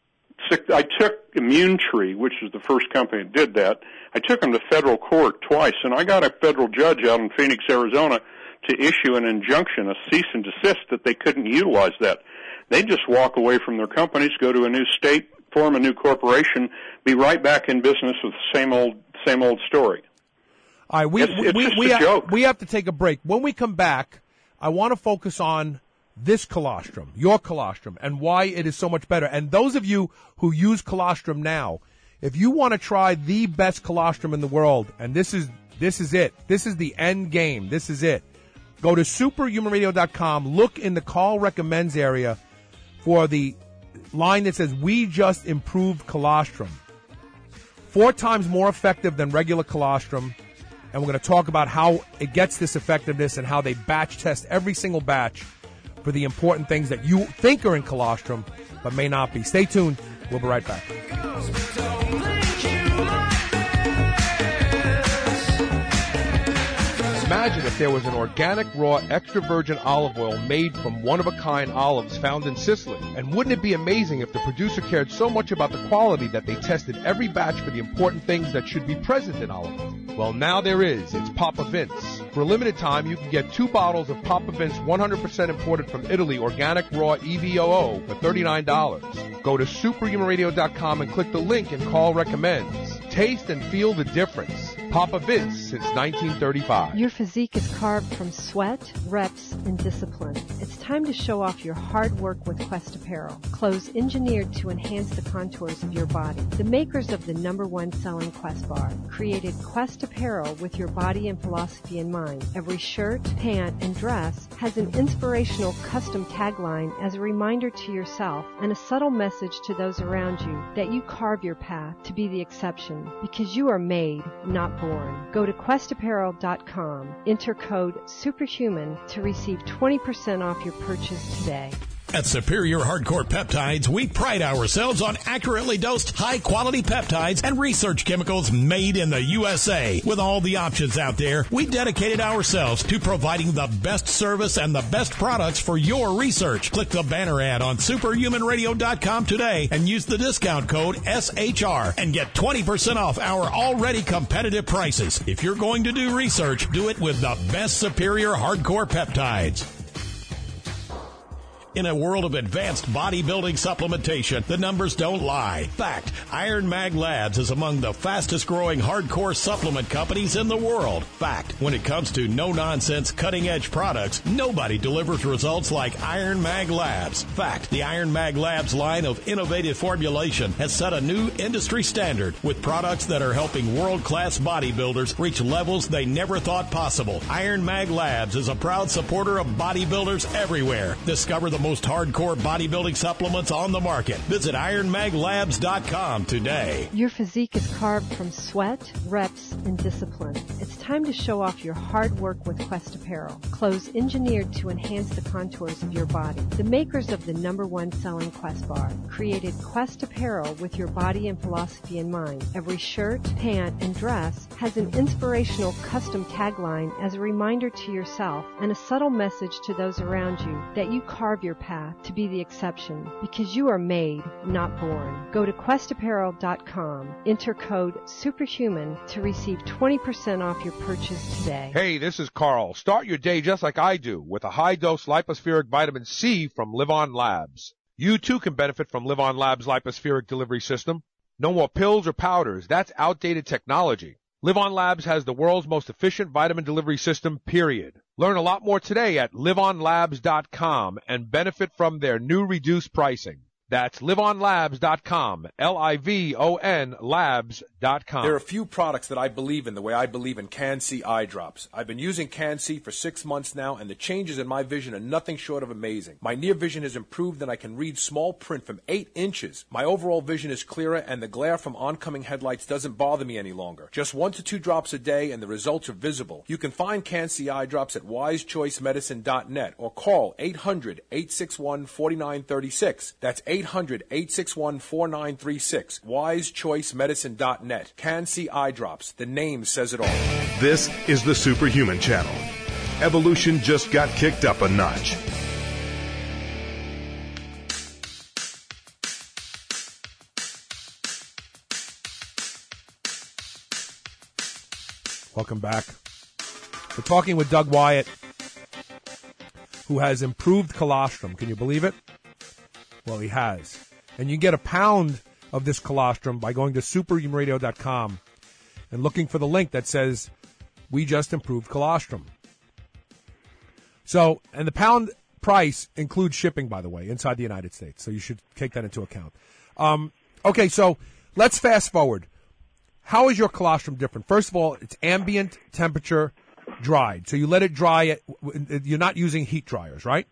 O: I took Immune Tree, which is the first company that did that. I took them to federal court twice, and I got a federal judge out in Phoenix, Arizona, to issue an injunction, a cease and desist, that they couldn't utilize that. They just walk away from their companies, go to a new state, form a new corporation, be right back in business with the same old, same old story.
P: All right, we
O: it's, it's
P: we
O: just
P: we,
O: a
P: ha-
O: joke.
P: we have to take a break. When we come back, I want to focus on this colostrum, your colostrum, and why it is so much better. And those of you who use colostrum now, if you want to try the best colostrum in the world, and this is this is it, this is the end game, this is it, go to superhuman radio dot com, look in the Carl Recommends area for the line that says, we just improved colostrum. Four times more effective than regular colostrum. And we're going to talk about how it gets this effectiveness and how they batch test every single batch for the important things that you think are in colostrum but may not be. Stay tuned. We'll be right back. Imagine if there was an organic, raw, extra virgin olive oil made from one-of-a-kind olives found in Sicily. And wouldn't it be amazing if the producer cared so much about the quality that they tested every batch for the important things that should be present in olive oil? Well, now there is. It's Papa Vince. For a limited time, you can get two bottles of Papa Vince one hundred percent imported from Italy, organic, raw, E V O O for thirty-nine dollars. Go to superhuman radio dot com and click the link and Carl Recommends. Taste and feel the difference. Papa Vince since nineteen thirty-five.
C: Your physique is carved from sweat, reps, and discipline. It's time to show off your hard work with Quest Apparel. Clothes engineered to enhance the contours of your body. The makers of the number one selling Quest bar created Quest Apparel with your body and philosophy in mind. Every shirt, pant, and dress has an inspirational custom tagline as a reminder to yourself and a subtle message to those around you that you carve your path to be the exception because you are made, not born. Go to quest apparel dot com. Enter code SUPERHUMAN to receive twenty percent off your purchase today.
F: At Superior Hardcore Peptides, we pride ourselves on accurately dosed, high-quality peptides and research chemicals made in the U S A. With all the options out there, we dedicated ourselves to providing the best service and the best products for your research. Click the banner ad on superhuman radio dot com today and use the discount code S H R and get twenty percent off our already competitive prices. If you're going to do research, do it with the best Superior Hardcore Peptides. In a world of advanced bodybuilding supplementation, the numbers don't lie. Fact, Iron Mag Labs is among the fastest growing hardcore supplement companies in the world. Fact, when it comes to no-nonsense, cutting-edge products, nobody delivers results like Iron Mag Labs. Fact, the Iron Mag Labs line of innovative formulation has set a new industry standard with products that are helping world-class bodybuilders reach levels they never thought possible. Iron Mag Labs is a proud supporter of bodybuilders everywhere. Discover the most hardcore bodybuilding supplements on the market. Visit iron mag labs dot com today.
C: Your physique is carved from sweat, reps, and discipline. It's time to show off your hard work with Quest Apparel. Clothes engineered to enhance the contours of your body. The makers of the number one selling Quest bar created Quest Apparel with your body and philosophy in mind. Every shirt, pant, and dress has an inspirational custom tagline as a reminder to yourself and a subtle message to those around you that you carve your path to be the exception because you are made, not born. Go to quest apparel dot com. Enter code SUPERHUMAN to receive twenty percent off your purchase today.
B: Hey, this is Carl. Start your day just like I do with a high-dose lipospheric vitamin C from Live On Labs. You too can benefit from Live On Labs' lipospheric delivery system. No more pills or powders. That's outdated technology. Live On Labs has the world's most efficient vitamin delivery system, period. Learn a lot more today at live on labs dot com and benefit from their new reduced pricing. That's live on labs dot com, L I V O N labs dot com.
K: There are a few products that I believe in the way I believe in Can-C eye drops. I've been using Can-C for six months now, and the changes in my vision are nothing short of amazing. My near vision has improved, and I can read small print from eight inches. My overall vision is clearer, and the glare from oncoming headlights doesn't bother me any longer. Just one to two drops a day, and the results are visible. You can find Can-C eye drops at wise choice medicine dot net or call eight hundred, eight six one, four nine three six. That's eight hundred, eight six one, four nine three six. wise choice medicine dot net. Can-C eye drops. The name says it all.
D: This is the Superhuman Channel. Evolution just got kicked up a notch.
P: Welcome back. We're talking with Doug Wyatt, who has improved colostrum. Can you believe it? Well, he has. And you can get a pound of this colostrum by going to superhuman radio dot com and looking for the link that says, we just improved colostrum. So, and the pound price includes shipping, by the way, inside the United States. So you should take that into account. Um, okay, so let's fast forward. How is your colostrum different? First of all, it's ambient temperature dried. So you let it dry. It, you're not using heat dryers, right?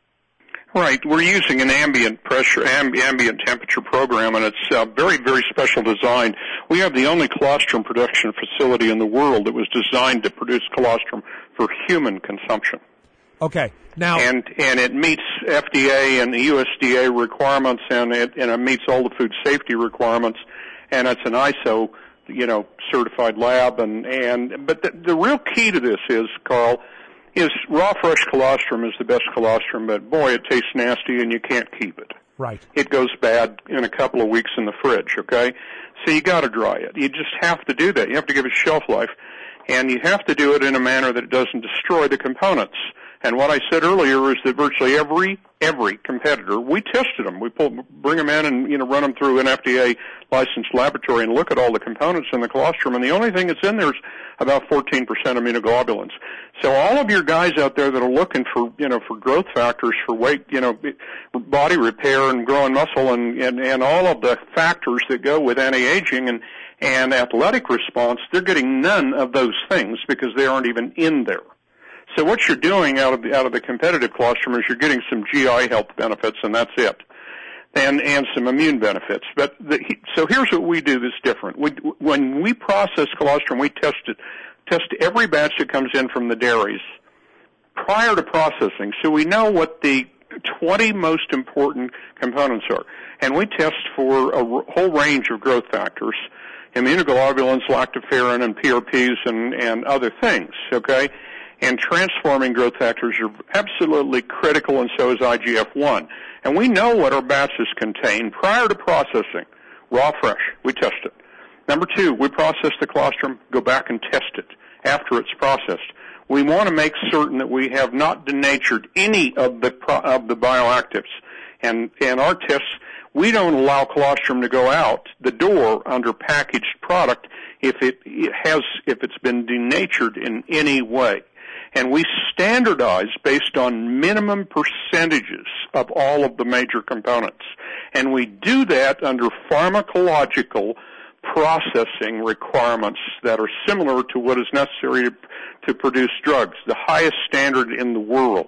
O: Right. We're using an ambient pressure, amb- ambient temperature program, and it's uh, very, very special design. We have the only colostrum production facility in the world that was designed to produce colostrum for human consumption.
P: Okay. Now,
O: and and it meets F D A and the U S D A requirements, and it and it meets all the food safety requirements, and it's an I S O, you know, certified lab. And and but the, the real key to this is, Carl, is raw fresh colostrum is the best colostrum, but boy, it tastes nasty and you can't keep it.
P: Right.
O: It goes bad in a couple of weeks in the fridge. Okay, so you got to dry it. You just have to do that. You have to give it shelf life, and you have to do it in a manner that it doesn't destroy the components. And what I said earlier is that virtually every every competitor, we tested them. We pull, bring them in and you know run them through an F D A licensed laboratory and look at all the components in the colostrum. And the only thing that's in there is about fourteen percent immunoglobulins. So all of your guys out there that are looking for you know for growth factors, for weight, you know, body repair and growing muscle, and and, and all of the factors that go with anti-aging and and athletic response, they're getting none of those things because they aren't even in there. So what you're doing out of the, out of the competitive colostrum is you're getting some G I health benefits, and that's it, and and some immune benefits. But the, so here's what we do that's different. We, when we process colostrum, we test it, test every batch that comes in from the dairies prior to processing, so we know what the twenty most important components are, and we test for a whole range of growth factors, immunoglobulins, lactoferrin, and P R Ps, and and other things. Okay. And transforming growth factors are absolutely critical, and so is I G F one. And we know what our batches contain prior to processing. Raw, fresh, we test it. Number two, we process the colostrum, go back and test it after it's processed. We want to make certain that we have not denatured any of the of the bioactives. And, and our tests, we don't allow colostrum to go out the door under packaged product if it, it has if it's been denatured in any way. And we standardize based on minimum percentages of all of the major components. And we do that under pharmacological processing requirements that are similar to what is necessary to, to produce drugs, the highest standard in the world.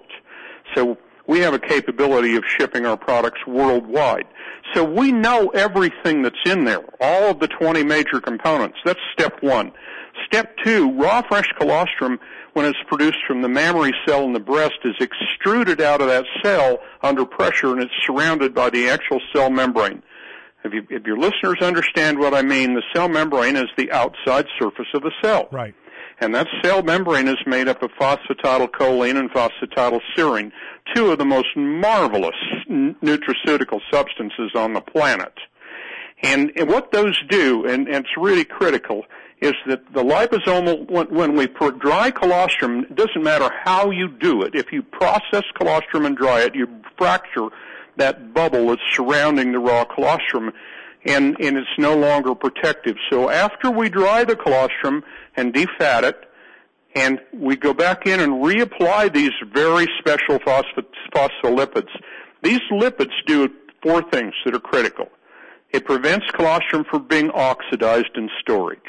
O: So we have a capability of shipping our products worldwide. So we know everything that's in there, all of the twenty major components. That's step one. Step two, raw fresh colostrum, when it's produced from the mammary cell in the breast, is extruded out of that cell under pressure, and it's surrounded by the actual cell membrane. If, you, if your listeners understand what I mean, the cell membrane is the outside surface of the cell.
P: Right.
O: And that cell membrane is made up of phosphatidylcholine and phosphatidylserine, two of the most marvelous n- nutraceutical substances on the planet. And, and what those do, and, and it's really critical, is that the liposomal, when, when we put dry colostrum, it doesn't matter how you do it. If you process colostrum and dry it, you fracture that bubble that's surrounding the raw colostrum, and, and it's no longer protective. So after we dry the colostrum and defat it, and we go back in and reapply these very special phosphate, phospholipids, these lipids do four things that are critical. It prevents colostrum from being oxidized in storage,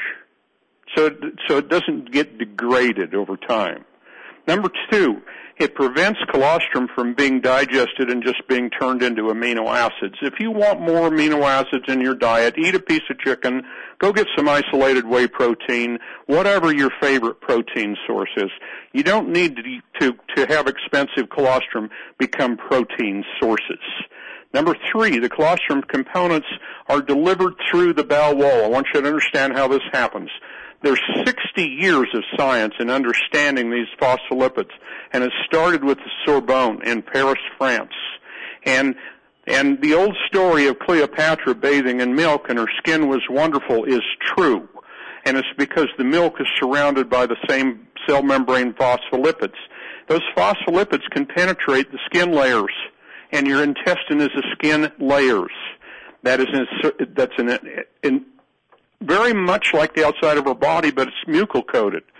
O: so it, so it doesn't get degraded over time. Number two, it prevents colostrum from being digested and just being turned into amino acids. If you want more amino acids in your diet, eat a piece of chicken, go get some isolated whey protein, whatever your favorite protein source is. You don't need to, to, to have expensive colostrum become protein sources. Number three, the colostrum components are delivered through the bowel wall. I want you to understand how this happens. There's sixty years of science in understanding these phospholipids, and it started with the Sorbonne in Paris, France. And and the old story of Cleopatra bathing in milk and her skin was wonderful is true. And it's because the milk is surrounded by the same cell membrane phospholipids. Those phospholipids can penetrate the skin layers, and your intestine is a skin layers. That is in, that's in, in very much like the outside of our body, but it's mucal coated.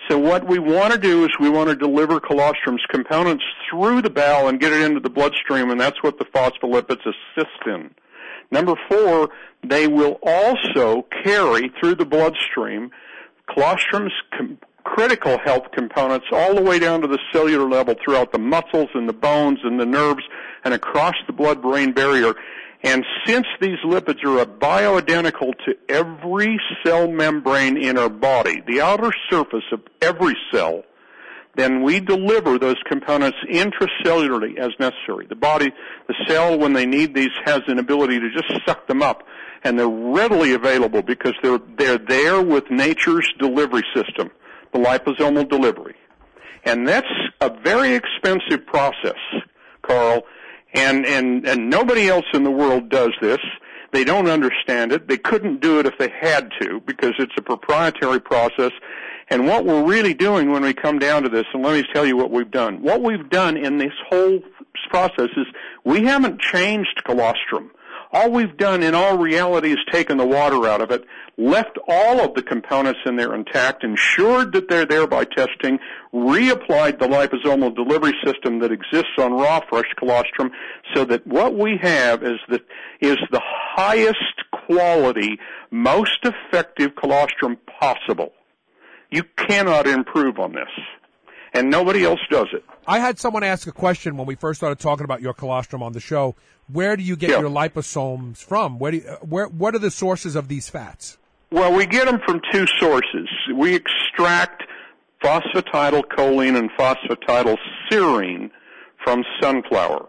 O: So what we want to do is we want to deliver colostrum's components through the bowel and get it into the bloodstream, and that's what the phospholipids assist in. Number four, they will also carry through the bloodstream colostrum's com- critical health components all the way down to the cellular level throughout the muscles and the bones and the nerves and across the blood-brain barrier. And since these lipids are bioidentical to every cell membrane in our body, the outer surface of every cell, then we deliver those components intracellularly as necessary. The body, the cell, when they need these, has an ability to just suck them up, and they're readily available because they're, they're there with nature's delivery system, the liposomal delivery. And that's a very expensive process, Carl, and, and, and nobody else in the world does this. They don't understand it. They couldn't do it if they had to because it's a proprietary process. And what we're really doing when we come down to this, and let me tell you what we've done. What we've done in this whole process is we haven't changed colostrum. All we've done in all reality is taken the water out of it, left all of the components in there intact, ensured that they're there by testing, reapplied the liposomal delivery system that exists on raw fresh colostrum, so that what we have is the, is the highest quality, most effective colostrum possible. You cannot improve on this, and nobody else does it.
P: I had someone ask a question when we first started talking about your colostrum on the show. Where do you get
O: yeah.
P: your liposomes from? Where do you, where what are the sources of these fats?
O: Well, we get them from two sources. We extract phosphatidylcholine and phosphatidylserine from sunflower,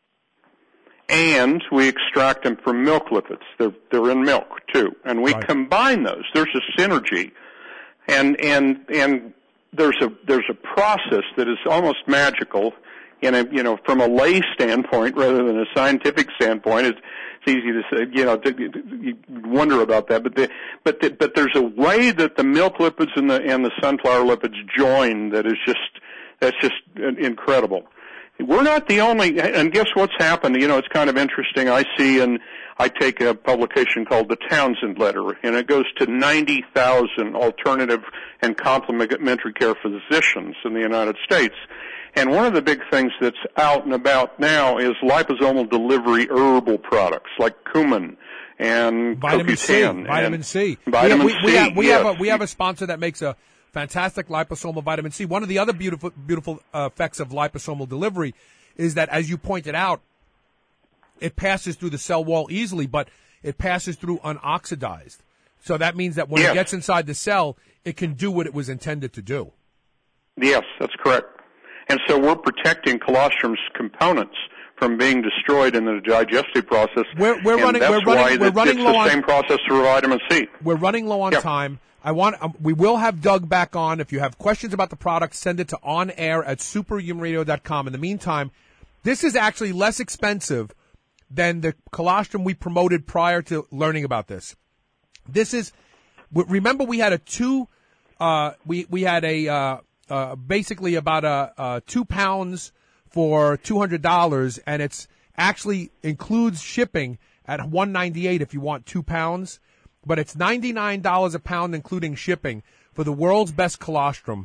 O: and we extract them from milk lipids. They're, they're in milk too, and we right. combine those. There's a synergy. And and and there's a there's a process that is almost magical, in a you know from a lay standpoint rather than a scientific standpoint. It's, it's easy to say, you know, to, to, you wonder about that, but the, but the, but there's a way that the milk lipids and the and the sunflower lipids join that is just that's just incredible. We're not the only, and guess what's happened? You know, it's kind of interesting. I see, and I take a publication called the Townsend Letter, and it goes to ninety thousand alternative and complementary care physicians in the United States. And one of the big things that's out and about now is liposomal delivery herbal products like cumin and
P: vitamin C. Vitamin C.
O: Vitamin
P: we,
O: C.
P: We have, we,
O: yes.
P: have a, we have a sponsor that makes a fantastic liposomal vitamin C. One of the other beautiful beautiful uh, effects of liposomal delivery is that, as you pointed out, it passes through the cell wall easily, but it passes through unoxidized. So that means that when
O: yes.
P: it gets inside the cell, it can do what it was intended to do.
O: Yes, that's correct. And so we're protecting colostrum's components from being destroyed in the digestive process.
P: We're, we're
O: and
P: running.
O: That's
P: we're running.
O: why
P: We're running
O: it's
P: low
O: the
P: on,
O: same process for vitamin C.
P: We're running low on
O: yep.
P: time. I want. Um, we will have Doug back on. If you have questions about the product, send it to on air at superhuman radio dot com. In the meantime, this is actually less expensive than the colostrum we promoted prior to learning about this. This is. Remember, we had a two. Uh, we we had a uh, uh, basically about a, a two pounds for two hundred dollars, and it's actually includes shipping at one ninety eight if you want two pounds. But it's ninety-nine dollars a pound, including shipping, for the world's best colostrum.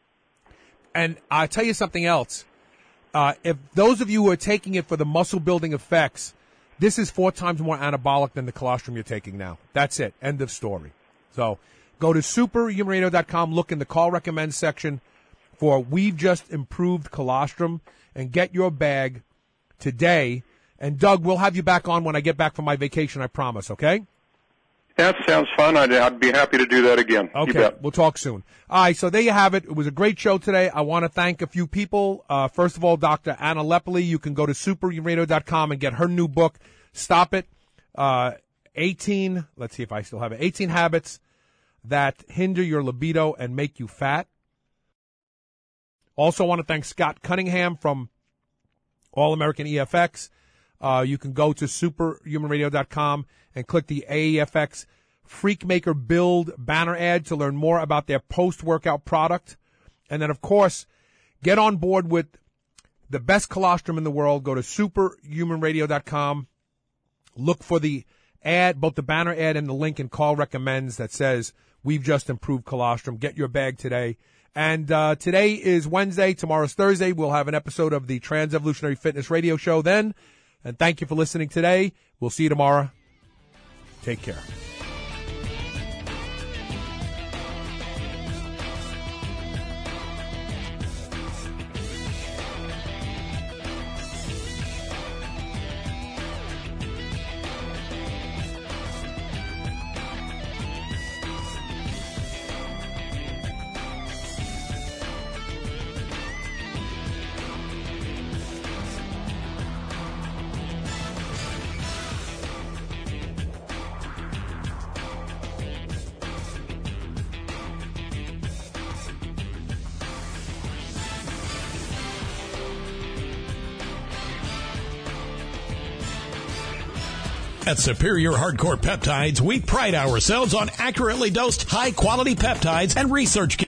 P: And I'll tell you something else. Uh, if those of you who are taking it for the muscle-building effects, this is four times more anabolic than the colostrum you're taking now. That's it. End of story. So go to superhuman radio dot com, look in the call recommend section for We've Just Improved Colostrum, and get your bag today. And, Doug, we'll have you back on when I get back from my vacation, I promise, okay?
O: That sounds fun. I'd, I'd be happy to do that again.
P: Okay, we'll talk soon. All right, so there you have it. It was a great show today. I want to thank a few people. Uh, first of all, Doctor Anna Lepoli. You can go to superhuman radio dot com and get her new book, Stop It. Uh, eighteen, let's see if I still have it, eighteen Habits That Hinder Your Libido and Make You Fat. Also want to thank Scott Cunningham from All American E F X. Uh, you can go to superhuman radio dot com and click the A E F X Freakmaker Build banner ad to learn more about their post-workout product. And then, of course, get on board with the best colostrum in the world. Go to superhuman radio dot com. Look for the ad, both the banner ad and the link in Call Recommends that says, We've Just Improved Colostrum. Get your bag today. And uh, today is Wednesday. Tomorrow's Thursday. We'll have an episode of the Trans Evolutionary Fitness Radio Show then. And thank you for listening today. We'll see you tomorrow. Take care.
F: At Superior Hardcore Peptides, we pride ourselves on accurately dosed, high-quality peptides and research